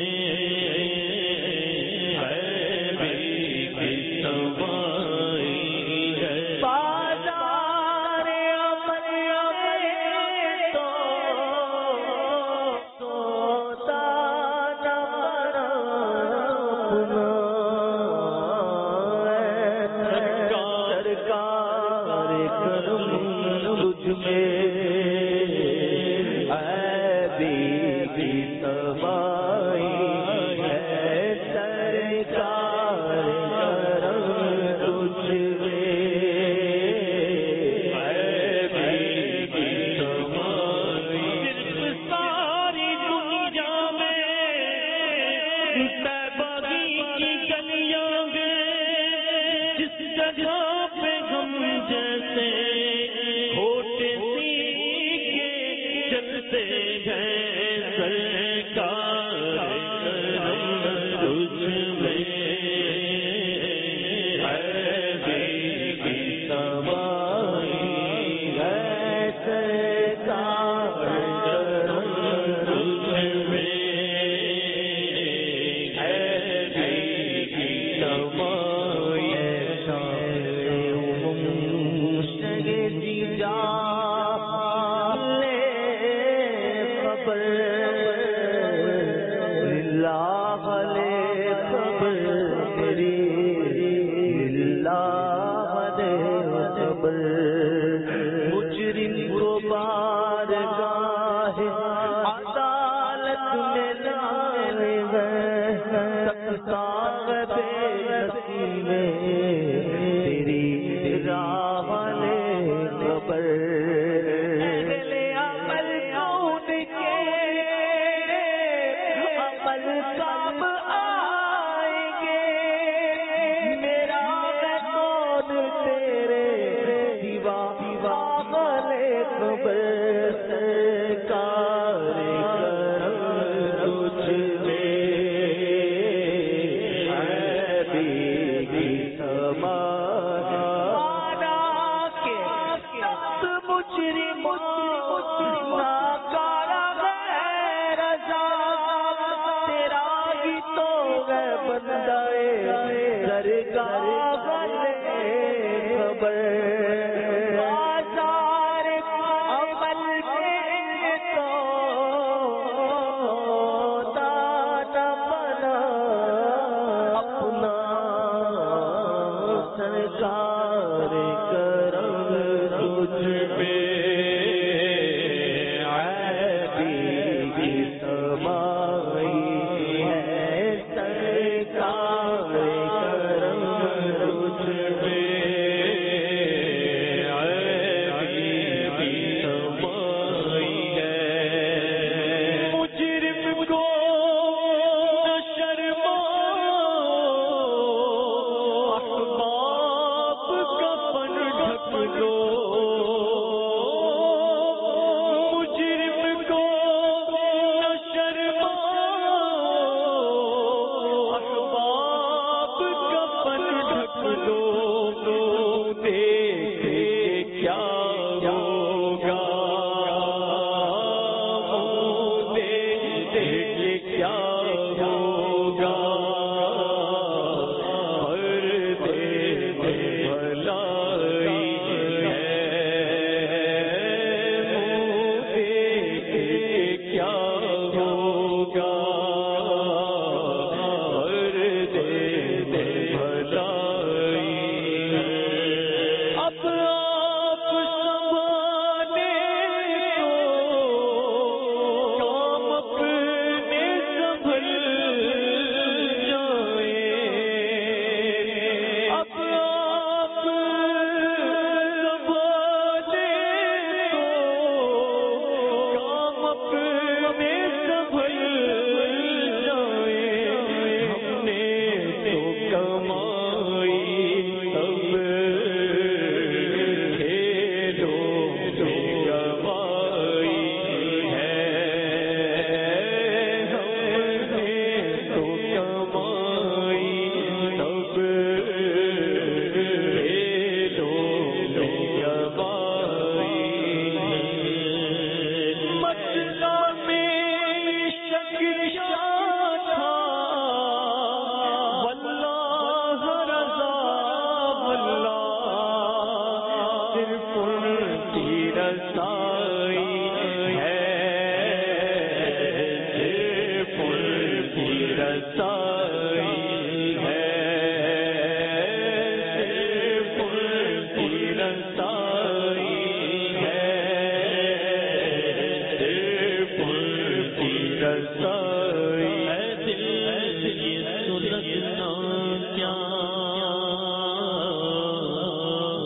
بھلائی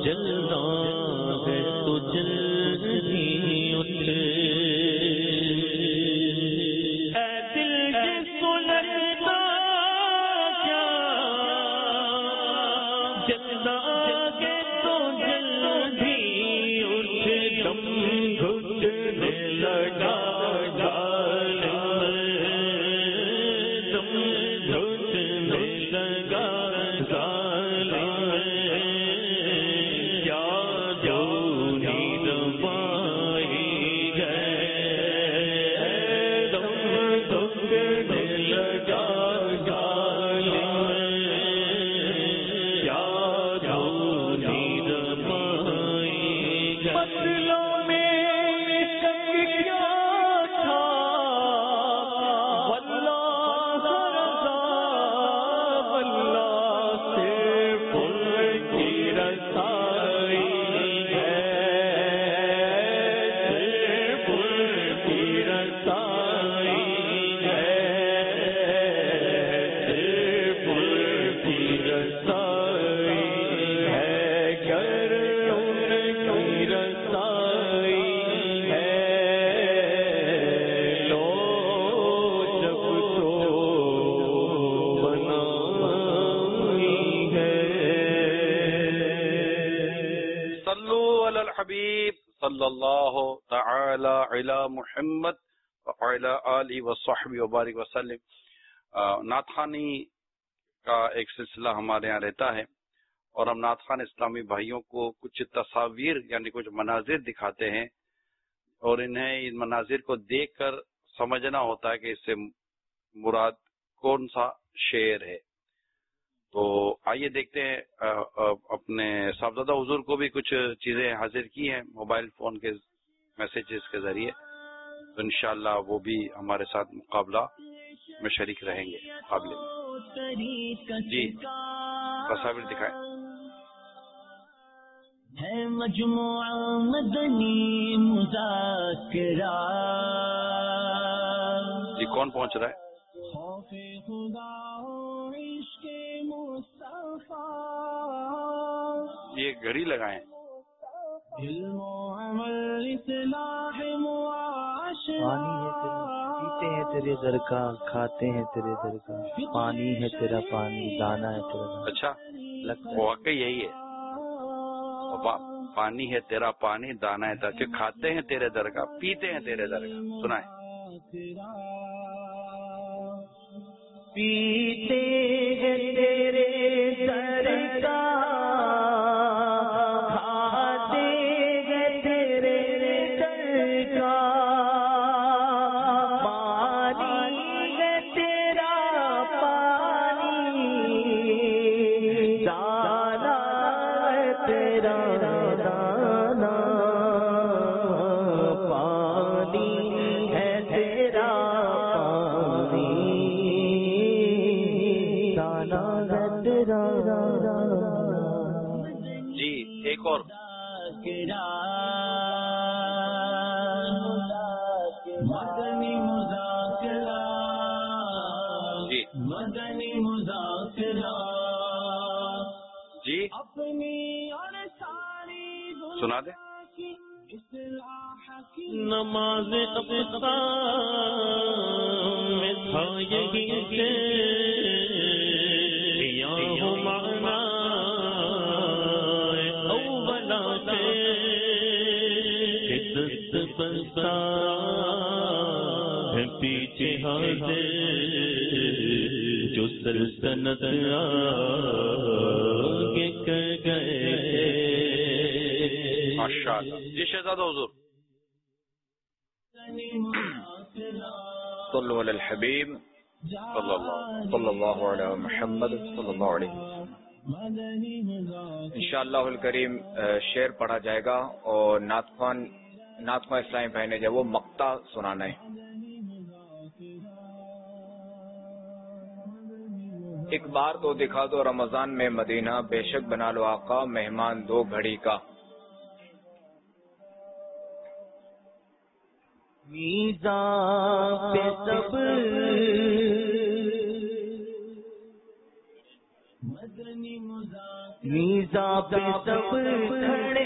جلدا ہے تو جلدی اٹھ، اے دل جس کو لگتا کیا جلدا ہے تو جلدی اٹھ، دم گھٹنے لگا صلی اللہ تعالی علی محمد وعلی آلہ وصحبہ وبارک وسلم۔ نعت خوانی کا ایک سلسلہ ہمارے یہاں رہتا ہے اور ہم نعت خوان اسلامی بھائیوں کو کچھ تصاویر یعنی کچھ مناظر دکھاتے ہیں اور انہیں ان مناظر کو دیکھ کر سمجھنا ہوتا ہے کہ اس سے مراد کون سا شعر ہے۔ تو آئیے دیکھتے ہیں، اپنے صاحبزادہ حضور کو بھی کچھ چیزیں حاضر کی ہیں موبائل فون کے میسیجز کے ذریعے، تو انشاءاللہ وہ بھی ہمارے ساتھ مقابلہ میں شریک رہیں گے مقابلے میں۔ جی تصاویر دکھائیں۔ ہے مجموعہ مدنی مذاکرہ، جی کون پہنچ رہا ہے؟ خوف خدا و عشق مصطفیٰ، یہ گھڑی لگائیں۔ علم و عمل اصلاح معاشرہ، پیتے ہیں تیرے در کا، کھاتے ہیں تیرے در کا، پانی ہے تیرا پانی، دانا ہے تیرا۔ اچھا واقعی یہی ہے، پانی ہے تیرا پانی، دانا ہے تیرا، کہ کھاتے ہیں تیرے در کا، پیتے ہیں تیرے در کا۔ سنائیں۔ پیتے ہیں تیرے در کا، کھاتے ہیں تیرے در کا، پانی ہے تیرا پانی، دانا ہے تیرا دانا، پانی ہے تیرا جی ایک اور۔ مدنی مذاکرہ، جی مدنی مذاکرہ، جی اپنی اور ساری سنا دیں۔ نماز اقصا میں تھا یہی کہ یا ہو معنا اولا سے دست بنتا ہے پیچھے حاضر جو سلطنت آگے کر گئے۔ ماشاءاللہ۔ جی شہزادہ حضور۔ صلو علی الحبیب صلی اللہ صلی اللہ علیہ محمد صلی اللہ علیہ وسلم۔ انشاءاللہ الکریم شعر پڑھا جائے گا اور نعت خوان نعت خوان اسلامی بھائی نے جو وہ مقطع سنانا ہے۔ ایک بار تو دکھا دو رمضان میں مدینہ، بے شک بنا لو آقا مہمان دو گھڑی کا۔ میزان پہ سب مدنی میزاں پہ سب کھڑے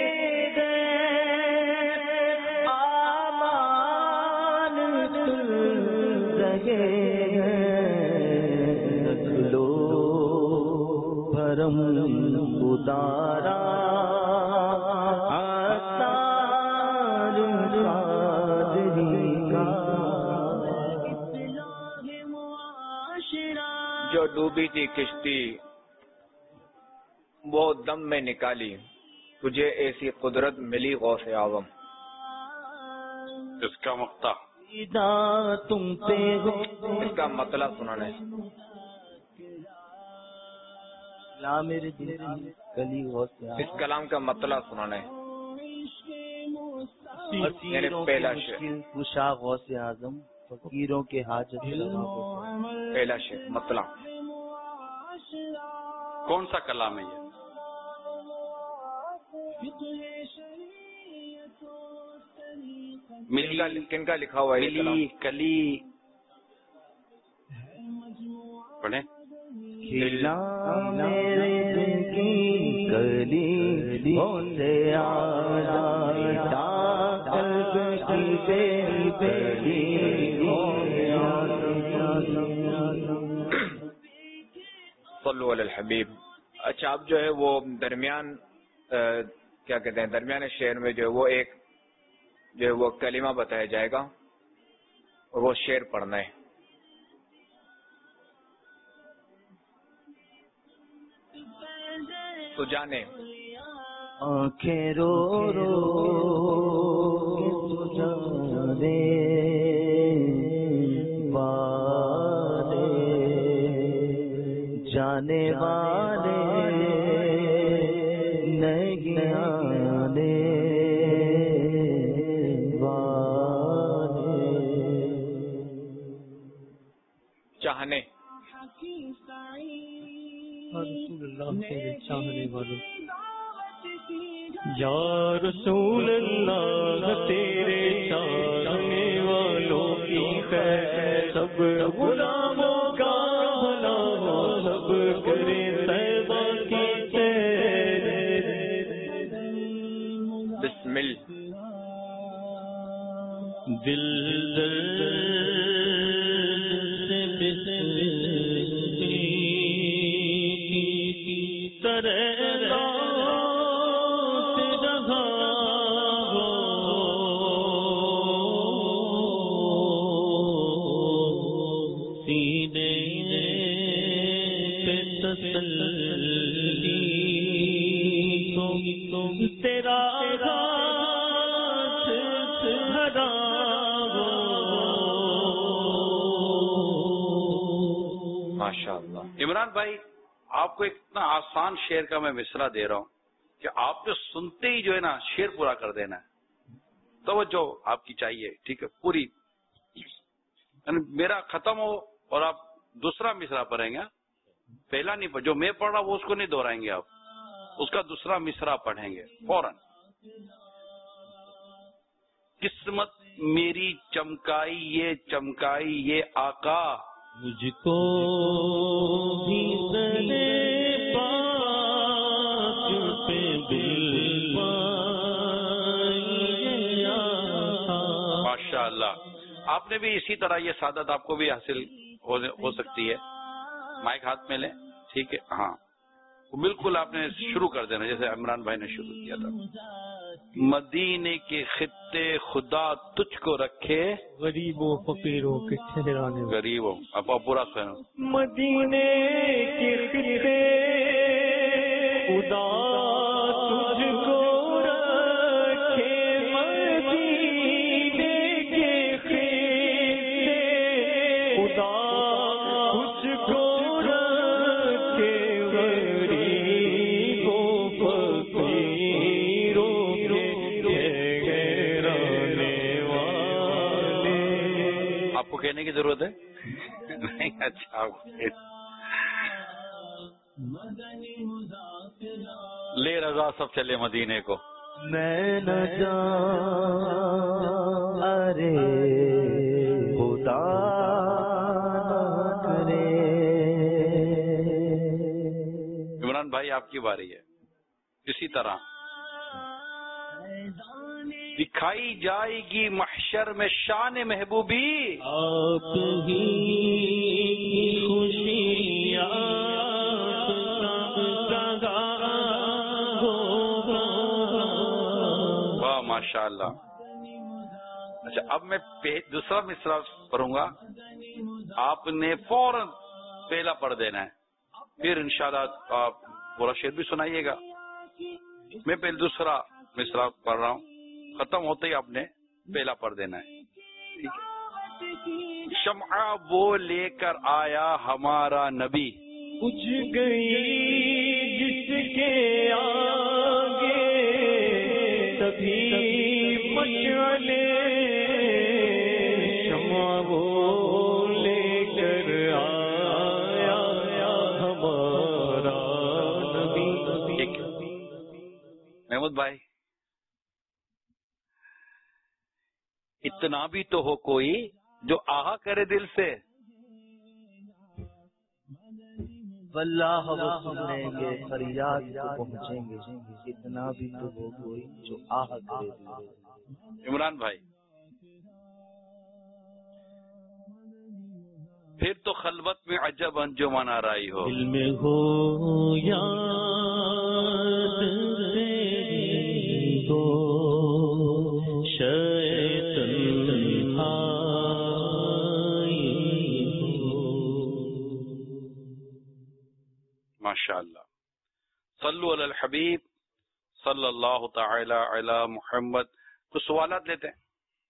گئے آمان سن رہے ہیں رکھ لو بھرم ادارا آثار قادری کا جو ڈوبی تھی کشتی وہ دم میں نکالی، تجھے ایسی قدرت ملی غوث اعظم. اس کا مقطع تم پہ ہو اس کا مطلب سنانا ہے. لا میرے دل کی کلی غوث اعظم. اس کلام کا مطلب سنانا ہے. یعنی پہلا شعر کشا غوث اعظم فقیروں کے حاجت روا ہو. پہلا شعر مطلب کون سا کلام ہے یہ؟ ملی کن کا لکھا ہوا ہے یہ کلام؟ ملی کلی پڑھیں. کھلا میرے دل کی کلی غوث اعظم قلب کی بیلی غوث اعظم. صلو علی الحبیب. اچھا اب جو ہے وہ درمیان کیا کہتے ہیں درمیان شعر میں جو ہے وہ ایک جو ہے وہ کلمہ بتایا جائے گا اور وہ شعر پڑھنا ہے. تو جانے آنکھیں رو رو تو جانے والے جانے والے نہیں آنے والے. چاہنے رسول اللہ تیرے چاہنے والوں یا رسول اللہ تیرے چاہنے والوں کی خیر سب غلاموں کا بھلا ہو سب کرے طیبہ کی سیر. بسم اللہ. دل دل سے بسری طرح رات رہا ہو سینے پہ تسلی کو تیرا عمران بھائی آپ کو ایک اتنا آسان شعر کا میں مصرع دے رہا ہوں کہ آپ جو سنتے ہی جو ہے نا شعر پورا کر دینا ہے. توجہ آپ کی چاہیے ٹھیک ہے پوری. یعنی میرا ختم ہو اور آپ دوسرا مصرع پڑھیں گے. پہلا نہیں جو میں پڑھ رہا وہ اس کو نہیں دہرائیں گے آپ اس کا دوسرا مصرع پڑھیں گے فوراً. قسمت میری چمکائی یہ چمکائی یہ آقا مجھ کو بھی زنے پاک پہ بلوائیے ماشاء اللہ. آپ نے بھی اسی طرح یہ سعادت آپ کو بھی حاصل ہو سکتی ہے. مائک ہاتھ میں لیں ٹھیک ہے. ہاں بالکل آپ نے شروع کر دینا جیسے عمران بھائی نے شروع کیا تھا. مدینے کے خطے خدا تجھ کو رکھے غریبوں فقیروں کے ٹھہرانے غریبوں اب پورا سنو. مدینے کے خطے خدا تجھ کو رکھے مدینے کے خطے خدا تجھ کو رکھے غریبوں فقیروں آپ کو کہنے کی ضرورت ہے نہیں. اچھا لے رضا سب چلے مدینے کو میں نہ جان ارے خدا نہ کرے. عمران عمران بھائی آپ کی باری ہے. اسی طرح دکھائی جائے گی محشر میں شان محبوبی، آپ ہی خوشیاں واہ ماشاء اللہ. اچھا اب میں دوسرا مصرع پڑھوں گا، آپ نے فوراً پہلا پڑھ دینا ہے، پھر انشاءاللہ آپ پورا شعر بھی سنائیے گا. میں پہلے دوسرا مصرع پڑھ رہا ہوں، ختم ہوتے ہی آپ نے پہلا پڑھ دینا ہے. شمع وہ لے کر آیا ہمارا نبی، بجھ گئی جس کے آگے تبھی مشعلے، شمع وہ لے کر آیا ہمارا نبی. محمود بھائی اتنا بھی تو ہو کوئی جو آہا کرے دل سے، واللہ وہ سنیں گے فریاد کو پہنچیں گے، اتنا بھی تو ہو کوئی جو آہ کرے دل سے. عمران بھائی پھر تو خلوت میں عجب انجمن آرائی ہو، دل میں ہو یاد تیری تو شاید ماشاء اللہ. صلو علی الحبیب صلی اللہ تعالی علی محمد. کچھ سوالات لیتے ہیں.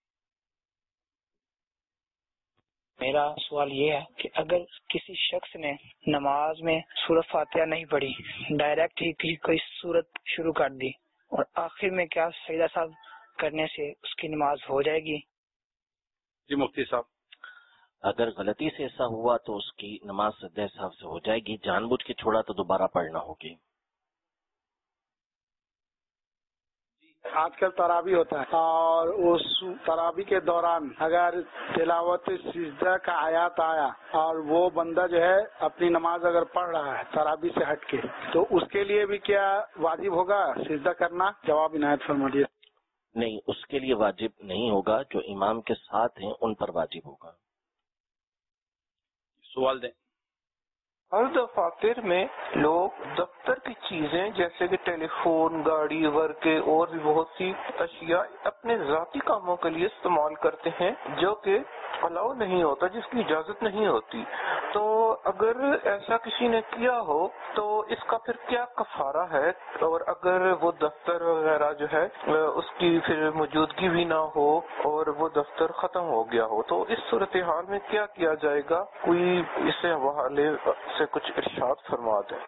میرا سوال یہ ہے کہ اگر کسی شخص نے نماز میں سورۃ فاتحہ نہیں پڑھی، ڈائریکٹ ہی کوئی سورت شروع کر دی اور آخر میں کیا سجدہ صاحب کرنے سے اس کی نماز ہو جائے گی؟ جی مفتی صاحب. اگر غلطی سے ایسا ہوا تو اس کی نماز سجدہ صاحب سے ہو جائے گی، جان بوجھ کے چھوڑا تو دوبارہ پڑھنا ہوگی. آج کل تراویح ہوتا ہے اور اس تراویح کے دوران اگر تلاوت سجدہ کا آیات آیا اور وہ بندہ جو ہے اپنی نماز اگر پڑھ رہا ہے تراویح سے ہٹ کے، تو اس کے لیے بھی کیا واجب ہوگا سجدہ کرنا؟ جواب عنایت فرمائیے. نہیں، اس کے لیے واجب نہیں ہوگا، جو امام کے ساتھ ہیں ان پر واجب ہوگا. سوال دیں. ہر دفاتر میں لوگ دفتر کی چیزیں جیسے کہ ٹیلی فون، گاڑی، ورقے اور بھی بہت سی اشیاء اپنے ذاتی کاموں کے لیے استعمال کرتے ہیں جو کہ الاؤ نہیں ہوتا، جس کی اجازت نہیں ہوتی. تو اگر ایسا کسی نے کیا ہو تو اس کا پھر کیا کفارہ ہے؟ اور اگر وہ دفتر وغیرہ جو ہے اس کی پھر موجودگی بھی نہ ہو اور وہ دفتر ختم ہو گیا ہو تو اس صورتحال میں کیا کیا جائے گا؟ کوئی اس حوالے سے کچھ ارشاد فرما دیں.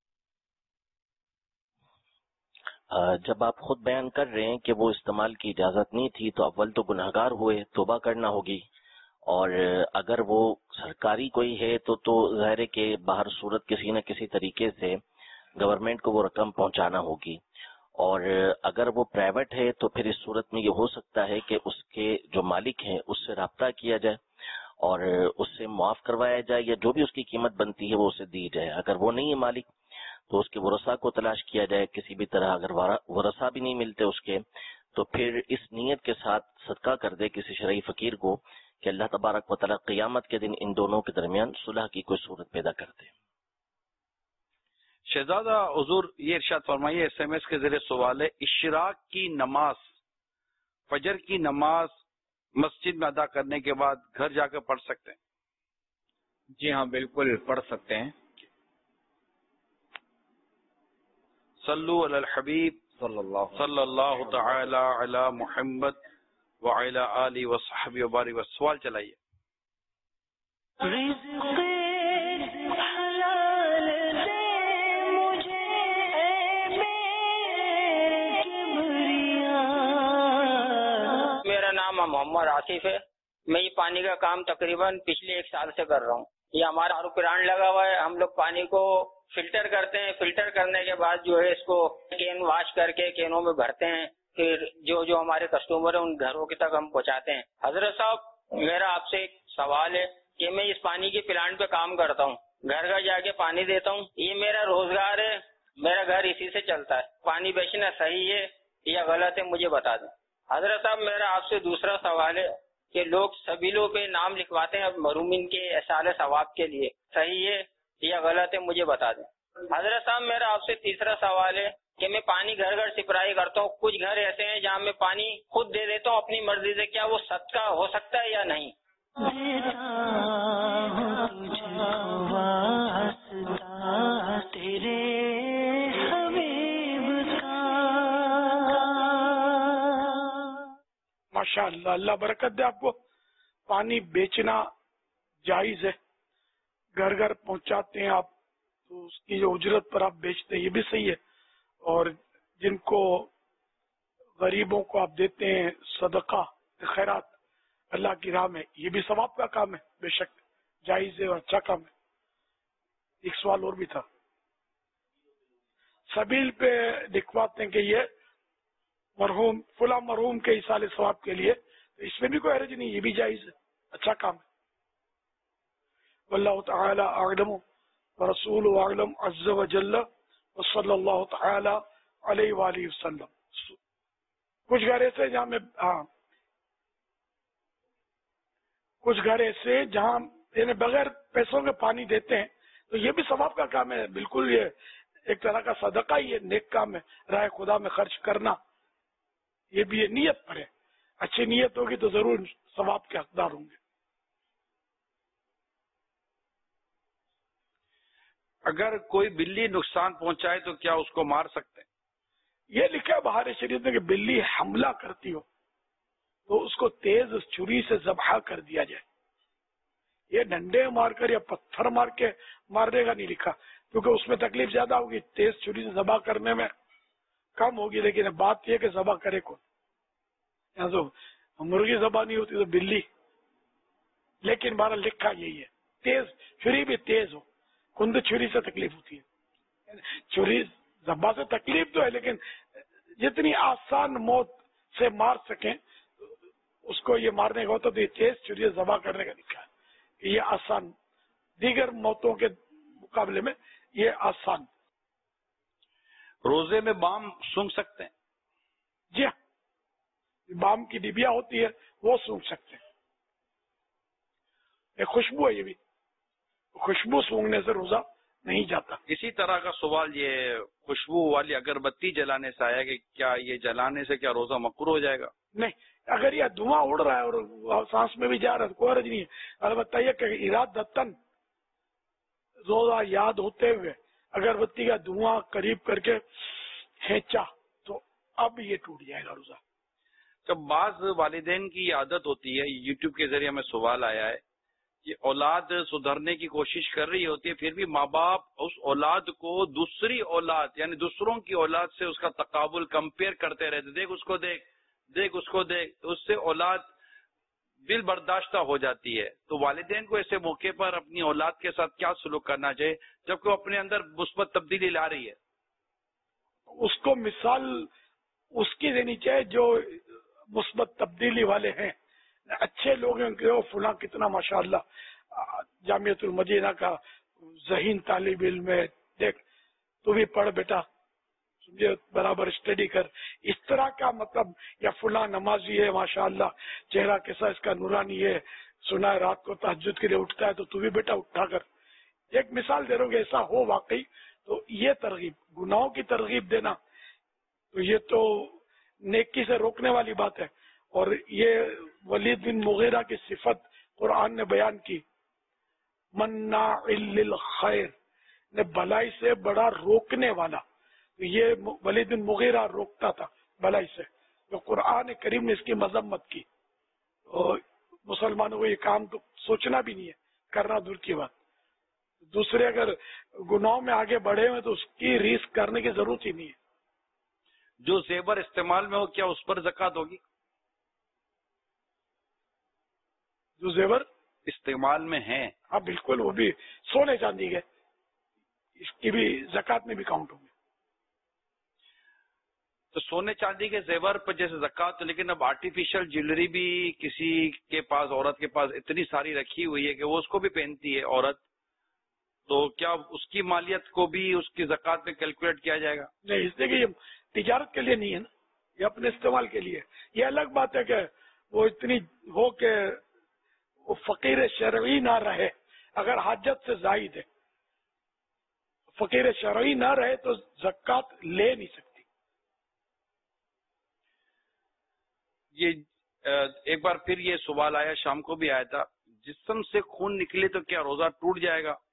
جب آپ خود بیان کر رہے ہیں کہ وہ استعمال کی اجازت نہیں تھی تو اول تو گناہگار ہوئے، توبہ کرنا ہوگی. اور اگر وہ سرکاری کوئی ہے تو تو ظاہر ہے کہ باہر صورت کسی نہ کسی طریقے سے گورنمنٹ کو وہ رقم پہنچانا ہوگی. اور اگر وہ پرائیویٹ ہے تو پھر اس صورت میں یہ ہو سکتا ہے کہ اس کے جو مالک ہیں اس سے رابطہ کیا جائے اور اس سے معاف کروایا جائے، یا جو بھی اس کی قیمت بنتی ہے وہ اسے دی جائے. اگر وہ نہیں ہے مالک تو اس کے ورثاء کو تلاش کیا جائے کسی بھی طرح. اگر ورثاء بھی نہیں ملتے اس کے تو پھر اس نیت کے ساتھ صدقہ کر دے کسی شرعی فقیر کو کہ اللہ تبارک و تعالیٰ قیامت کے دن ان دونوں کے درمیان صلح کی کوئی صورت پیدا کر دے. شہزادہ حضور یہ ارشاد فرمائیے، ایس ایم ایس کے ذریعے سوال ہے، اشراق کی نماز، فجر کی نماز مسجد میں ادا کرنے کے بعد گھر جا کر پڑھ سکتے ہیں؟ جی ہاں بالکل پڑھ سکتے ہیں. صلو علی الحبیب صلی اللہ صلی اللہ تعالی علی محمد وعلی آلہ وصحبہ وبارک. سوال چلائیے. میرا نام محمد آصف ہے. میں یہ پانی کا کام تقریباً پچھلے ایک سال سے کر رہا ہوں. یہ ہمارا آر او پلانٹ لگا ہوا ہے. ہم لوگ پانی کو فلٹر کرتے ہیں، فلٹر کرنے کے بعد جو ہے اس کو کین واش کر کے کینوں میں بھرتے ہیں، پھر جو جو ہمارے کسٹمر ہیں ان گھروں کی تک ہم پہنچاتے ہیں. حضرت صاحب میرا آپ سے ایک سوال ہے کہ میں اس پانی کے پلانٹ پہ کام کرتا ہوں، گھر گھر جا کے پانی دیتا ہوں. یہ میرا روزگار ہے میرا گھر اسی سے چلتا ہے، پانی بیچنا صحیح ہے یا غلط ہے مجھے بتا دیں۔ حضرت صاحب میرا آپ سے دوسرا سوال ہے کہ لوگ سبیلوں پہ نام لکھواتے ہیں محرومین کے احصال ثواب کے لیے، صحیح ہے یا غلط ہے مجھے بتا دیں۔ حضرت صاحب میرا آپ سے تیسرا سوال ہے کہ میں پانی گھر گھر سپرائی کرتا ہوں، کچھ گھر ایسے ہیں جہاں میں پانی خود دے دیتا ہوں اپنی مرضی سے، کیا وہ صدقہ ہو سکتا ہے یا نہیں؟ ماشاء اللہ، اللہ برکت دے آپ کو۔ پانی بیچنا جائز ہے، گھر گھر پہنچاتے ہیں آپ تو اس کی جو اجرت پر آپ بیچتے ہیں یہ بھی صحیح ہے، اور جن کو غریبوں کو آپ دیتے ہیں صدقہ خیرات اللہ کی راہ میں، یہ بھی ثواب کا کام ہے، بے شک جائز ہے اور اچھا کام ہے۔ ایک سوال اور بھی تھا، سبیل پہ لکھواتے ہیں کہ یہ مرحوم فلاں مرحوم کے ایصال ثواب کے لیے، تو اس میں بھی کوئی حرج نہیں، یہ بھی جائز ہے، اچھا کام ہے۔ واللہ تعالی اعلم ورسول اعلم عز وجل وصلی اللہ تعالی علیہ وآلہ وسلم۔ کچھ گھر ایسے جہاں میں ہاں کچھ گھر ایسے جہاں یعنی بغیر پیسوں کے پانی دیتے ہیں، تو یہ بھی ثواب کا کام ہے، بالکل یہ ایک طرح کا صدقہ ہی ہے، نیک کام ہے، راہ خدا میں خرچ کرنا، یہ بھی یہ نیت پر ہے، اچھی نیت ہوگی تو ضرور ثواب کے حقدار ہوں گے۔ اگر کوئی بلی نقصان پہنچائے تو کیا اس کو مار سکتے ہیں؟ یہ لکھا ہے بہار شریف میں کہ بلی حملہ کرتی ہو تو اس کو تیز چھری سے ذبح کر دیا جائے، یہ ڈنڈے مار کر یا پتھر مار کے مارنے کا نہیں لکھا، کیونکہ اس میں تکلیف زیادہ ہوگی، تیز چھری سے ذبح کرنے میں کم ہوگی، لیکن بات یہ کہ ذبح کرے کون، یہاں تو مرغی ذبح نہیں ہوتی تو بلی، لیکن بہرحال لکھا یہی ہے، تیز چھری بھی تیز ہو، کند چھری سے تکلیف ہوتی ہے، چھری ذبح سے تکلیف تو ہے لیکن جتنی آسان موت سے مار سکیں اس کو یہ مارنے کا ہوتا تو یہ تیز چھری سے ذبح کرنے کا لکھا ہے کہ یہ آسان، دیگر موتوں کے مقابلے میں یہ آسان۔ روزے میں بام سونگھ سکتے ہیں؟ جی ہاں، بام کی ڈبیا ہوتی ہے وہ سونگھ سکتے ہیں، ایک خوشبو ہے، یہ بھی خوشبو سونگنے سے روزہ نہیں جاتا۔ اسی طرح کا سوال یہ خوشبو والی اگربتی جلانے سے آیا کہ کیا یہ جلانے سے کیا روزہ مکروہ ہو جائے گا؟ نہیں، اگر یہ دھواں اڑ رہا ہے اور سانس میں بھی جا رہا ہے تو کوئی حرج نہیں ہے، البتہ یہ کہ ارادتاً روزہ یاد ہوتے ہوئے اگربتی کا دھواں قریب کر کے کھینچا تو اب یہ ٹوٹ جائے گا روزہ۔ جب بعض والدین کی عادت ہوتی ہے، یوٹیوب کے ذریعے ہمیں سوال آیا ہے، یہ اولاد سدھرنے کی کوشش کر رہی ہوتی ہے، پھر بھی ماں باپ اس اولاد کو دوسری اولاد یعنی دوسروں کی اولاد سے اس کا تقابل کمپیئر کرتے رہتے، دیکھ اس کو دیکھ دیکھ اس کو دیکھ، تو اس سے اولاد دل برداشتہ ہو جاتی ہے۔ تو والدین کو ایسے موقع پر اپنی اولاد کے ساتھ کیا سلوک کرنا چاہیے جبکہ وہ اپنے اندر مثبت تبدیلی لا رہی ہے؟ اس کو مثال اس کی دینی چاہیے جو مثبت تبدیلی والے ہیں، اچھے لوگ ہیں کہ فلاں کتنا ماشاءاللہ جامعۃ المدینہ کا ذہین طالب علم ہے، دیکھ تو بھی پڑھ بیٹا، سمجھے برابر اسٹڈی کر، اس طرح کا مطلب، یا فلاں نمازی ہے ماشاءاللہ چہرہ کیسا اس کا نورانی ہے، سنا ہے رات کو تہجد کے لیے اٹھتا ہے تو تو بھی بیٹا اٹھا کر، ایک مثال دے رہے ہو کہ ایسا ہو واقعی، تو یہ ترغیب، گناہوں کی ترغیب دینا تو یہ تو نیکی سے روکنے والی بات ہے، اور یہ ولید بن مغیرہ کی صفت قرآن نے بیان کی، مناع للخیر، نے بلائی سے بڑا روکنے والا، تو یہ ولید بن مغیرہ روکتا تھا بلائی سے، تو قرآن کریم نے اس کی مذمت کی، اور مسلمانوں کو یہ کام تو سوچنا بھی نہیں ہے، کرنا دور کی بات، دوسرے اگر گناہوں میں آگے بڑھے ہوئے تو اس کی ریس کرنے کی ضرورت ہی نہیں ہے۔ جو زیور استعمال میں ہو کیا اس پر زکوٰۃ ہوگی؟ جو زیور استعمال میں ہیں، ہاں بالکل، وہ بھی سونے چاندی کے، اس کی بھی زکوٰۃ میں بھی کاؤنٹ ہوں گے۔ تو سونے چاندی کے زیور پر جیسے زکوٰۃ، لیکن اب آرٹیفیشل جیولری بھی کسی کے پاس، عورت کے پاس اتنی ساری رکھی ہوئی ہے کہ وہ اس کو بھی پہنتی ہے عورت، تو کیا اس کی مالیت کو بھی اس کی زکوٰۃ میں کیلکولیٹ کیا جائے گا؟ نہیں، اس لیے کہ یہ تجارت کے لیے نہیں ہے نا، یہ اپنے استعمال کے لیے. یہ الگ بات ہے کہ وہ اتنی ہو کہ وہ فقیر شرعی نہ رہے. اگر حاجت سے زائد ہے، فقیر شرعی نہ رہے تو زکوٰۃ لے نہیں سکتی. یہ ایک بار پھر یہ سوال آیا، شام کو بھی آیا تھا، جسم سے خون نکلے تو کیا روزہ ٹوٹ جائے گا؟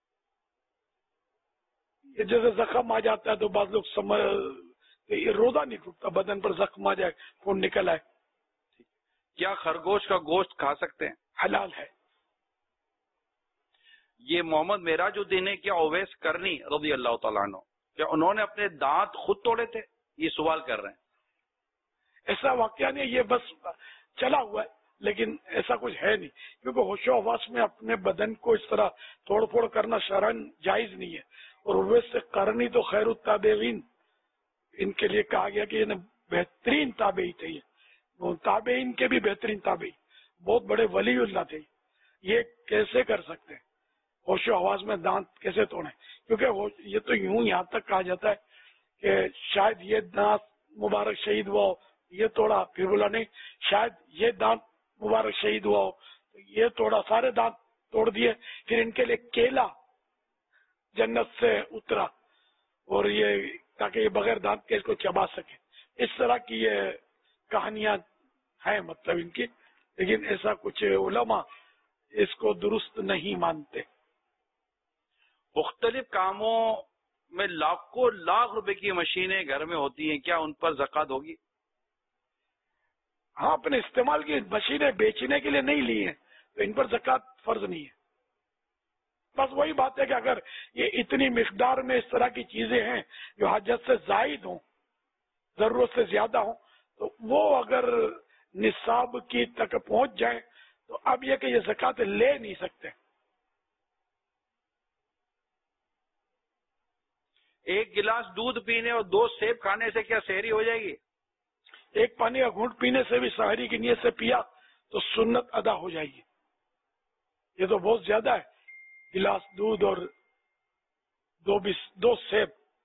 یہ جیسے زخم آ جاتا ہے تو بعض لوگ سمجھ یہ روزہ نہیں ٹوٹتا، بدن پر زخم آ جائے، خون نکل آئے. کیا خرگوش کا گوشت کھا سکتے ہیں؟ حلال ہے. یہ محمد معراج الدین ہے، کیا اویس کرنی رضی اللہ تعالیٰ عنہ، کیا انہوں نے اپنے دانت خود توڑے تھے؟ یہ سوال کر رہے ہیں. ایسا واقعہ نہیں، یہ بس چلا ہوا ہے، لیکن ایسا کچھ ہے نہیں، کیونکہ ہوش و حواس میں اپنے بدن کو اس طرح توڑ پھوڑ کرنا شرعاً جائز نہیں ہے. اور اویس سے کرنی تو خیر التابعین، ان کے لیے کہا گیا کہ یہ بہترین تابعی تھے، یہ تابعین کے بھی بہترین تابعی، بہت بڑے ولی اللہ تھے. یہ کیسے کر سکتے ہیں؟ ہوش و حواس میں دانت کیسے توڑیں؟ کیونکہ یہ تو یوں یہاں تک کہا جاتا ہے کہ شاید یہ دانت مبارک شہید ہوا ہو، یہ توڑا، پھر بولا نہیں شاید یہ دانت مبارک شہید ہوا ہو تو یہ توڑا، سارے دانت توڑ دیے. پھر ان کے لیے کیلا جنت سے اترا، اور یہ تاکہ یہ بغیر دانت کے اس کو چبا سکے. اس طرح کی یہ کہانیاں ہیں مطلب ان کی، لیکن ایسا کچھ علماء اس کو درست نہیں مانتے. مختلف کاموں میں لاکھوں لاکھ روپے کی مشینیں گھر میں ہوتی ہیں، کیا ان پر زکوٰۃ ہوگی؟ ہاں، اپنے استعمال کی مشینیں بیچنے کے لیے نہیں لی ہیں تو ان پر زکوٰۃ فرض نہیں ہے. بس وہی بات ہے کہ اگر یہ اتنی مقدار میں اس طرح کی چیزیں ہیں جو حاجت سے زائد ہوں، ضرورت سے زیادہ ہوں، تو وہ اگر نصاب کی تک پہنچ جائیں تو اب یہ کہ یہ زکوٰۃ لے نہیں سکتے. ایک گلاس دودھ پینے اور دو سیب کھانے سے کیا سحری ہو جائے گی؟ ایک پانی کا گھونٹ پینے سے بھی سحری کی نیت سے پیا تو سنت ادا ہو جائے گی. یہ تو بہت زیادہ ہے، گلاس دودھ اور دو بیس دو سیب.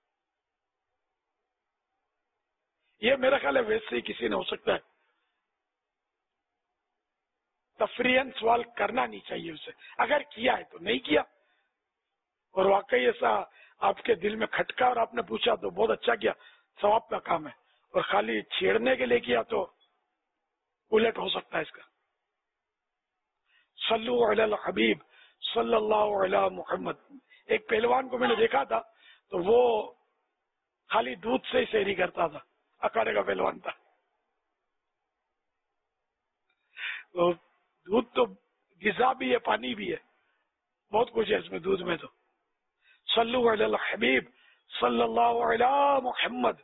یہ میرا خیال ہے ویسے ہی کسی نے ہو سکتا ہے تفریحاً سوال کرنا نہیں چاہیے اسے، اگر کیا ہے تو نہیں کیا، اور واقعی ایسا آپ کے دل میں کھٹکا اور آپ نے پوچھا تو بہت اچھا کیا، ثواب کا کام ہے. اور خالی چھیڑنے کے لیے کیا تو الٹ ہو سکتا ہے اس کا. صلو علی الحبیب صلی اللہ علی محمد. ایک پہلوان کو میں نے دیکھا تھا تو وہ خالی دودھ سے ہی سحری کرتا تھا، اکاڑے کا پہلوان تھا. تو دودھ تو غذا بھی ہے، پانی بھی ہے، بہت کچھ ہے اس میں دودھ میں. تو صلو علی الحبیب صلی اللہ علی محمد.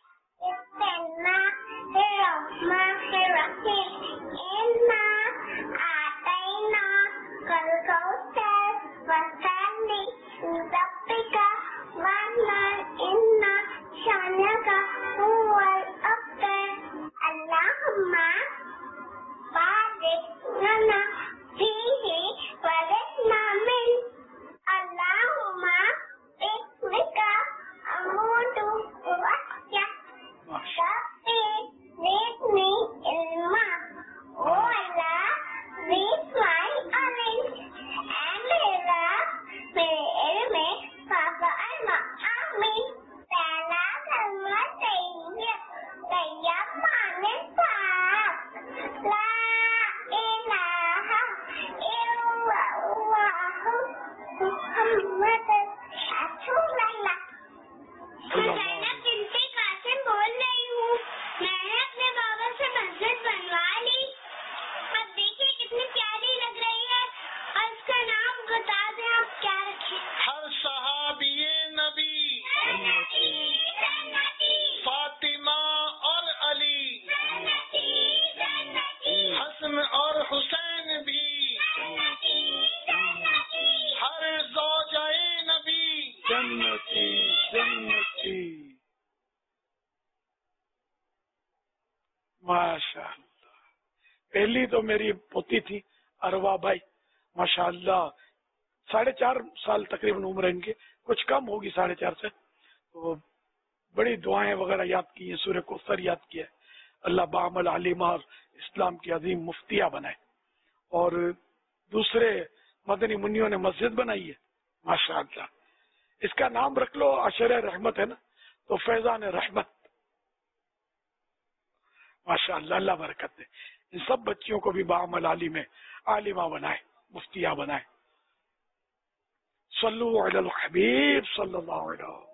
ماشاء اللہ. پہلی تو میری پوتی تھی اروا بھائی، ماشاء اللہ ساڑھے چار سال تقریباً عمر ہے ان کی، کچھ کم ہوگی ساڑھے چار سے. تو بڑی دعائیں وغیرہ یاد کی ہیں، سورہ کوثر یاد کیا ہے. اللہ بعمل علیمہ اسلام کی عظیم مفتیہ بنائے. اور دوسرے مدنی منیوں نے مسجد بنائی ہے ماشاء اللہ. اس کا نام رکھ لو عشر رحمت ہے نا، تو فیضان رحمت ماشاء اللہ. اللہ برکت دے. ان سب بچیوں کو بھی بعمل عالم عالمہ بنائے، مفتیہ بنائے. صلو علی الحبیب صلی اللہ علیہ وسلم.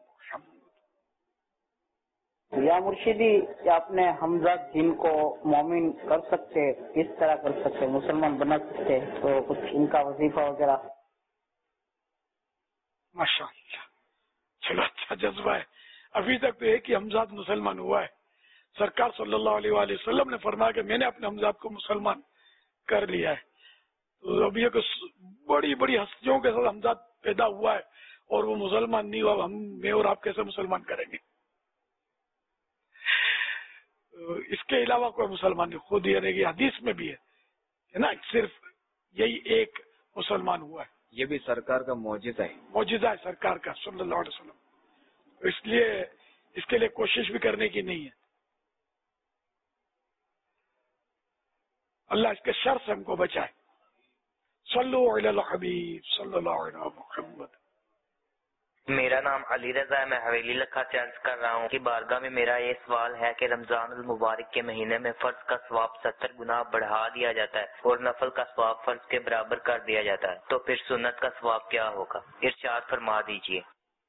یا مرشدی، کیا اپنے حمزہ جن کو مومن کر سکتے، کس طرح کر سکتے، مسلمان بنا سکتے؟ تو کچھ ان کا وظیفہ وغیرہ. ماشاء اللہ، چلو اچھا جذبہ ہے. ابھی تک تو ایک ہی حمزات مسلمان ہوا ہے. سرکار صلی اللہ علیہ وآلہ وسلم نے فرمایا کہ میں نے اپنے حمزات کو مسلمان کر لیا ہے. تو ابھی ایک بڑی بڑی ہستیوں کے ساتھ حمزات پیدا ہوا ہے اور وہ مسلمان نہیں ہوا. ہم میں اور آپ کیسے مسلمان کریں گے؟ اس کے علاوہ کوئی مسلمان نہیں. خود یعنی کہ حدیث میں بھی ہے نا، صرف یہی ایک مسلمان ہوا ہے. یہ بھی سرکار کا معجزہ ہے، معجزہ ہے سرکار کا صلی اللہ علیہ وسلم. اس لیے اس کے لیے کوشش بھی کرنے کی نہیں ہے. اللہ اس کے شر سے ہم کو بچائے. صلو علی الحبیب صلی اللہ علیہ محمد. میرا نام علی رضا ہے، میں حویلی لکھا سے عرض کر رہا ہوں کہ بارگاہ میں میرا یہ سوال ہے کہ رمضان المبارک کے مہینے میں فرض کا ثواب ستر گنا بڑھا دیا جاتا ہے اور نفل کا ثواب فرض کے برابر کر دیا جاتا ہے، تو پھر سنت کا ثواب کیا ہوگا؟ ارشاد فرما دیجیے.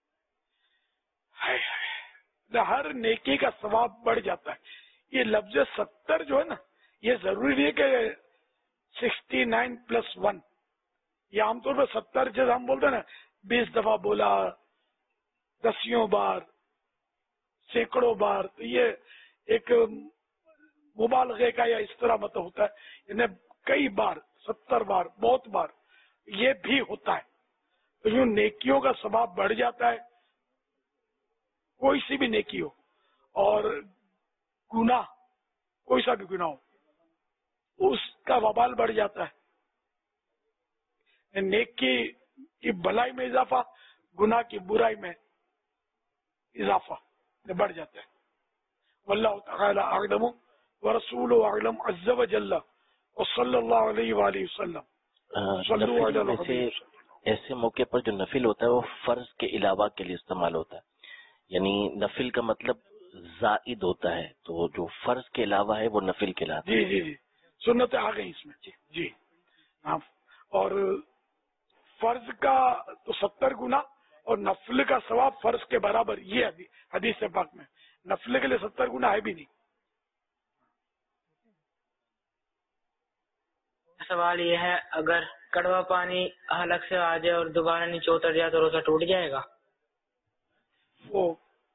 ہر نیکی کا ثواب بڑھ جاتا ہے. یہ لفظ ستر جو ہے نا، یہ ضروری نہیں ہے کہ سکسٹی نائن پلس ون. یہ عام طور پر ستر جیسے ہم بولتے ہیں نا، بیس دفعہ بولا، دسیوں بار، سینکڑوں بار، تو یہ ایک مبالغے کا یا اس طرح مطلب ہوتا ہے. یعنی کئی بار، ستر بار، بہت بار یہ بھی ہوتا ہے. تو یوں نیکیوں کا ثواب بڑھ جاتا ہے، کوئی سی بھی نیکی ہو. اور گناہ، کوئی سا بھی گناہ ہو، اس کا وبال بڑھ جاتا ہے. نیکی کی بھلائی میں اضافہ، گناہ کی برائی میں اضافہ بڑھ جاتا ہے. واللہ تعالی اعلم ورسولہ اعلم عز وجل وصلی اللہ علیہ وآلہ وسلم. صلو علی الحبیب. ایسے موقع پر جو نفل ہوتا ہے وہ فرض کے علاوہ کے لیے استعمال ہوتا ہے. یعنی نفل کا مطلب زائد ہوتا ہے، تو جو فرض کے علاوہ ہے وہ نفل کے علاوہ. جی جی جی سنتیں آ گئی اس میں. جی جی ہاں. اور فرض کا تو ستر گنا اور نفل کا ثواب فرض کے برابر. یہ حدیث پاک میں نفل کے لیے ستر گنا ہے بھی نہیں. سوال یہ ہے، اگر کڑوا پانی حلق سے آ جائے اور دوبارہ نیچے اتر جائے تو روزہ ٹوٹ جائے گا؟ وہ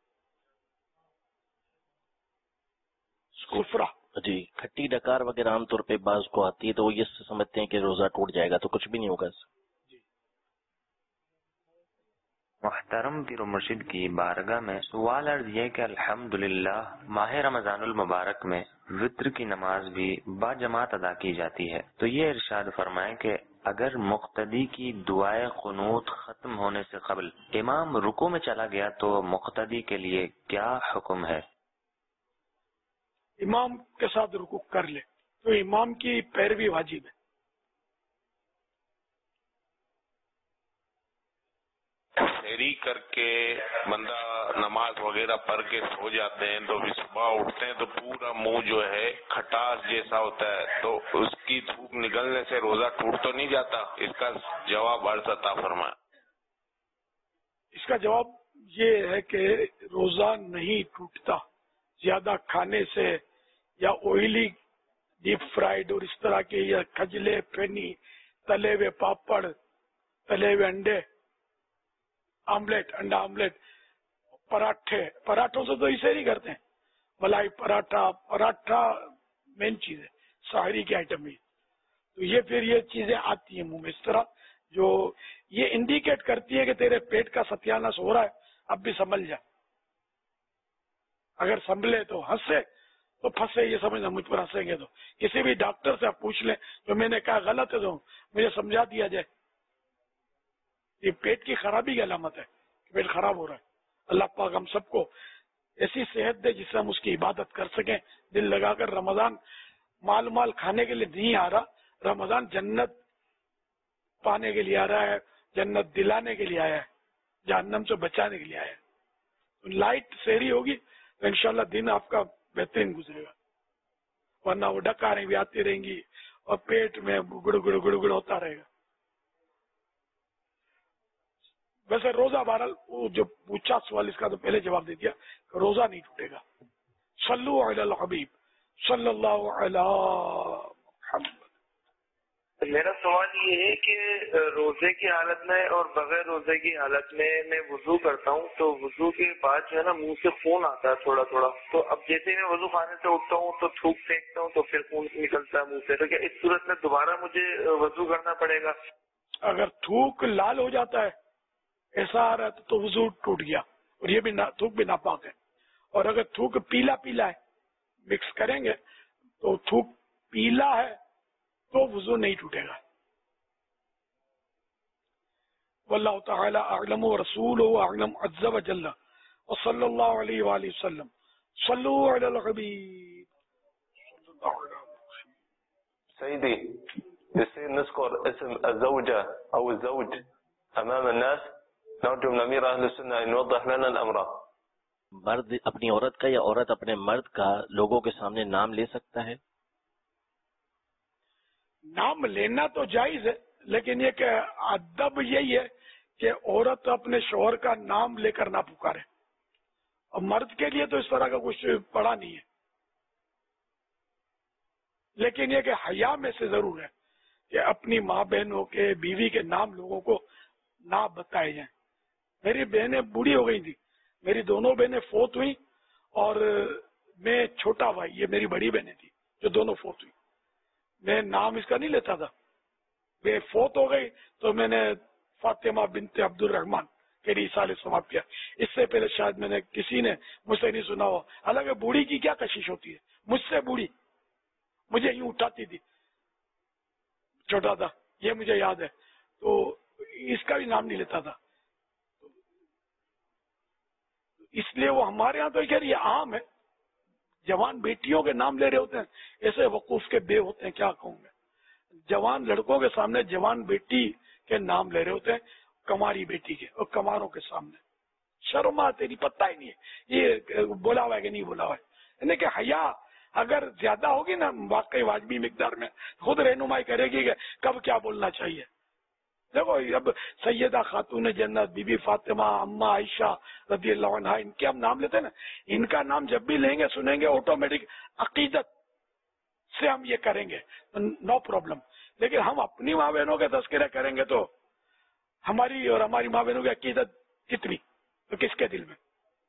کفرہ. جی کھٹی ڈکار وغیرہ عام طور پہ بعض کو آتی ہے تو وہ یہ سمجھتے ہیں کہ روزہ ٹوٹ جائے گا، تو کچھ بھی نہیں ہوگا. محترم پیر و مرشد کی بارگاہ میں سوال عرض یہ کہ الحمدللہ ماہ رمضان المبارک میں وتر کی نماز بھی با جماعت ادا کی جاتی ہے، تو یہ ارشاد فرمائیں کہ اگر مقتدی کی دعائے قنوت ختم ہونے سے قبل امام رکوع میں چلا گیا تو مقتدی کے لیے کیا حکم ہے؟ امام کے ساتھ رکوع کر لے تو امام کی پیروی واجب ہے. سحری کر کے بندہ نماز وغیرہ پڑھ کے سو جاتے ہیں تو پھر صبح اٹھتے ہیں تو پورا منہ جو ہے کھٹاس جیسا ہوتا ہے، تو اس کی دھوپ نکلنے سے روزہ ٹوٹ تو نہیں جاتا؟ اس کا جواب عرض عطا فرمائیں. اس کا جواب یہ ہے کہ روزہ نہیں ٹوٹتا زیادہ کھانے سے یا آئلی ڈیپ فرائیڈ اور اس طرح کے، یا کھجلے پھینی، تلے ہوئے پاپڑ، تلے ہوئے انڈے، آملیٹ، انڈا آملیٹ، پراٹھے. پراٹھوں سے تو اسے نہیں کرتے ہیں، ملائی پراٹھا. پراٹھا مین چیز ہے سحری کے آئٹم میں. تو یہ پھر یہ چیزیں آتی ہیں منہ میں اس طرح جو یہ انڈیکیٹ کرتی ہے کہ تیرے پیٹ کا ستیاناش ہو رہا ہے، اب بھی سنبھل جا. اگر سنبھلے تو ہنسے، تو پھنسے یہ سمجھنا مجھ پر ہنسیں گے تو کسی بھی ڈاکٹر سے آپ پوچھ لیں جو میں نے کہا غلط ہے تو مجھے سمجھا دیا جائے. یہ پیٹ کی خرابی کی علامت ہے، پیٹ خراب ہو رہا ہے. اللہ پاک ہم سب کو ایسی صحت دے جس سے ہم اس کی عبادت کر سکیں دل لگا کر. رمضان مال مال کھانے کے لیے نہیں آ رہا، رمضان جنت پانے کے لیے آ رہا ہے، جنت دلانے کے لیے آیا ہے، جہنم سے بچانے کے لیے آیا ہے. لائٹ سحری ہوگی تو انشاءاللہ دن آپ کا بہترین گزرے گا، ورنہ وہ ڈکاریں بھی آتی رہیں گی اور پیٹ میں گڑ گڑ گڑ گڑ ہوتا رہے گا. ویسے روزہ بہرحال وہ جو پوچھا سوال اس کا تو پہلے جواب دے دیا کہ روزہ نہیں ٹوٹے گا. صلو علی الحبیب صلی اللہ علی محمد. میرا سوال یہ ہے کہ روزے کی حالت میں اور بغیر روزے کی حالت میں میں وضو کرتا ہوں تو وضو کے بعد جو ہے نا منہ سے خون آتا ہے تھوڑا تھوڑا، تو اب جیسے میں وضو خانے سے اٹھتا ہوں تو تھوک پھینکتا ہوں تو پھر خون نکلتا ہے منہ سے، تو کیا اس صورت میں دوبارہ مجھے وضو کرنا پڑے گا؟ اگر تھوک لال ہو جاتا ہے ایسا آ رہا ہے تو وضو ٹوٹ گیا، اور یہ بھی تھوک بھی ناپاک ہے. اور اگر تھوک پیلا پیلا ہے مکس کریں گے تو تھوک پیلا ہے تو وضو نہیں ٹوٹے گا. واللہ تعالی اعلم ورسولہ اعلم عز وجل وصلی اللہ علیہ وآلہ وسلم. صلو علی الحبیب. سيدي يصير نذكر اسم الزوجة أو الزوج أمام الناس؟ نرجو من أمير أهل السنة أن يوضح لنا الأمر. مرد اپنی عورت کا یا عورت اپنے مرد کا لوگوں کے سامنے نام لے سکتا ہے؟ نام لینا تو جائز ہے، لیکن یہ کہ ادب یہی ہے کہ عورت اپنے شوہر کا نام لے کر نہ پکارے، اور مرد کے لیے تو اس طرح کا کچھ پڑا نہیں ہے. لیکن یہ کہ حیا میں سے ضرور ہے کہ اپنی ماں بہنوں کے بیوی کے نام لوگوں کو نہ بتائے جائیں. میری بہنیں بوڑھی ہو گئی تھی، میری دونوں بہنیں فوت ہوئی، اور میں چھوٹا بھائی، یہ میری بڑی بہنیں تھی جو دونوں فوت ہوئی. میں نام اس کا نہیں لیتا تھا، وہ فوت ہو گئی تو میں نے فاطمہ بنت عبد الرحمن کے لیے سال ثواب کیا. اس سے پہلے شاید میں نے کسی نے مجھ سے نہیں سنا ہو. حالانکہ بوڑھی کی کیا کشش ہوتی ہے، مجھ سے بوڑھی مجھے یوں اٹھاتی تھی، چھوٹا تھا یہ مجھے یاد ہے، تو اس کا بھی نام نہیں لیتا تھا. اس لیے وہ ہمارے ہاں تو یہ عام ہے، جوان بیٹیوں کے نام لے رہے ہوتے ہیں، ایسے وقوف کے بے ہوتے ہیں کیا کہوں گے. جوان لڑکوں کے سامنے جوان بیٹی کے نام لے رہے ہوتے ہیں، کماری بیٹی کے اور کماروں کے سامنے. شرم تیری پتہ ہی نہیں ہے یہ بولا ہوا ہے کہ نہیں بولا ہوا ہے. یعنی کہ حیا اگر زیادہ ہوگی نا واقعی واجبی مقدار میں، خود رہنمائی کرے گی کہ کب کیا بولنا چاہیے. دیکھو اب سیدہ خاتون جنت بی بی فاطمہ، اماں عائشہ رضی اللہ عنہا، ان کے ہم نام لیتے ہیں نا، ان کا نام جب بھی لیں گے سنیں گے آٹومیٹک عقیدت سے ہم یہ کریں گے، نو پرابلم. لیکن ہم اپنی ماں بہنوں کے تذکرے کریں گے تو ہماری اور ہماری ماں بہنوں کی عقیدت کتنی تو کس کے دل میں.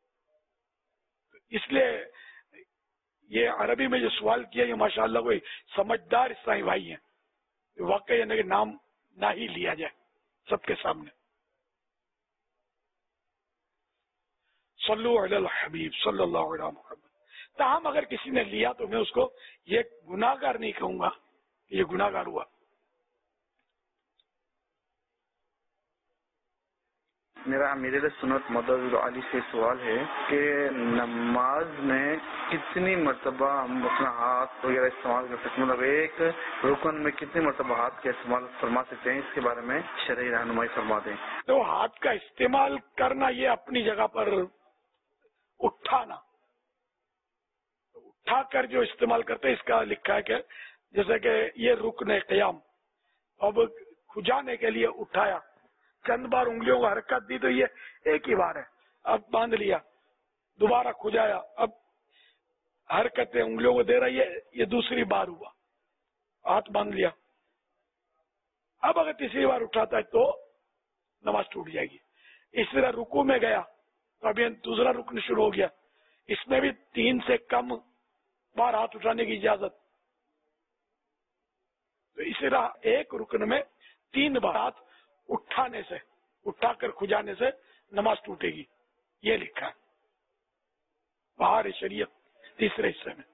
اس لیے یہ عربی میں جو سوال کیا یہ ماشاءاللہ کوئی سمجھدار اسلامی بھائی ہیں، واقعی یعنی کہ نام نہ ہی لیا جائے سب کے سامنے. صلو علی الحبیب صلی اللہ علیہ محمد. تاہم اگر کسی نے لیا تو میں اس کو یہ گناہگار نہیں کہوں گا، یہ گناہگار ہوا. میرا امیر سنت مدد علی سے سوال ہے کہ نماز میں کتنی مرتبہ ہم اپنا ہاتھ وغیرہ استعمال کر سکتے ہیں، مطلب ایک رکن میں کتنی مرتبہ ہاتھ کا استعمال فرما سکتے ہیں، اس کے بارے میں شرعی رہنمائی فرما دیں. تو ہاتھ کا استعمال کرنا یہ اپنی جگہ پر اٹھانا، اٹھا کر جو استعمال کرتے اس کا لکھا ہے کہ جیسے کہ یہ رکن قیام، اب کھجانے کے لیے اٹھایا، چند بار انگلیوں کو حرکت دی تو یہ ایک ہی بار ہے، اب باندھ لیا، دوبارہ کھجایا، اب حرکتیں انگلیوں کو دے رہی ہے، یہ دوسری بار ہوا، ہاتھ باندھ لیا. اب اگر تیسری بار اٹھاتا ہے تو نماز ٹوٹ جائے گی. اس طرح رکوع میں گیا تو ابھی دوسرا رکن شروع ہو گیا، اس میں بھی تین سے کم بار ہاتھ اٹھانے کی اجازت. تو اس طرح ایک رکن میں تین بار ہاتھ اٹھانے سے، اٹھا کر کھجانے سے نماز ٹوٹے گی، یہ لکھا ہے بہار شریعت تیسرے حصے میں.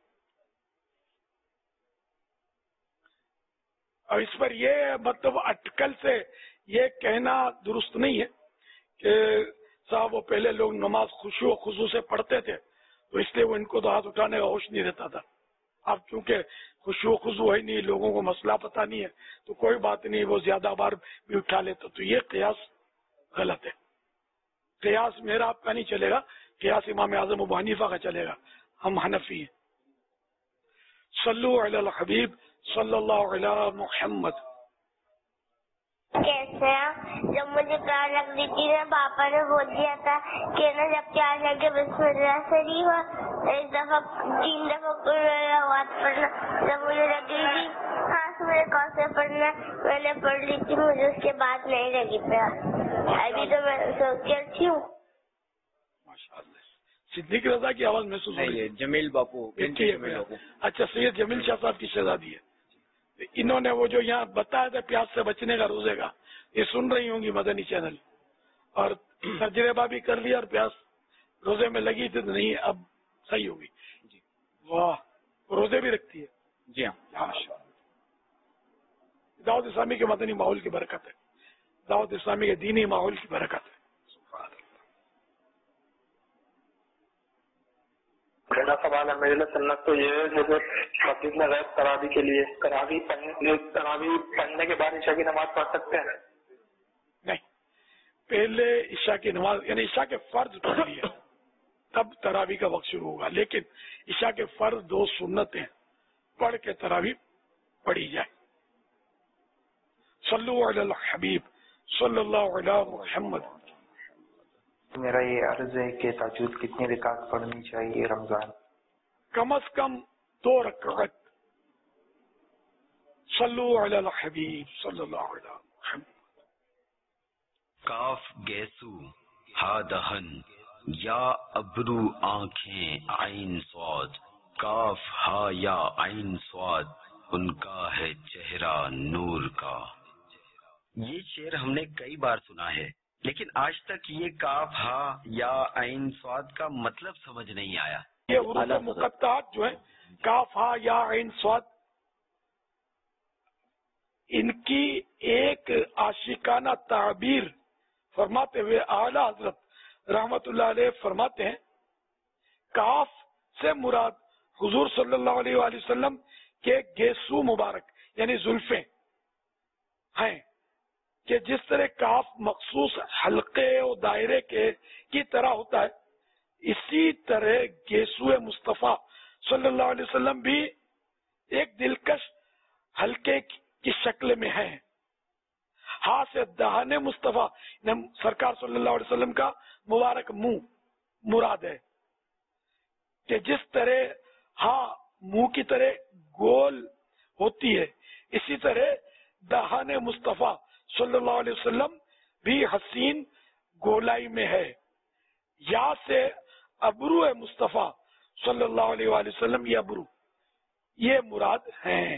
اور اس پر یہ مطلب اٹکل سے یہ کہنا درست نہیں ہے کہ صاحب وہ پہلے لوگ نماز خشوع و خضوع سے پڑھتے تھے تو اس لیے وہ ان کو تو ہاتھ اٹھانے کا ہوش نہیں رہتا تھا. اب چونکہ خشوع و خضوع ہے نہیں, لوگوں کو مسئلہ پتہ نہیں ہے, تو کوئی بات نہیں, وہ زیادہ بار بھی اٹھا لیتا. تو یہ قیاس غلط ہے. قیاس میرا آپ کا نہیں چلے گا, قیاس امام اعظم ابو حنیفہ کا چلے گا. ہم حنفی ہیں. صلو علی الحبیب صلی اللہ علی محمد. کیسے جب مجھے پیار لگ رہی تھی نا, پاپا نے بول دیا تھا کہ نا جب پیار لگے بسم اللہ سے نہیں ہو, ایک دفعہ تین دفعہ بات پڑھنا. جب مجھے لگ رہی تھی ہاں مجھے کون سے پڑھنا, میں نے پڑھ لی تھی, مجھے اس کے بعد نہیں لگی پیار. ابھی تو میں سوچ کے اچھی ہوں. صدیق رضا کی آواز محسوس ہو رہی ہے. جمیل باپو. اچھا, سید جمیل شاہ صاحب کی شہزادی ہے. انہوں نے وہ جو یہاں بتایا تھا پیاس سے بچنے کا روزے کا, یہ سن رہی ہوں گی مدنی چینل, اور تجربہ بھی کر لیا اور پیاس روزے میں لگی تھی تو نہیں, اب صحیح ہوگی. واہ, روزے بھی رکھتی ہے. جی ہاں, دعوت اسلامی کے مدنی ماحول کی برکت ہے, دعوت اسلامی کے دینی ماحول کی برکت ہے. میرا سوال ہے, میرے سنت تو یہ ہے جیسے مسجد میں غیر تراویح کے لیے تراویح پڑھنے تراویح پڑھنے کے بعد عشاء کی نماز پڑھ سکتے ہیں؟ نہیں, پہلے عشاء کی نماز یعنی عشاء کے فرض پڑھ لیے تب تراویح کا وقت شروع ہوگا, لیکن عشاء کے فرض دو سنتیں پڑھ کے تراویح پڑھی جائے. صلو علی الحبیب صلی اللہ علی محمد. میرا یہ عرض ہے کہ تہجد کتنی رکعت پڑھنی چاہیے رمضان؟ کم از کم دو رکعت. صلو علی الحبیب صلی اللہ علی محمد. کاف گیسو ہا دہن یا ابرو آنکھیں عین سواد, کاف ہا یا عین سواد, ان کا ہے چہرہ نور کا. یہ شعر ہم نے کئی بار سنا ہے, لیکن آج تک یہ کاف ہا یا عین سواد کا مطلب سمجھ نہیں آیا. یہ حروف مقطعات جو ہیں کاف ہا یا عین سواد, ان کی ایک عاشقانہ تعبیر فرماتے ہوئے اعلیٰ حضرت رحمت اللہ علیہ فرماتے ہیں, کاف سے مراد حضور صلی اللہ علیہ وآلہ وسلم کے گیسو مبارک یعنی زلفیں ہیں, کہ جس طرح کاف مخصوص حلقے اور دائرے کے کی طرح ہوتا ہے, اسی طرح گیسو مصطفیٰ صلی اللہ علیہ وسلم بھی ایک دلکش حلقے کی شکل میں ہیں. ہاں سے دہان مصطفیٰ سرکار صلی اللہ علیہ وسلم کا مبارک منہ مراد ہے, کہ جس طرح ہاں منہ کی طرح گول ہوتی ہے, اسی طرح دہان مصطفیٰ صلی اللہ علیہ وسلم بھی حسین گولائی میں ہے. یا سے ابرو مصطفیٰ صلی اللہ علیہ وآلہ وسلم, یہ ابرو یہ مراد ہیں.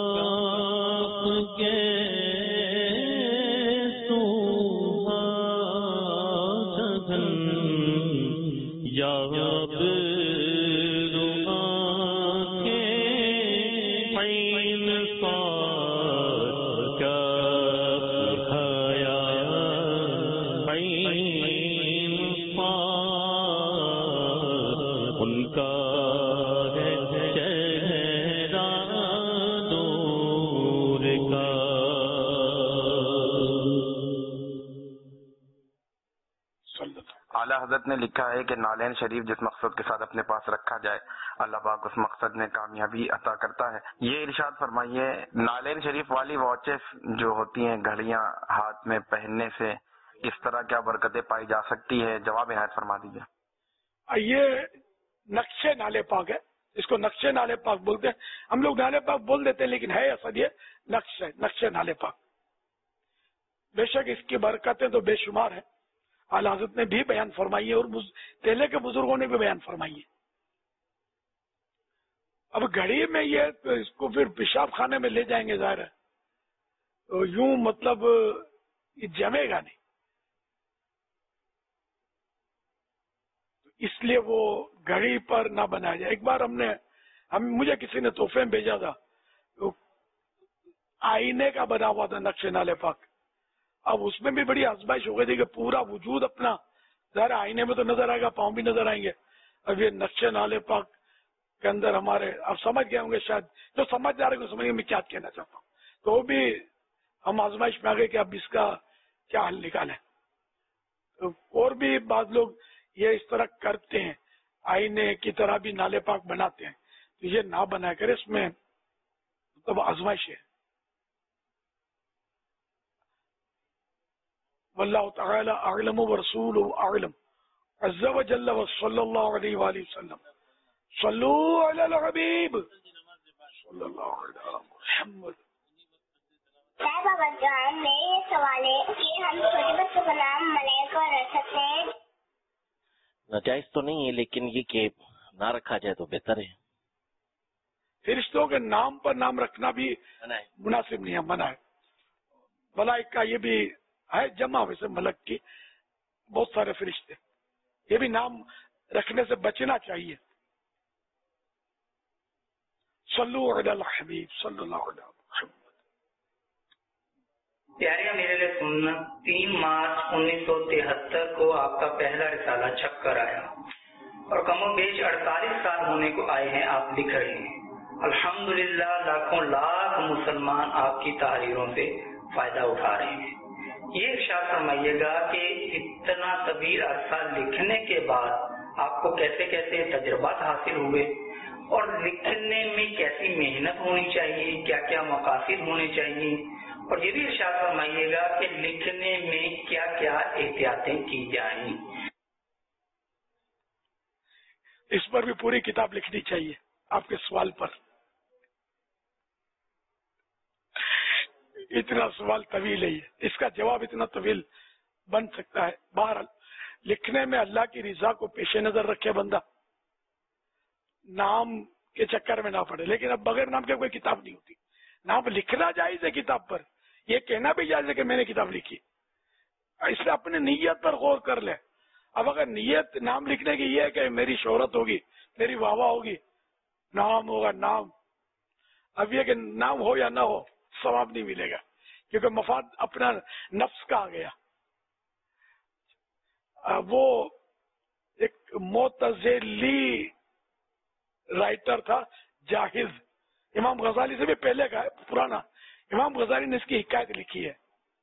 حضرت نے لکھا ہے کہ نالین شریف جس مقصد کے ساتھ اپنے پاس رکھا جائے اللہ پاک اس مقصد میں کامیابی عطا کرتا ہے. یہ ارشاد فرمائیے, نالین شریف والی واچز جو ہوتی ہیں گھڑیاں ہاتھ میں پہننے سے اس طرح کیا برکتیں پائی جا سکتی ہے؟ جواب عنایت فرما دیجیے. یہ نقشے نالے پاک ہے, اس کو نقشے نالے پاک بولتے ہیں. ہم لوگ نالے پاک بول دیتے ہیں, لیکن ہے اصل یہ نقشے نقشے نالے پاک. بے شک اس کی برکتیں تو بے شمار ہیں, اعلیٰ حضرت نے بھی بیان فرمائی ہے اور پہلے کے بزرگوں نے بھی بیان فرمائی ہے. اب گھڑی میں یہ تو اس کو پھر پیشاب خانے میں لے جائیں گے, ظاہر ہے تو یوں مطلب یہ جمے گا نہیں, اس لیے وہ گھڑی پر نہ بنایا جائے. ایک بار ہم نے ہم مجھے کسی نے تحفے میں بھیجا تھا, تو آئینے کا بنا ہوا تھا نقشے نالے پاک, اب اس میں بھی بڑی آزمائش ہو گئی تھی کہ پورا وجود اپنا ظاہر آئینے میں تو نظر آئے گا، پاؤں بھی نظر آئیں گے. اب یہ نقشے نالے پاک کے اندر ہمارے اب سمجھ گئے ہوں گے شاید، جو سمجھ جا رہے ہیں سمجھ گئے میں کیا کہنا چاہتا ہوں. تو وہ بھی ہم آزمائش میں آ گئے کہ اب اس کا کیا حل نکالیں. اور بھی بعض لوگ یہ اس طرح کرتے ہیں، آئینے کی طرح بھی نالے پاک بناتے ہیں، تو یہ نہ بنا کرے، اس میں مطلب آزمائش ہے. واللہ تعالی اعلم ورسولہ اعلم عز وجل وصلی اللہ علیہ وآلہ وسلم. صلو علی الحبیب صلی اللہ علیہ محمد. بابا جان میں یہ سوال ہے کہ ہم چھوٹے بچوں کا نام ملائکہ رکھ سکتے ہیں؟ ناجائز تو نہیں ہے، لیکن یہ کہ نہ رکھا جائے تو بہتر ہے. فرشتوں کے نام پر نام رکھنا بھی مناسب نہیں ہے، منع ہے. ملائکہ کا یہ بھی ہے جمع، ویسے ملک کی بہت سارے فرشتے، یہ بھی نام رکھنے سے بچنا چاہیے. صلو علی الحبیب صلی اللہ علیہ وسلم. پیارے میرے سنت تین مارچ انیس سو تہتر کو آپ کا پہلا رسالہ چھپ کر آیا اور کم و بیش اڑتالیس سال ہونے کو آئے ہیں آپ لکھ رہے ہیں. الحمدللہ لاکھوں لاکھ مسلمان آپ کی تحریروں سے فائدہ اٹھا رہے ہیں. یہ ارشاد فرمائیے گا کہ اتنا طویل عرصہ لکھنے کے بعد آپ کو کیسے کیسے تجربات حاصل ہوئے اور لکھنے میں کیسی محنت ہونی چاہیے، کیا کیا مقاصد ہونے چاہیے، اور یہ بھی ارشاد فرمائیے گا کہ لکھنے میں کیا کیا احتیاطیں کی جائیں. اس پر بھی پوری کتاب لکھنی چاہیے آپ کے سوال پر. اتنا سوال طویل ہے، اس کا جواب اتنا طویل بن سکتا ہے. بہرحال لکھنے میں اللہ کی رضا کو پیش نظر رکھے بندہ، نام کے چکر میں نہ پڑے. لیکن اب بغیر نام کے کوئی کتاب نہیں ہوتی. نام لکھنا جائز ہے کتاب پر، یہ کہنا بھی جائز ہے کہ میں نے کتاب لکھی. اس لیے اپنے نیت پر غور کر لے. اب اگر نیت نام لکھنے کی یہ ہے کہ میری شہرت ہوگی، میری واہ واہ ہوگی، نام ہوگا نام، اب یہ کہ نام ہو یا نہ ہو ثواب نہیں ملے گا، کیونکہ مفاد اپنا نفس کا آ گیا. وہ ایک معتزلی رائٹر تھا جاہز، امام غزالی سے بھی پہلے کا ہے، پرانا. امام غزالی نے اس کی حکایت لکھی ہے.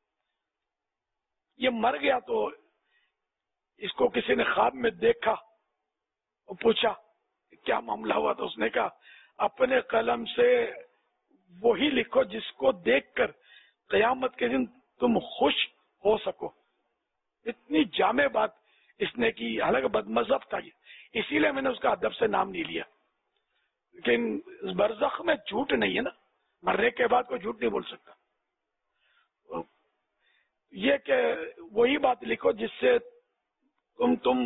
یہ مر گیا تو اس کو کسی نے خواب میں دیکھا اور پوچھا کیا معاملہ ہوا، تو اس نے کہا اپنے قلم سے وہی لکھو جس کو دیکھ کر قیامت کے دن تم خوش ہو سکو. اتنی جامع بات اس نے کی، حالانکہ بد مذہب تھا یہ، اسی لیے میں نے اس کا ادب سے نام نہیں لیا. لیکن برزخ میں جھوٹ نہیں ہے نا، مرنے کے بعد کوئی جھوٹ نہیں بول سکتا. یہ کہ وہی بات لکھو جس سے تم تم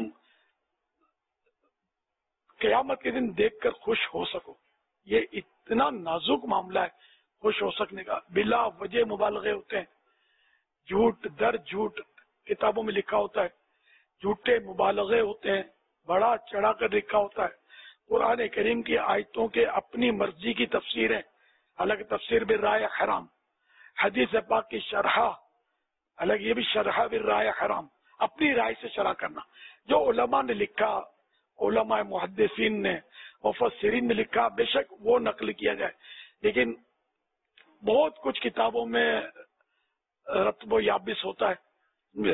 قیامت کے دن دیکھ کر خوش ہو سکو. یہ اتنا نازک معاملہ ہے خوش ہو سکنے کا. بلا وجہ مبالغے ہوتے ہیں، جھوٹ در جھوٹ کتابوں میں لکھا ہوتا ہے، جھوٹے مبالغے ہوتے ہیں، بڑا چڑھا کر لکھا ہوتا ہے. قرآن کریم کی آیتوں کے اپنی مرضی کی تفسیریں، حالانکہ تفسیر بالرائے حرام، حدیث پاک کی شرح، حالانکہ یہ بھی شرح بالرائے حرام، اپنی رائے سے شرح کرنا. جو علماء نے لکھا، علماء محدثین نے، مفسرین نے لکھا، بے شک وہ نقل کیا جائے. لیکن بہت کچھ کتابوں میں رتب و یابس ہوتا ہے،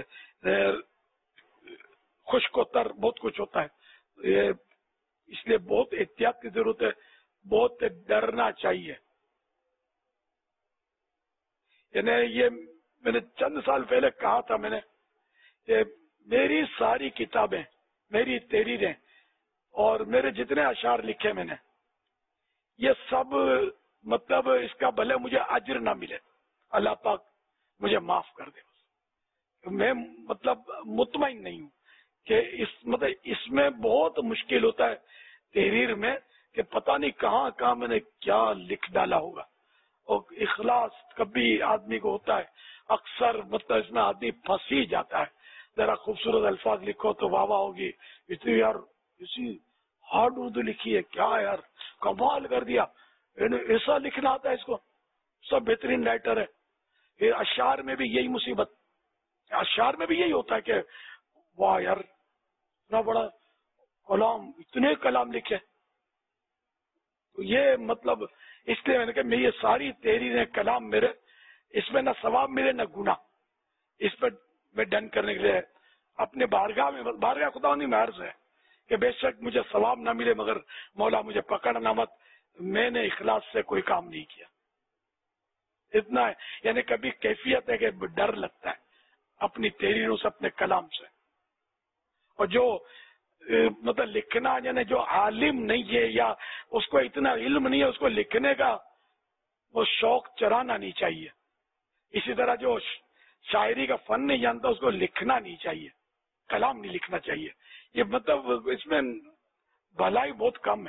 خشک و تر بہت کچھ ہوتا ہے. یہ اس لیے بہت احتیاط کی ضرورت ہے، بہت ڈرنا چاہیے. یعنی یہ میں نے چند سال پہلے کہا تھا، میں نے کہ میری ساری کتابیں، میری تحریریں اور میرے جتنے اشعار لکھے میں نے، یہ سب مطلب اس کا بھلے مجھے اجر نہ ملے، اللہ پاک مجھے معاف کر دے. میں مطلب مطمئن نہیں ہوں کہ اس مطلب اس میں بہت مشکل ہوتا ہے تحریر میں کہ پتہ نہیں کہاں کہاں میں نے کیا لکھ ڈالا ہوگا. اور اخلاص کبھی آدمی کو ہوتا ہے، اکثر مطلب اس میں آدمی پھنس ہی جاتا ہے. ذرا خوبصورت الفاظ لکھو تو واہ واہ ہوگی، اسی یار اسی ہارڈ اردو لکھی ہے، کیا یار کمال کر دیا، ایسا لکھنا آتا ہے اس کو، سب بہترین رائٹر ہے. یہ اشعار میں بھی یہی مصیبت، اشعار میں بھی یہی ہوتا ہے کہ واہ یار اتنا بڑا کلام، اتنے کلام لکھے. تو یہ مطلب اس لیے میں نے کہا میں یہ ساری تحریریں کلام میرے، اس میں نہ ثواب ملے نہ گناہ، اس پہ میں ڈن کرنے کے لیے اپنے بارگاہ میں، بارگاہ خدا نہیں میں عرض ہے کہ بے شک مجھے ثواب نہ ملے مگر مولا مجھے پکڑنا مت، میں نے اخلاص سے کوئی کام نہیں کیا. اتنا ہے، یعنی کبھی کیفیت ہے کہ ڈر لگتا ہے اپنی تحریروں سے، اپنے کلام سے. اور جو مطلب لکھنا، یعنی جو عالم نہیں ہے یا اس کو اتنا علم نہیں ہے، اس کو لکھنے کا وہ شوق چرانا نہیں چاہیے. اسی طرح جو شاعری کا فن نہیں جانتا اس کو لکھنا نہیں چاہیے، کلام نہیں لکھنا چاہیے. یہ مطلب اس میں بھلائی بہت کم ہے،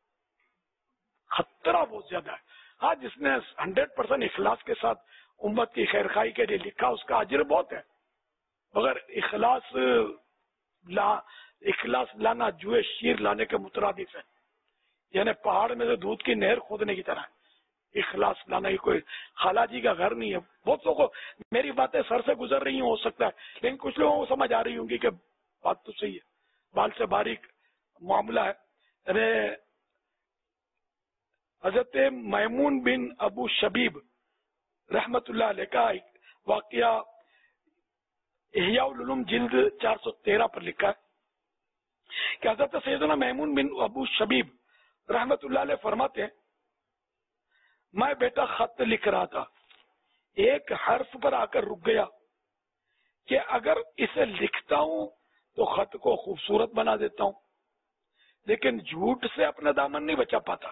خطرہ بہت زیادہ ہے. ہاں جس نے ہنڈریڈ پرسینٹ اخلاص کے ساتھ امت کی خیر خواہی کے لیے لکھا اس کا اجر بہت ہے، مگر اخلاص لا اخلاص لانا جوئے شیر لانے کے مترادف ہے. یعنی پہاڑ میں سے دودھ کی نہر کھودنے کی طرح اخلاص لانا. یہ کوئی خالہ جی کا گھر نہیں ہے. بہت لوگوں کو میری باتیں سر سے گزر رہی ہوں ہو سکتا ہے، لیکن کچھ لوگوں کو سمجھ آ رہی ہوں گی کہ بات تو صحیح ہے، بال سے باریک معاملہ ہے. یعنی حضرت میمون بن ابو شبیب رحمت اللہ علیہ کا واقعہ احیاء العلوم جلد چار سو تیرہ پر لکھا ہے کہ حضرت سیدنا میمون بن ابو شبیب رحمت اللہ علیہ فرماتے ہیں میں بیٹا خط لکھ رہا تھا، ایک حرف پر آ کر رک گیا کہ اگر اسے لکھتا ہوں تو خط کو خوبصورت بنا دیتا ہوں، لیکن جھوٹ سے اپنا دامن نہیں بچا پاتا.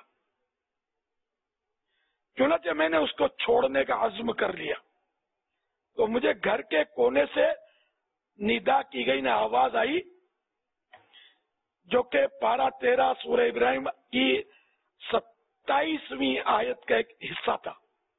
چنانچہ میں نے اس کو چھوڑنے کا عزم کر لیا تو مجھے گھر کے کونے سے ندا کی گئی نہ آواز آئی جو کہ پارہ تیرہ سورہ ابراہیم کی ستائیسویں آیت کا ایک حصہ تھا.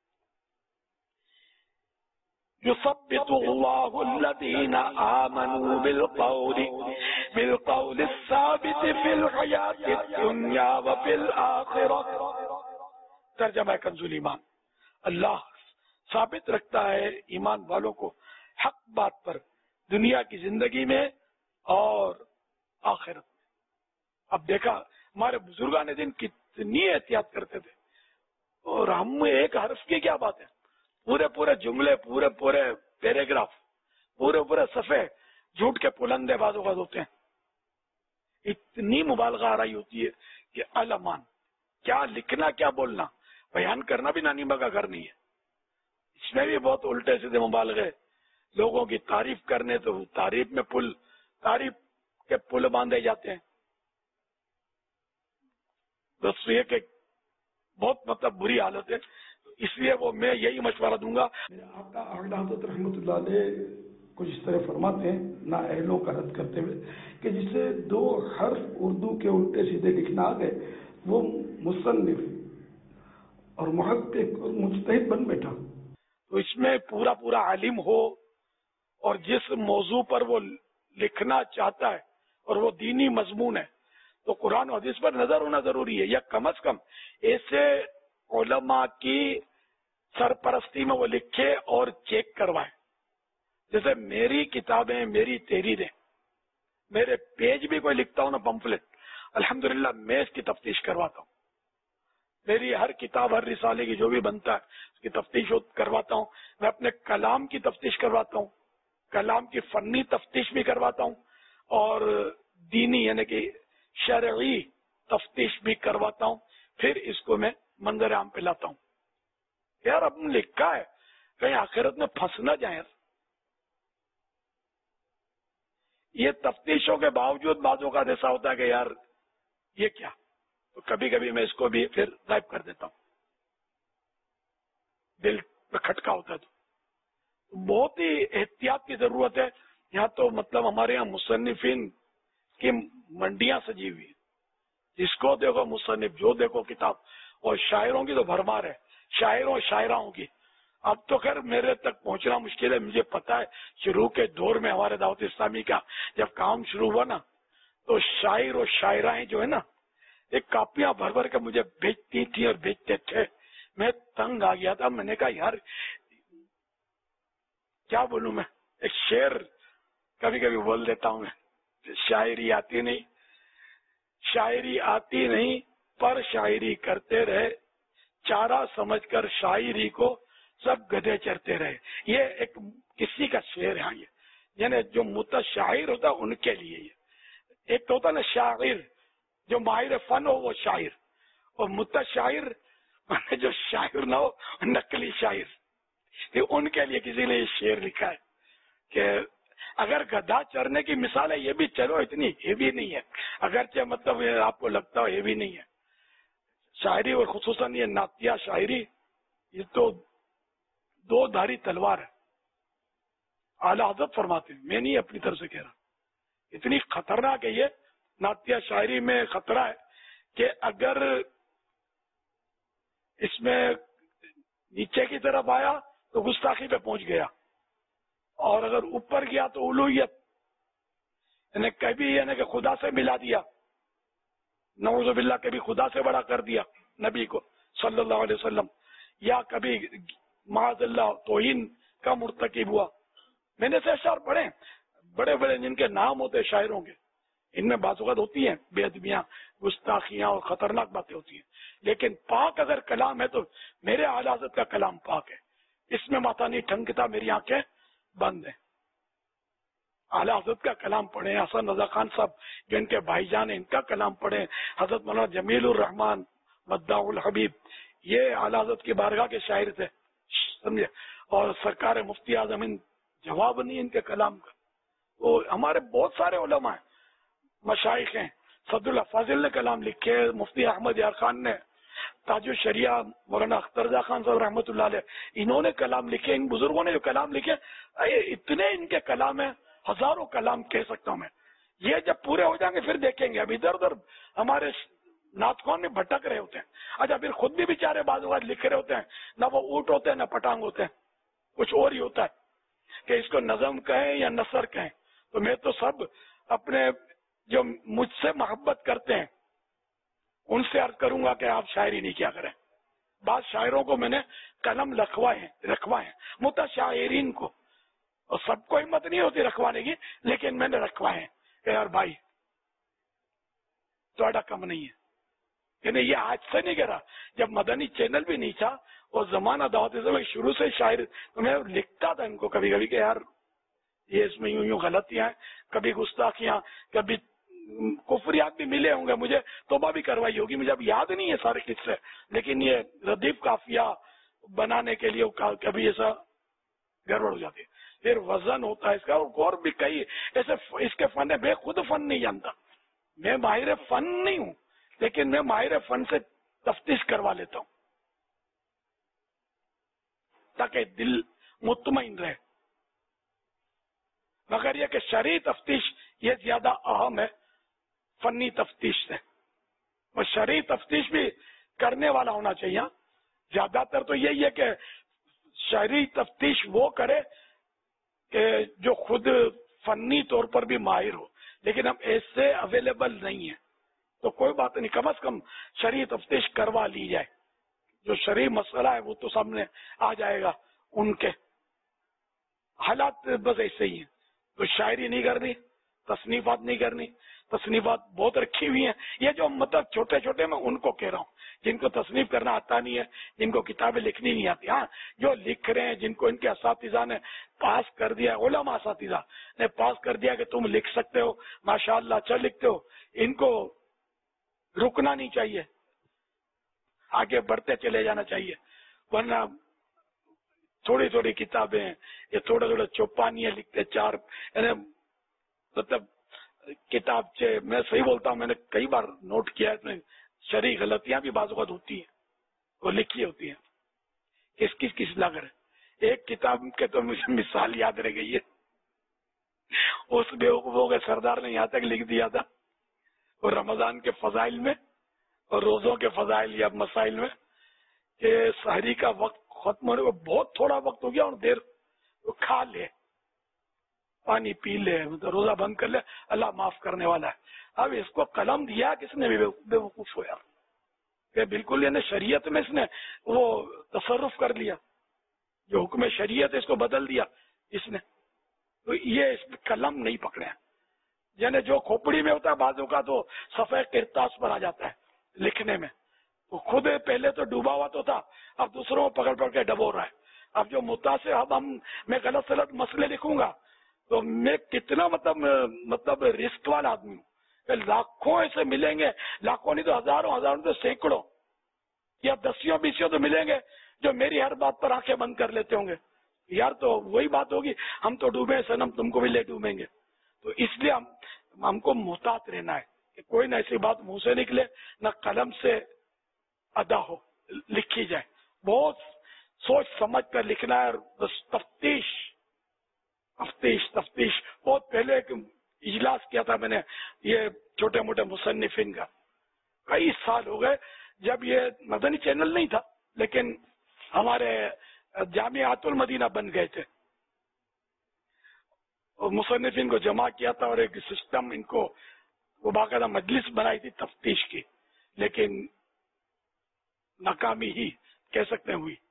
يثبت الله الذين آمنوا بالقول بالقول الثابت في الحياة الدنيا وفي الآخرة. ترجمہ کنز ایمان، اللہ ثابت رکھتا ہے ایمان والوں کو حق بات پر دنیا کی زندگی میں اور آخرت میں. اب دیکھا ہمارے بزرگان دین کتنی احتیاط کرتے تھے، اور ہم ایک حرف کی کیا بات ہے، پورے پورے جملے، پورے پورے پیراگراف، پورے پورے صفحے جھوٹ کے پلندے بازو باز ہوتے ہیں. اتنی مبالغہ آ رہی ہوتی ہے کہ علمان کیا لکھنا کیا بولنا، بیان کرنا بھی نانیما کا گھر نہیں ہے. اس میں بھی بہت الٹے سیدھے مبالغے، لوگوں کی تعریف کرنے تو تعریف میں پل تعریف کے پل باندھے جاتے ہیں. بس یہ کہ بہت مطلب بری حالت ہے. اس لیے وہ میں یہی مشورہ دوں گا. حضرت رحمت اللہ علیہ کچھ اس طرح فرماتے ہیں نا اہلوں کا رد کرتے ہوئے کہ جسے دو حرف اردو کے الٹے سیدھے لکھنا آ گئے وہ مصنف اور محقق اور مجتہد بن بیٹھا. تو اس میں پورا پورا عالم ہو اور جس موضوع پر وہ لکھنا چاہتا ہے اور وہ دینی مضمون ہے تو قرآن و حدیث پر نظر ہونا ضروری ہے، یا کم از کم ایسے علماء کی سرپرستی میں وہ لکھے اور چیک کروائے. جیسے میری کتابیں، میری تحریریں، میرے پیج بھی کوئی لکھتا ہوں نا پمفلٹ، الحمدللہ میں اس کی تفتیش کرواتا ہوں. میری ہر کتاب، ہر رسالے کی جو بھی بنتا ہے اس کی تفتیش کرواتا ہوں. میں اپنے کلام کی تفتیش کرواتا ہوں، کلام کی فنی تفتیش بھی کرواتا ہوں، اور دینی یعنی کہ شرعی تفتیش بھی کرواتا ہوں. پھر اس کو میں منظر عام پہ لاتا ہوں. یار اب لکھا ہے کہیں آخرت میں پھنس نہ جائیں. یہ تفتیشوں کے باوجود بعضوں کا ایسا ہوتا ہے کہ یار یہ کیا، تو کبھی کبھی میں اس کو بھی پھر غائب کر دیتا ہوں، دل پہ کھٹکا ہوتا ہے. تو بہت ہی احتیاط کی ضرورت ہے. یہاں تو مطلب ہمارے یہاں مصنفین کی منڈیاں سجی ہوئی ہیں، جس کو دیکھو مصنف، جو دیکھو کتاب. اور شاعروں کی تو بھرمار ہے، شاعروں شاعراؤں کی. اب تو خیر میرے تک پہنچنا مشکل ہے. مجھے پتا ہے شروع کے دور میں ہمارے دعوت اسلامی کا جب کام شروع ہوا نا تو شاعر اور شاعرائیں جو ہے نا ایک کاپیاں بھر بھر کے مجھے بھیجتی تھی اور بھیجتے تھے. میں تنگ آ گیا تھا. میں نے کہا یار کیا بولوں میں، ایک شعر کبھی کبھی بول دیتا ہوں میں، شاعری آتی نہیں، شاعری آتی نہیں پر شاعری کرتے رہے، چارہ سمجھ کر شاعری کو سب گدھے چرتے رہے. یہ ایک کسی کا شعر ہے، یہ یعنی جو متشاعر ہوتا ہے ان کے لیے. یہ ایک تو ہوتا نا شاعر، جو ماہر فن ہو وہ شاعر، اور متشاعر جو شاعر نہ ہو نقلی شاعر. ان کے لیے کسی نے یہ شعر لکھا ہے کہ اگر گدھا چرنے کی مثال ہے، یہ بھی چلو اتنی یہ بھی نہیں ہے، اگرچہ مطلب آپ کو لگتا ہو یہ بھی نہیں ہے. شاعری اور خصوصاً یہ نعتیہ شاعری یہ تو دو دھاری تلوار ہے. اعلیٰ حضرت فرماتے ہیں، میں نہیں اپنی طرف سے کہہ رہا، اتنی خطرناک ہے یہ نعتیہ شاعری میں خطرہ ہے کہ اگر اس میں نیچے کی طرف آیا تو گستاخی پہ پہنچ گیا، اور اگر اوپر گیا تو الوہیت، یعنی کبھی یعنی کہ خدا سے ملا دیا، نعوذ باللہ کبھی خدا سے بڑا کر دیا نبی کو صلی اللہ علیہ وسلم، یا کبھی معاذ اللہ توہین کا مرتکب ہوا. میں نے سے اشعار پڑھے بڑے بڑے جن کے نام ہوتے شاعروں کے، ان میں بعض اوقات ہوتی ہیں بے ادبیاں، گستاخیاں اور خطرناک باتیں ہوتی ہیں، لیکن پاک اگر کلام ہے تو میرے اعلیٰ حضرت کا کلام پاک ہے، اس میں ماتھا نہیں ٹھنکتا، میری آنکھیں بند ہیں. اعلیٰ حضرت کا کلام پڑھیں، حسن رضا خان صاحب جو ان کے بھائی جان ہیں ان کا کلام پڑھیں، حضرت مولانا جمیل الرحمان مداح الحبیب یہ اعلیٰ حضرت کی بارگاہ کے شاعر تھے، سمجھے، اور سرکار مفتی اعظم ہند جواب نہیں ان کے کلام کا. وہ ہمارے بہت سارے علماء ہیں، مشائخ ہیں، صدر اللہ فاضل نے کلام لکھے، مفتی احمد یار خان نے، تاج الشریعہ مولانا اختر رضا خان صاحب رحمۃ اللہ علیہ انہوں نے کلام لکھے، ان بزرگوں نے جو کلام لکھے اتنے ان کے کلام ہیں، ہزاروں کلام کہہ سکتا ہوں میں. یہ جب پورے ہو جائیں گے پھر دیکھیں گے، اب ادھر ادھر ہمارے نعت خوان میں بھٹک رہے ہوتے ہیں. اچھا پھر خود بھی بیچارے بعض اوقات لکھ رہے ہوتے ہیں، نہ وہ اونٹ ہوتے ہیں نہ پٹانگ ہوتے ہیں، کچھ اور ہی ہوتا ہے کہ اس کو نظم کہیں یا نثر کہیں. تو میں تو سب اپنے جو مجھ سے محبت کرتے ہیں ان سے عرض کروں گا کہ آپ شاعری نہیں کیا کریں. بعض شاعروں کو میں نے قلم لکھوائے ہیں رکھوائے ہیں متشاعرین کو، اور سب کو ہمت نہیں ہوتی رکھوانے کی، لیکن میں نے رکھوائے ہیں کہ یار بھائی تھوڑا کم نہیں ہے. یعنی یہ آج سے نہیں کہہ رہا، جب مدنی چینل بھی نہیں تھا اور زمانہ دعوت اسلامی شروع سے شاعر تو میں لکھتا تھا ان کو کبھی کبھی کہ یار یہ اس میں یوں یوں غلطیاں ہیں، کبھی گستاخیاں، کبھی کفریات بھی ملے ہوں گے، مجھے توبہ بھی کروائی ہوگی، مجھے اب یاد نہیں ہے سارے قصے، لیکن یہ ردیف قافیہ بنانے کے لیے کبھی ایسا گڑبڑ ہو جاتی ہے. پھر وزن ہوتا ہے اس کا، اور بھی کئی ایسے اس کے فن ہے. میں خود فن نہیں جانتا، میں ماہر فن نہیں ہوں، لیکن میں ماہر فن سے تفتیش کروا لیتا ہوں تاکہ دل مطمئن رہے. مگر یہ کہ شرعی تفتیش یہ زیادہ اہم ہے فنی تفتیش سے، اور شرعی تفتیش بھی کرنے والا ہونا چاہیے. زیادہ تر تو یہی ہے کہ شرعی تفتیش وہ کرے کہ جو خود فنی طور پر بھی ماہر ہو، لیکن اب ایسے اویلیبل نہیں ہے تو کوئی بات نہیں، کم از کم شرعی تفتیش کروا لی جائے. جو شرعی مسئلہ ہے وہ تو سامنے آ جائے گا. ان کے حالات بس ایسے ہی ہیں. تو شاعری نہیں کرنی، تصنیفات نہیں کرنی، تصنیفات بہت رکھی ہوئی ہیں. یہ جو مطلب چھوٹے چھوٹے میں ان کو کہہ رہا ہوں جن کو تصنیف کرنا آتا نہیں ہے، جن کو کتابیں لکھنی نہیں آتی. ہاں جو لکھ رہے ہیں، جن کو ان کے اساتذہ نے پاس کر دیا، علماء اساتذہ نے پاس کر دیا کہ تم لکھ سکتے ہو، ماشاءاللہ اچھا لکھتے ہو، ان کو رکنا نہیں چاہیے، آگے بڑھتے چلے جانا چاہیے. ورنہ تھوڑی تھوڑی کتابیں یہ تھوڑے تھوڑے چوپانیاں لکھتے چار، یعنی مطلب کتاب سے میں صحیح بولتا ہوں، میں نے کئی بار نوٹ کیا ہے شرعی غلطیاں بھی بعض اوقات ہوتی ہیں، وہ لکھی ہوتی ہیں. کس کس کس لا کر ایک کتاب کے تو مجھے مثال یاد رہ گئی ہے، اس بیوقوفوں کے سردار نے یہاں تک لکھ دیا تھا اور رمضان کے فضائل میں اور روزوں کے فضائل یا مسائل میں کہ سحری کا وقت ختم ہونے کو بہت تھوڑا وقت ہو گیا اور دیر کھا لے، پانی پی لے، روزہ بند کر لے، اللہ معاف کرنے والا ہے. اب اس کو قلم دیا کس نے؟ بے وقوف ہوا کہ بالکل یعنی شریعت میں اس نے وہ تصرف کر لیا، جو حکم شریعت اس کو بدل دیا اس نے. تو یہ اس میں قلم نہیں پکڑے ہیں، یعنی جو کھوپڑی میں ہوتا ہے بازو کا تو سفید کرتاس پر آ جاتا ہے لکھنے میں، تو خود پہلے تو ڈوبا ہوا تو تھا، اب دوسروں کو پکڑ پکڑ کے ڈبو رہا ہے۔ اب جو متاثر اب ہم میں غلط سلط مسئلے لکھوں گا تو میں کتنا مطلب مطلب رسک والا آدمی ہوں، لاکھوں ایسے ملیں گے، لاکھوں نہیں تو ہزاروں ہزاروں تو سینکڑوں یا دسیوں بیسوں تو ملیں گے جو میری ہر بات پر آنکھیں بند کر لیتے ہوں گے، یار تو وہی بات ہوگی ہم تو ڈوبے سنم تم کو بھی لے ڈوبیں گے۔ تو اس لیے ہم ہم کو محتاط رہنا ہے کہ کوئی نہ ایسی بات منہ سے نکلے نہ قلم سے ادا ہو، لکھی جائے، بہت سوچ سمجھ کر لکھنا ہے، اور بس تفتیش تفتیش تفتیش بہت پہلے ایک اجلاس کیا تھا میں نے یہ چھوٹے موٹے مصنفین کا، کئی سال ہو گئے جب یہ مدنی چینل نہیں تھا لیکن ہمارے جامعات المدینہ بن گئے تھے، اور مصنفین کو جمع کیا تھا اور ایک سسٹم ان کو وہ باقاعدہ مجلس بنائی تھی تفتیش کی، لیکن ناکامی ہی کہہ سکتے ہیں ہوئی۔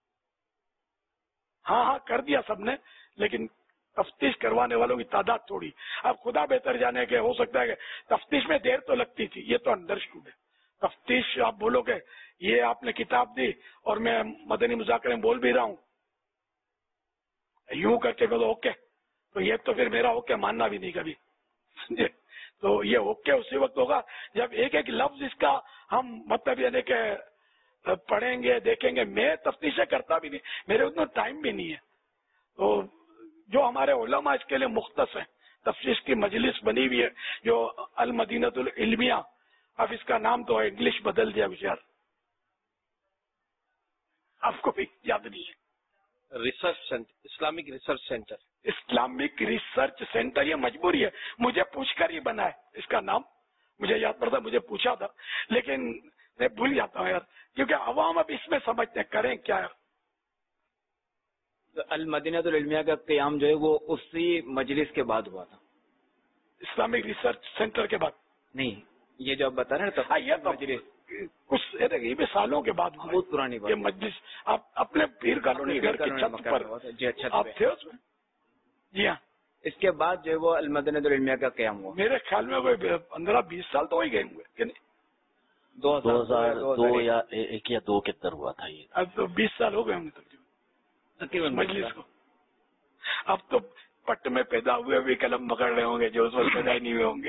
ہاں ہاں کر دیا سب نے، لیکن تفتیش کروانے والوں کی تعداد تھوڑی۔ اب خدا بہتر جانے کے ہو سکتا ہے کہ تفتیش میں دیر تو لگتی تھی، یہ تو انڈرسٹوڈ ہے۔ تفتیش آپ بولو کہ یہ آپ نے کتاب دی اور میں مدنی مذاکرے میں بول بھی رہا ہوں، یوں کر کے بولو اوکے، تو یہ تو پھر میرا اوکے ماننا بھی نہیں کبھی، تو یہ اوکے اسی وقت ہوگا جب ایک ایک لفظ اس کا ہم مطلب یعنی کہ پڑھیں گے دیکھیں گے۔ میں تفتیشیں کرتا بھی نہیں، میرے اتنا ٹائم بھی نہیں ہے، تو جو ہمارے علماء اس کے لیے مختص ہیں، تفتیش کی مجلس بنی ہوئی ہے جو المدینۃ العلمیہ، اب اس کا نام تو انگلش بدل دیا بچار، آپ کو بھی یاد نہیں ہے، research centre, Islamic research centre, Islamic research centre, یہ مجبوری ہے، مجھے پوچھ کر ہی بنا ہے اس کا نام، مجھے یاد پڑتا مجھے پوچھا تھا لیکن میں بھول جاتا ہوں یار، کیونکہ عوام اب اس میں سمجھتے ہیں کریں کیا ہے۔ المدینۃ العلمیہ کا قیام جو ہے وہ اسی مجلس کے بعد ہوا تھا، اسلامک ریسرچ سینٹر کے بعد نہیں، یہ جو آپ بتا رہے ہیں یہ مجلس کچھ یہ بھی سالوں کے بعد بہت پرانی بات، یہ مجلس آپ اپنے پیر کالونی گھر کی چھت پر آپ تھے اس میں؟ جی ہاں، اس کے بعد جو ہے وہ المدینۃ العلمیہ کا قیام ہوا، میرے خیال میں کوئی پندرہ بیس سال تو ہی گئے ہوئے کہ نہیں، دو ہزار دو یا ایک یا دو کے اندر ہوا تھا یہ، اب تو بیس سال ہو گئے ہوں گے تقریباً مجلس کو۔ اب تو پٹ میں پیدا ہوئے بھی قلم پکڑ رہے ہوں گے جو اس وقت پیدا ہی نہیں ہوئے ہوں گے۔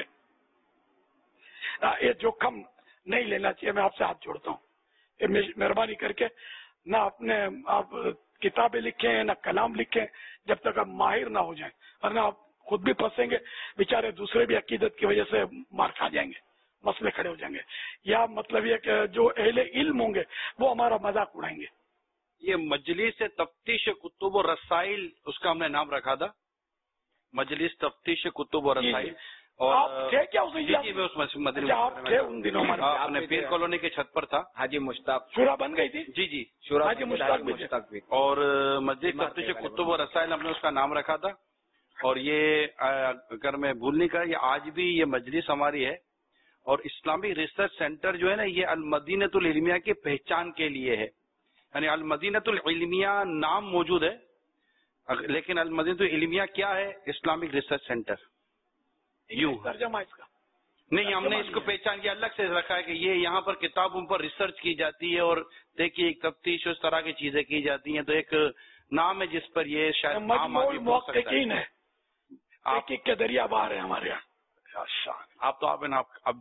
یہ جوخم نہیں لینا چاہیے، میں آپ سے ہاتھ جوڑتا ہوں، مہربانی کر کے نہ اپنے آپ کتابیں لکھیں نہ کلام لکھیں جب تک آپ ماہر نہ ہو جائیں، ورنہ آپ خود بھی پھنسیں گے، بیچارے دوسرے بھی عقیدت کی وجہ سے مار کھا جائیں گے، مسئلے کھڑے ہو جائیں گے، یا مطلب یہ کہ جو اہل علم ہوں گے وہ ہمارا مذاق اڑائیں گے۔ یہ مجلس تفتیش کتب و رسائل، اس کا ہم نے نام رکھا تھا، مجلس تفتیش کتب و رسائل۔ اور آپ تھے کیا اس جی جی میں اس مدنی آپ تھے ان دنوں اپنے پیر کالونی کے چھت پر تھا، حاجی مشتاق شورا بن گئی تھی، جی جی حاجی مشتاق بھی، اور مجلس تفتیش کتب و رسائل ہم نے اس کا نام رکھا تھا۔ اور یہ اگر میں بھولنے کا، یہ آج بھی یہ مجلس ہماری ہے، اور اسلامی ریسرچ سینٹر جو ہے نا یہ المدینۃ العلمیہ کی پہچان کے لیے ہے، یعنی المدینۃ العلمیہ نام موجود ہے لیکن المدینۃ العلمیہ کیا ہے؟ اسلامک ریسرچ سینٹر، یوں ترجمہ اس کا نہیں، ہم نے اس کو پہچان یہ الگ سے رکھا ہے کہ یہ یہاں پر کتابوں پر ریسرچ کی جاتی ہے اور دیکھیے ایک تفتیش اس طرح کی چیزیں کی جاتی ہیں، تو ایک نام ہے جس پر یہ شاید محققین ہے، تحقیق کے دریا باہر ہے ہمارے یہاں، آپ تو آپ ہیں نا، اب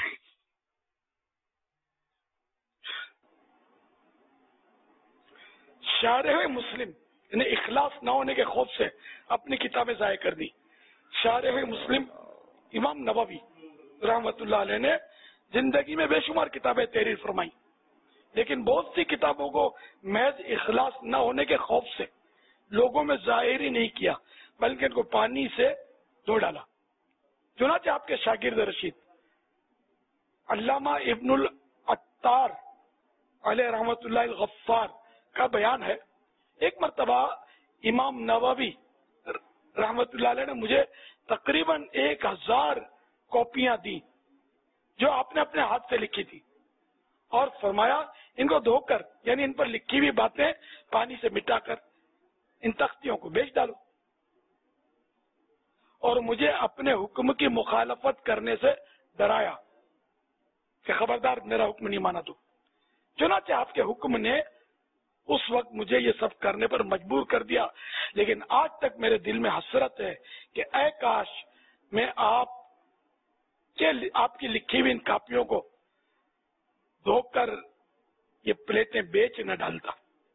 شارح مسلم نے اخلاص نہ ہونے کے خوف سے اپنی کتابیں ضائع کر دی۔ شارح مسلم امام نووی رحمۃ اللہ علیہ نے زندگی میں بے شمار کتابیں تحریر فرمائی، لیکن بہت سی کتابوں کو محض اخلاص نہ ہونے کے خوف سے لوگوں میں ظاہر ہی نہیں کیا بلکہ ان کو پانی سے دھو ڈالا۔ چنانچہ آپ کے شاگرد رشید علامہ ابن العطار علیہ رحمۃ اللہ الغفار کا بیان ہے، ایک مرتبہ امام نووی رحمۃ اللہ علیہ نے مجھے تقریباً ایک ہزار کاپیاں دی جو آپ نے اپنے ہاتھ سے لکھی تھی، اور فرمایا ان کو دھو کر یعنی ان پر لکھی ہوئی باتیں پانی سے مٹا کر ان تختیوں کو بیچ ڈالو۔ اور مجھے اپنے حکم کی مخالفت کرنے سے ڈرایا کہ خبردار میرا حکم نہیں مانا تو. چنانچہ آپ کے حکم نے اس وقت مجھے یہ سب کرنے پر مجبور کر دیا، لیکن آج تک میرے دل میں حسرت ہے کہ اے کاش میں آپ کے آپ کی لکھی ہوئی ان کاپیوں کو دھو کر یہ پلیٹیں بیچ نہ ڈالتا.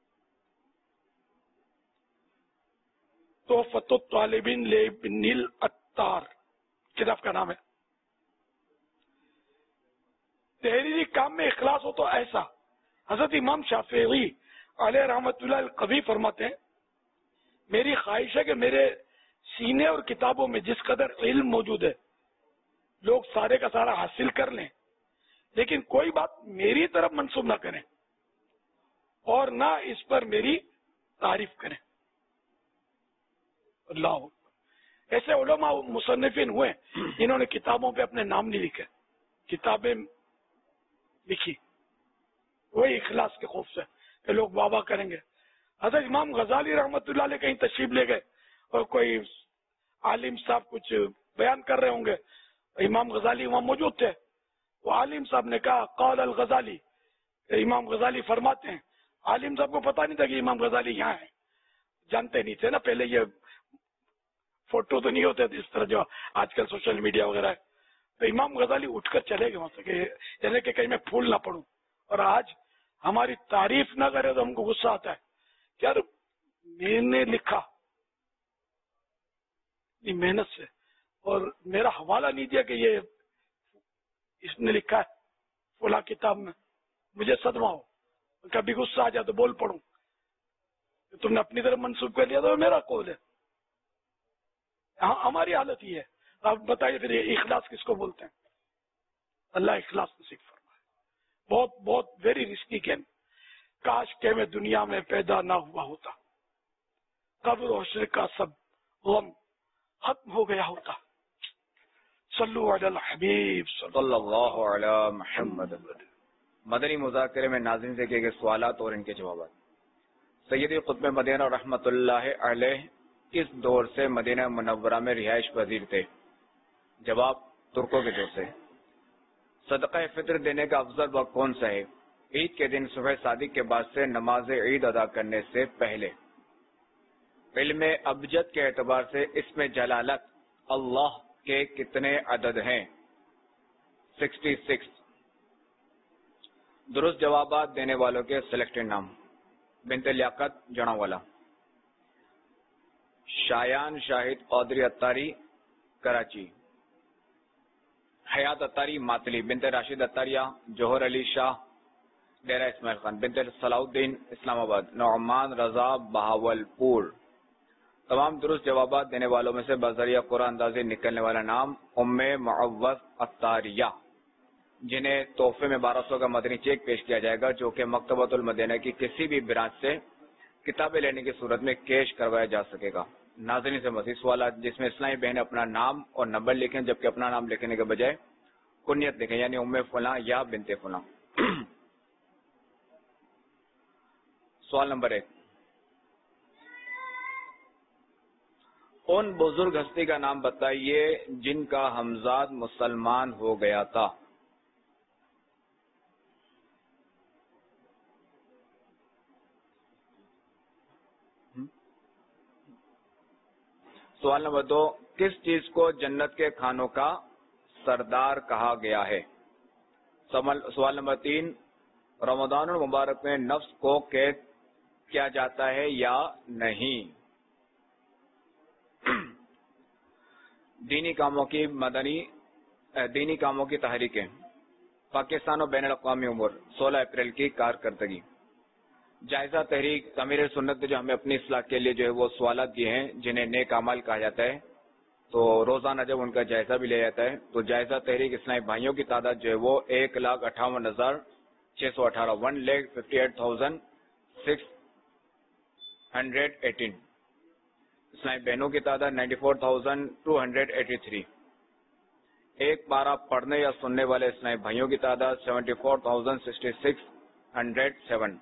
تو فتو طالبین لابن العطار کتاب کا نام ہے. تحریری کام میں اخلاص ہو تو ایسا. حضرت امام شافعی علیہ رحمت اللہ القوی فرماتے ہیں میری خواہش ہے کہ میرے سینے اور کتابوں میں جس قدر علم موجود ہے لوگ سارے کا سارا حاصل کر لیں، لیکن کوئی بات میری طرف منسوب نہ کریں اور نہ اس پر میری تعریف کریں. اللہ ایسے علماء مصنفین ہوئے جنہوں نے کتابوں پہ اپنے نام نہیں لکھے، کتابیں لکھی وہی اخلاص کے خوف سے کہ لوگ بابا کریں گے. حضرت امام غزالی رحمت اللہ علیہ کہیں تشریف لے گئے اور کوئی عالم صاحب کچھ بیان کر رہے ہوں گے، امام غزالی وہاں موجود تھے. وہ عالم صاحب نے کہا قال الغزالی، امام غزالی فرماتے ہیں. عالم صاحب کو پتا نہیں تھا کہ امام غزالی یہاں ہیں، جانتے نہیں تھے نا، پہلے یہ فوٹو تو نہیں ہوتے تھے اس طرح جو آج کل سوشل میڈیا وغیرہ ہے. تو امام غزالی اٹھ کر چلے گئے وہاں سے کہ یعنی کہ کہیں میں پھول نہ پڑوں. اور آج ہماری تعریف نہ کرے تو ہم کو غصہ آتا ہے کہ یار میں نے لکھا محنت سے اور میرا حوالہ نہیں دیا کہ یہ اس نے لکھا ہے فلاں کتاب میں، مجھے صدمہ ہو، کبھی غصہ آ جائے تو بول پڑوں تم نے اپنی طرف منسوخ کر لیا تو میرا قول ہے. ہاں ہماری حالت یہ ہے. آپ بتائیے پھر یہ اخلاص کس کو بولتے ہیں؟ اللہ اخلاص نصیب فرمائے. بہت بہت ویری رسکی گیم. کاش کہ میں دنیا میں پیدا نہ ہوا ہوتا، قبر و حشر کا سب غم ختم ہو گیا ہوتا. صلو علی الحبیب صلی اللہ علی محمد. مدنی مذاکرے میں ناظرین سے کیے گئے سوالات اور ان کے جوابات. سیدی قطب مدینہ رحمت اللہ علیہ کس دور سے مدینہ منورہ میں رہائش پذیر تھے؟ جواب ترکوں کے دور سے. صدقہ فطر دینے کا افضل وقت کون سا ہے؟ عید کے دن صبح صادق کے بعد سے نماز عید ادا کرنے سے پہلے. علم ابجد کے اعتبار سے اس میں جلالت اللہ کے کتنے عدد ہیں؟ Sixty six. درست جوابات دینے والوں کے سلیکٹڈ نام: بنت لیاقت جڑا والا، شایان شاہد قادری اتاری کراچی، حیات اتاری ماتلی، بنت راشد اتاریہ جوہر علی شاہ ڈیرہ اسماعیل خان، بنت صلاح الدین اسلام آباد، نعمان رضا بہاولپور. تمام درست جوابات دینے والوں میں سے بذریعہ قرآن اندازی نکلنے والا نام ام معوض اتاریہ، جنہیں تحفے میں بارہ سو کا مدنی چیک پیش کیا جائے گا، جو کہ مکتبۃ المدینہ کی کسی بھی برانچ سے کتابیں لینے کی صورت میں کیش کروایا جا سکے گا. ناظرین سے مزید سوالات جس میں اسلامی بہنیں اپنا نام اور نمبر لکھیں، جبکہ اپنا نام لکھنے کے بجائے کنیت لکھیں، یعنی ام فلاں یا بنت فلاں. سوال نمبر ایک، ان بزرگ ہستی کا نام بتائیے جن کا ہمزاد مسلمان ہو گیا تھا. سوال نمبر دو، کس چیز کو جنت کے کھانوں کا سردار کہا گیا ہے؟ سوال نمبر تین، رمضان المبارک میں نفس کو قید کیا جاتا ہے یا نہیں؟ دینی کاموں کی مدنی دینی کاموں کی تحریکیں، پاکستان و بین الاقوامی امور، سولہ اپریل کی کارکردگی. جائزہ تحریک تعمیر سنت نے جو ہمیں اپنی اصلاح کے لیے جو ہے وہ سوالات دیے ہیں جنہیں نیک اعمال کہا جاتا ہے، تو روزانہ جب ان کا جائزہ بھی لیا جاتا ہے تو جائزہ تحریک اسلامی بھائیوں کی تعداد جو ہے وہ ایک لاکھ اٹھاون ہزار چھ سو اٹھارہ one lakh fifty eight thousand six hundred eighteen. اسلامی بہنوں کی تعداد ninety four thousand two hundred eighty three. ایک پارہ پڑھنے یا سننے والے اسلامی بھائیوں کی تعداد seventy four thousand sixty six hundred seven.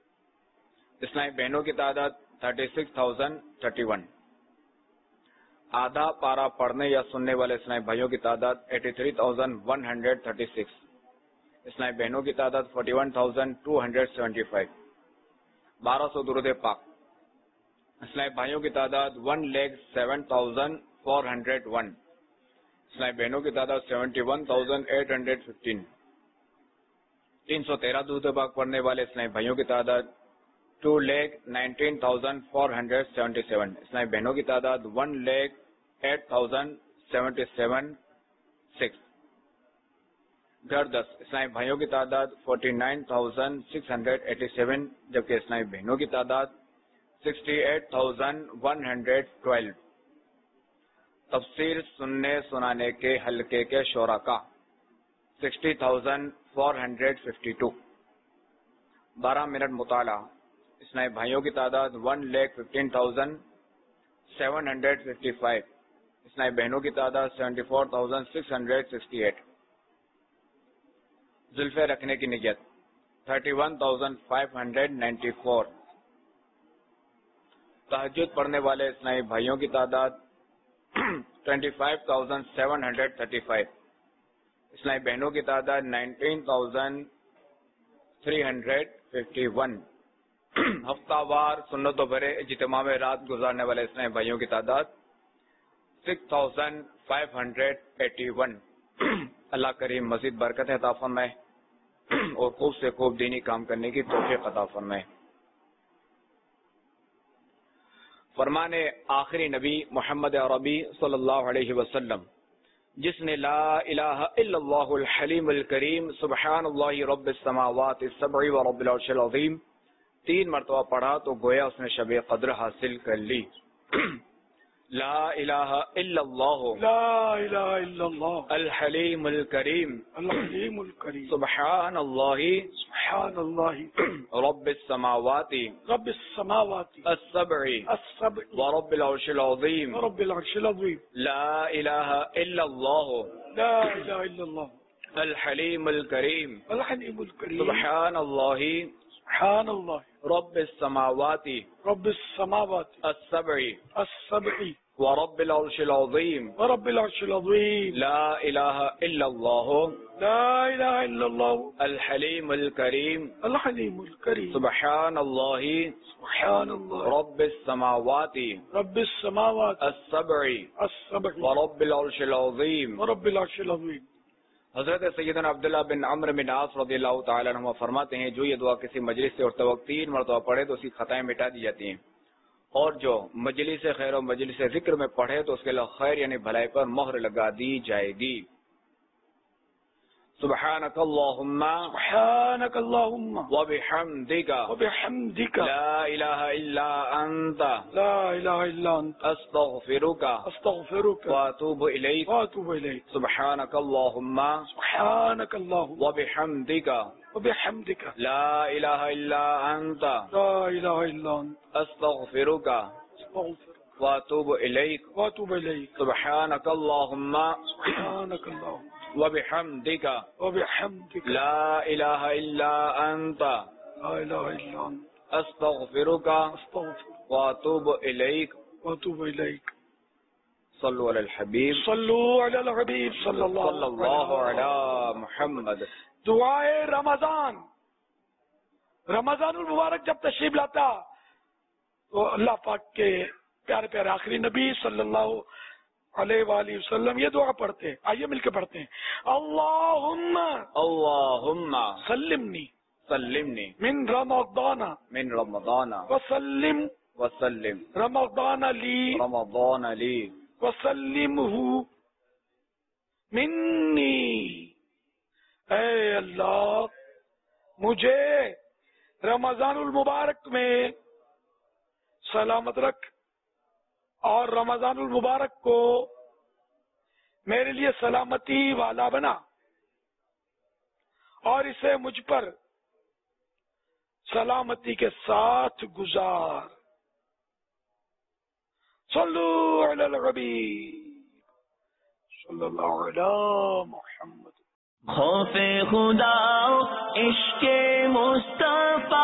اسلامی بہنوں کی تعداد thirty six thousand thirty one. آدھا پارا پڑھنے یا سننے والے اسلامی بھائیوں کی تعداد eighty three thousand one hundred thirty six, اسلامی بہنوں کی تعداد forty one thousand two hundred seventy five, بارہ سو درود پاک، اسلامی بھائیوں کی تعداد one lakh seven thousand four hundred one, اسلامی بہنوں کی تعداد seventy one thousand eight hundred fifteen, تین سو تیرہ درود پاک پڑھنے والے اسلامی بھائیوں کی تعداد two lakh nineteen thousand four hundred seventy seven, اسلامی بہنوں کی تعداد one lakh eight thousand seventy seven six, گھر دس اسلامی بھائیوں کی تعداد forty nine thousand six hundred eighty seven, جبکہ اسلامی بہنوں کی تعداد sixty eight thousand one hundred twelve, تفسیر سننے سنانے کے حلقے کے شرکاء sixty thousand four hundred fifty two, بارہ منٹ مطالعہ اسلامی بھائیوں کی تعداد one lakh fifteen thousand seven hundred fifty five, اسلامی بہنوں کی تعداد seventy four thousand six hundred sixty eight, زلفے رکھنے کی نیت thirty one thousand five hundred ninety four, تہجد پڑھنے والے اسلامی بھائیوں کی تعداد twenty five thousand seven hundred thirty five, اسلامی بہنوں کی تعداد nineteen thousand three hundred fifty one, ہفتہ وار سنتوں بھرے اجتماع میں رات گزارنے والے اسلامی بھائیوں کی تعداد six thousand five hundred eighty one. اللہ کریم مزید برکت عطا فرمائے اور خوب سے خوب دینی کام کرنے کی توفیق عطا فرمائے۔ فرمان آخری نبی محمد عربی صلی اللہ علیہ وسلم، جس نے لا الہ الا اللہ الحلیم الکریم سبحان اللہ رب السماوات السبع و رب العرش العظیم تین مرتبہ پڑھا تو گویا اس نے شب قدر حاصل کر لی۔ لا الہ الا اللہ لا الہ الا اللہ الحلیم الکریم الحلیم الکریم سبحان اللہ سبحان اللہ رب السماوات رب السماوات السبع السبع ورب العرش العظیم رب العرش العظیم لا الہ الا اللہ لا الہ الا اللہ الحلیم الکریم الحلیم الکریم سبحان اللہ سبحان اللہ رب السماوات رب السماوات السبع السبع ورب العرش العظیم ورب العرش العظیم لا الہ الا اللہ لا الہ الا اللہ الحلیم الکریم الحلیم الکریم سبحان اللہ سبحان اللہ رب السماوات رب السماوات السبع السبع ورب العرش العظیم ورب العرش العظیم۔ حضرت سیدنا عبداللہ بن عمرو بن عاص رضی اللہ تعالی عنہ فرماتے ہیں، جو یہ دعا کسی مجلس سے اٹھتے وقت تین مرتبہ پڑھے تو اس کی خطائیں مٹا دی جاتی ہیں، اور جو مجلس خیر و مجلس ذکر میں پڑھے تو اس کے لیے خیر یعنی بھلائی پر مہر لگا دی جائے گی۔ سبحانک اللہم سبحانک اللہم وبحمدک وبحمدک لا الہ الا انت لا الہ الا انت استغفرک استغفرک واتوب الیک واتوب الیک۔ سبحانک اللہم سبحانک اللہم وبحمدک وبحمدک لا الہ الا انت لا الہ الا انت استغفرک استغفرک واتوب الیک واتوب الیک۔ سبحانک اللہم سبحانک اللہم وبحمدک وبحمدک لا الہ الا انت لا الہ الا انت استغفرک استغفرک واتوب الیک واتوب الیک۔ صلو علی الحبیب صلو علی الحبیب صلی صلی اللہ اللہ علی محمد۔ دعائے رمضان، رمضان المبارک جب تشریف لاتا تو اللہ پاک کے پیارے پیارے آخری نبی صلی اللہ علیہ وآلہ وسلم یہ دعا پڑھتے، آئیے مل کے پڑھتے ہیں، اللہم اللہم سلمنی سلمنی من رمضان من رمضان وسلم وسلم رمضان لی رمضان لی وسلمہ منی۔ اے اللہ مجھے رمضان المبارک میں سلامت رکھ اور رمضان المبارک کو میرے لیے سلامتی والا بنا اور اسے مجھ پر سلامتی کے ساتھ گزار۔ صلو علی الحبیب صلی اللہ علی محمد۔ خوف خدا عشق مصطفیٰ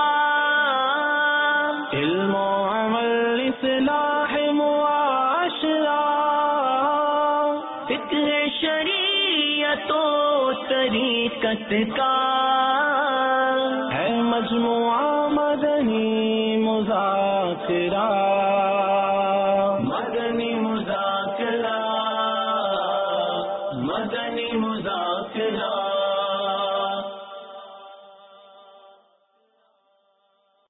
علم و عمل اصلاح معاشرہ کا ہے مجموعہ مدنی مذاکرہ